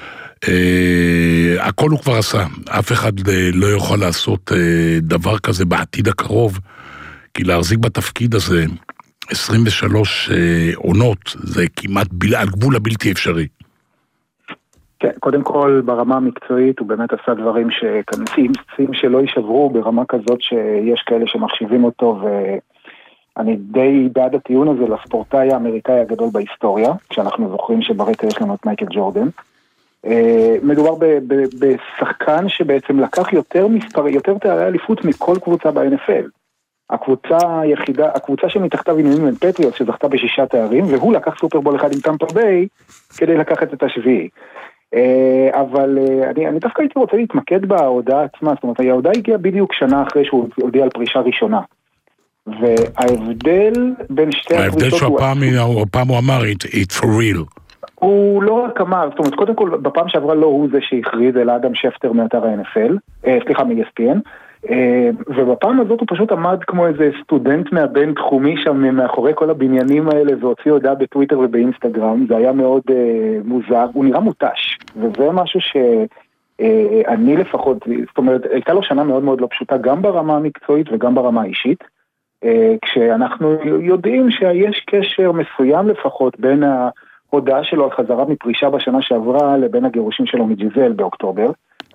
הכל הוא כבר עשה, אף אחד לא יכול לעשות דבר כזה בעתיד הקרוב, כי להחזיק בתפקיד הזה עשרים ושלוש עונות, זה כמעט על גבול הבלתי אפשרי. כן, קודם כל ברמה המקצועית הוא באמת עשה דברים שכנסים שלא יישברו ברמה כזאת שיש כאלה שמחשיבים אותו, ואני די בעד הטיעון הזה לספורטאי האמריקאי הגדול בהיסטוריה, כשאנחנו זוכרים שברקע יש לנו את מייקל ג'ורדן. מדובר בשחקן שבעצם לקח יותר מספר, יותר תארי אליפות מכל קבוצה ב-אן אף אל. הקבוצה היחידה, הקבוצה שמתחתיו היא ניו אינגלנד פטריוטס שזכתה בשישה תארים, והוא לקח סופרבול אחד עם טמפה ביי כדי לקחת את השביעי. אבל אני, אני דווקא הייתי רוצה להתמקד בהודעה עצמה, זאת אומרת, ההודעה הגיעה בדיוק שנה אחרי שהוא הודיע על פרישה ראשונה. וההבדל בין שתי הקבוצות... ההבדל שהוא הפעם הוא אמר, it's for real. הוא לא רק אמר, זאת אומרת, קודם כל, בפעם שעברה לא הוא זה שהכריז, אלא אדם שפטר מאתר ה-אן אף אל, סליחה, מ-אי אס פי אן, ובפעם הזאת הוא פשוט עמד כמו איזה סטודנט מהבין תחומי שם, מאחורי כל הבניינים האלה, והוציא הודעה בטוויטר ובאינסטגרם, זה היה מאוד מוזר, הוא נראה מוטש, וזה משהו שאני לפחות, זאת אומרת, הייתה לו שנה מאוד מאוד לא פשוטה, גם ברמה המקצועית וגם ברמה האישית, כשאנחנו יודעים שיש קשר מסוים לפחות בין ה... הודעה שלו על חזרה מפרישה בשנה שעברה לבין הגירושים שלו מג'יזל באוקטובר,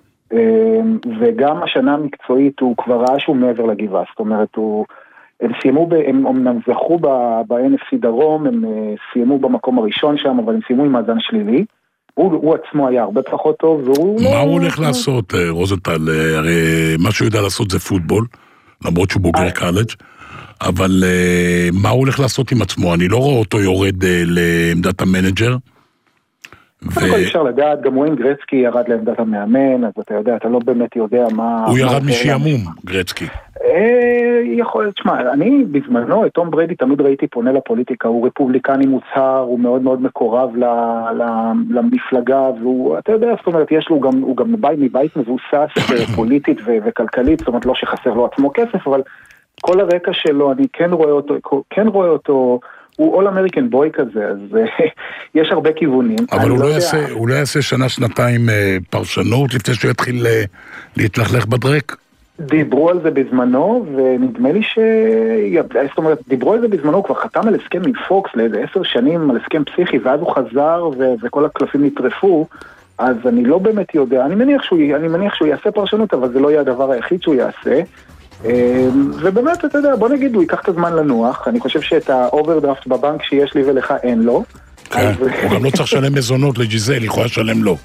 וגם השנה המקצועית הוא כבר ראה שהוא מעבר לגבעה, זאת אומרת, הוא, הם סיימו, הם אומנם זכו ב-אן אף סי דרום, הם סיימו במקום הראשון שם, אבל הם סיימו עם מאזן שלילי, הוא, הוא עצמו היה הרבה פחות טוב, והוא... מה לא... הוא הולך לעשות, רוזנטל? הרי מה שהוא יודע לעשות זה פוטבול, למרות שהוא בוגר קולג', אבל uh, מה הוא הולך לעשות עם עצמו? אני לא רואה אותו יורד uh, לעמדת המנג'ר, קודם כל אפשר לדעת, גם ווין גרצקי ירד לעמדת המאמן, אז אתה יודע, אתה לא באמת יודע מה... הוא ירד משעמום, גרצקי. יכול להיות, תשמע, אני בזמנו, את תום בריידי תמיד ראיתי פונה לפוליטיקה, הוא רפובליקני מוצהר, הוא מאוד מאוד מקורב למפלגה, והוא, אתה יודע, זאת אומרת, יש לו גם, הוא גם מבית מבוסס פוליטית וכלכלית, זאת אומרת, לא שחסר לו עצמו כסף, אבל כל הרקע שלו, אני כן רואה אותו, כן רואה אותו, הוא All American Boy כזה, אז יש הרבה כיוונים. אבל הוא לא יעשה, הוא לא יעשה שנה, שנתיים פרשנות, לפני שהוא יתחיל להתלכלך בדרק? דיברו על זה בזמנו, ונדמה לי ש... זאת אומרת, דיברו על זה בזמנו, הוא כבר חתם על הסכם עם פוקס לאיזה עשר שנים, על הסכם פסיכי, ואז הוא חזר, ו- וכל הקלפים נטרפו, אז אני לא באמת יודע, אני מניח שהוא, אני מניח שהוא יעשה פרשנות, אבל זה לא יהיה הדבר היחיד שהוא יעשה, ובאמת, אתה יודע, בוא נגיד, הוא ייקח את הזמן לנוח, אני חושב שאת האוברדרפט בבנק שיש לי ולך אין לו. כן, הוא גם לא צריך לשלם מזונות לג'יזל, יכולה לשלם לו.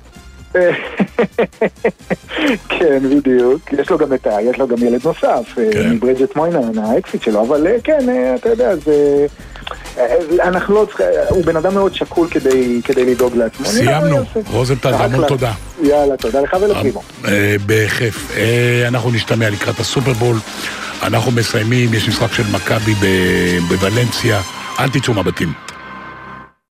כן, בדיוק. יש לו גם את ה... יש לו גם ילד נוסף, מברידג'ט מוינן, האקסיט שלו, אבל כן, אתה יודע, זה... אנחנו לא צריכים... הוא בן אדם מאוד שקול כדי לדאוג לעצמו. סיימנו. רוזנטל, המון תודה. יאללה, תודה לך ולפרימו. בכיף. אנחנו נשתמע לקראת הסופרבול. אנחנו מסיימים, יש משחק של מכבי בוולנסיה. אל תצאו מבטים.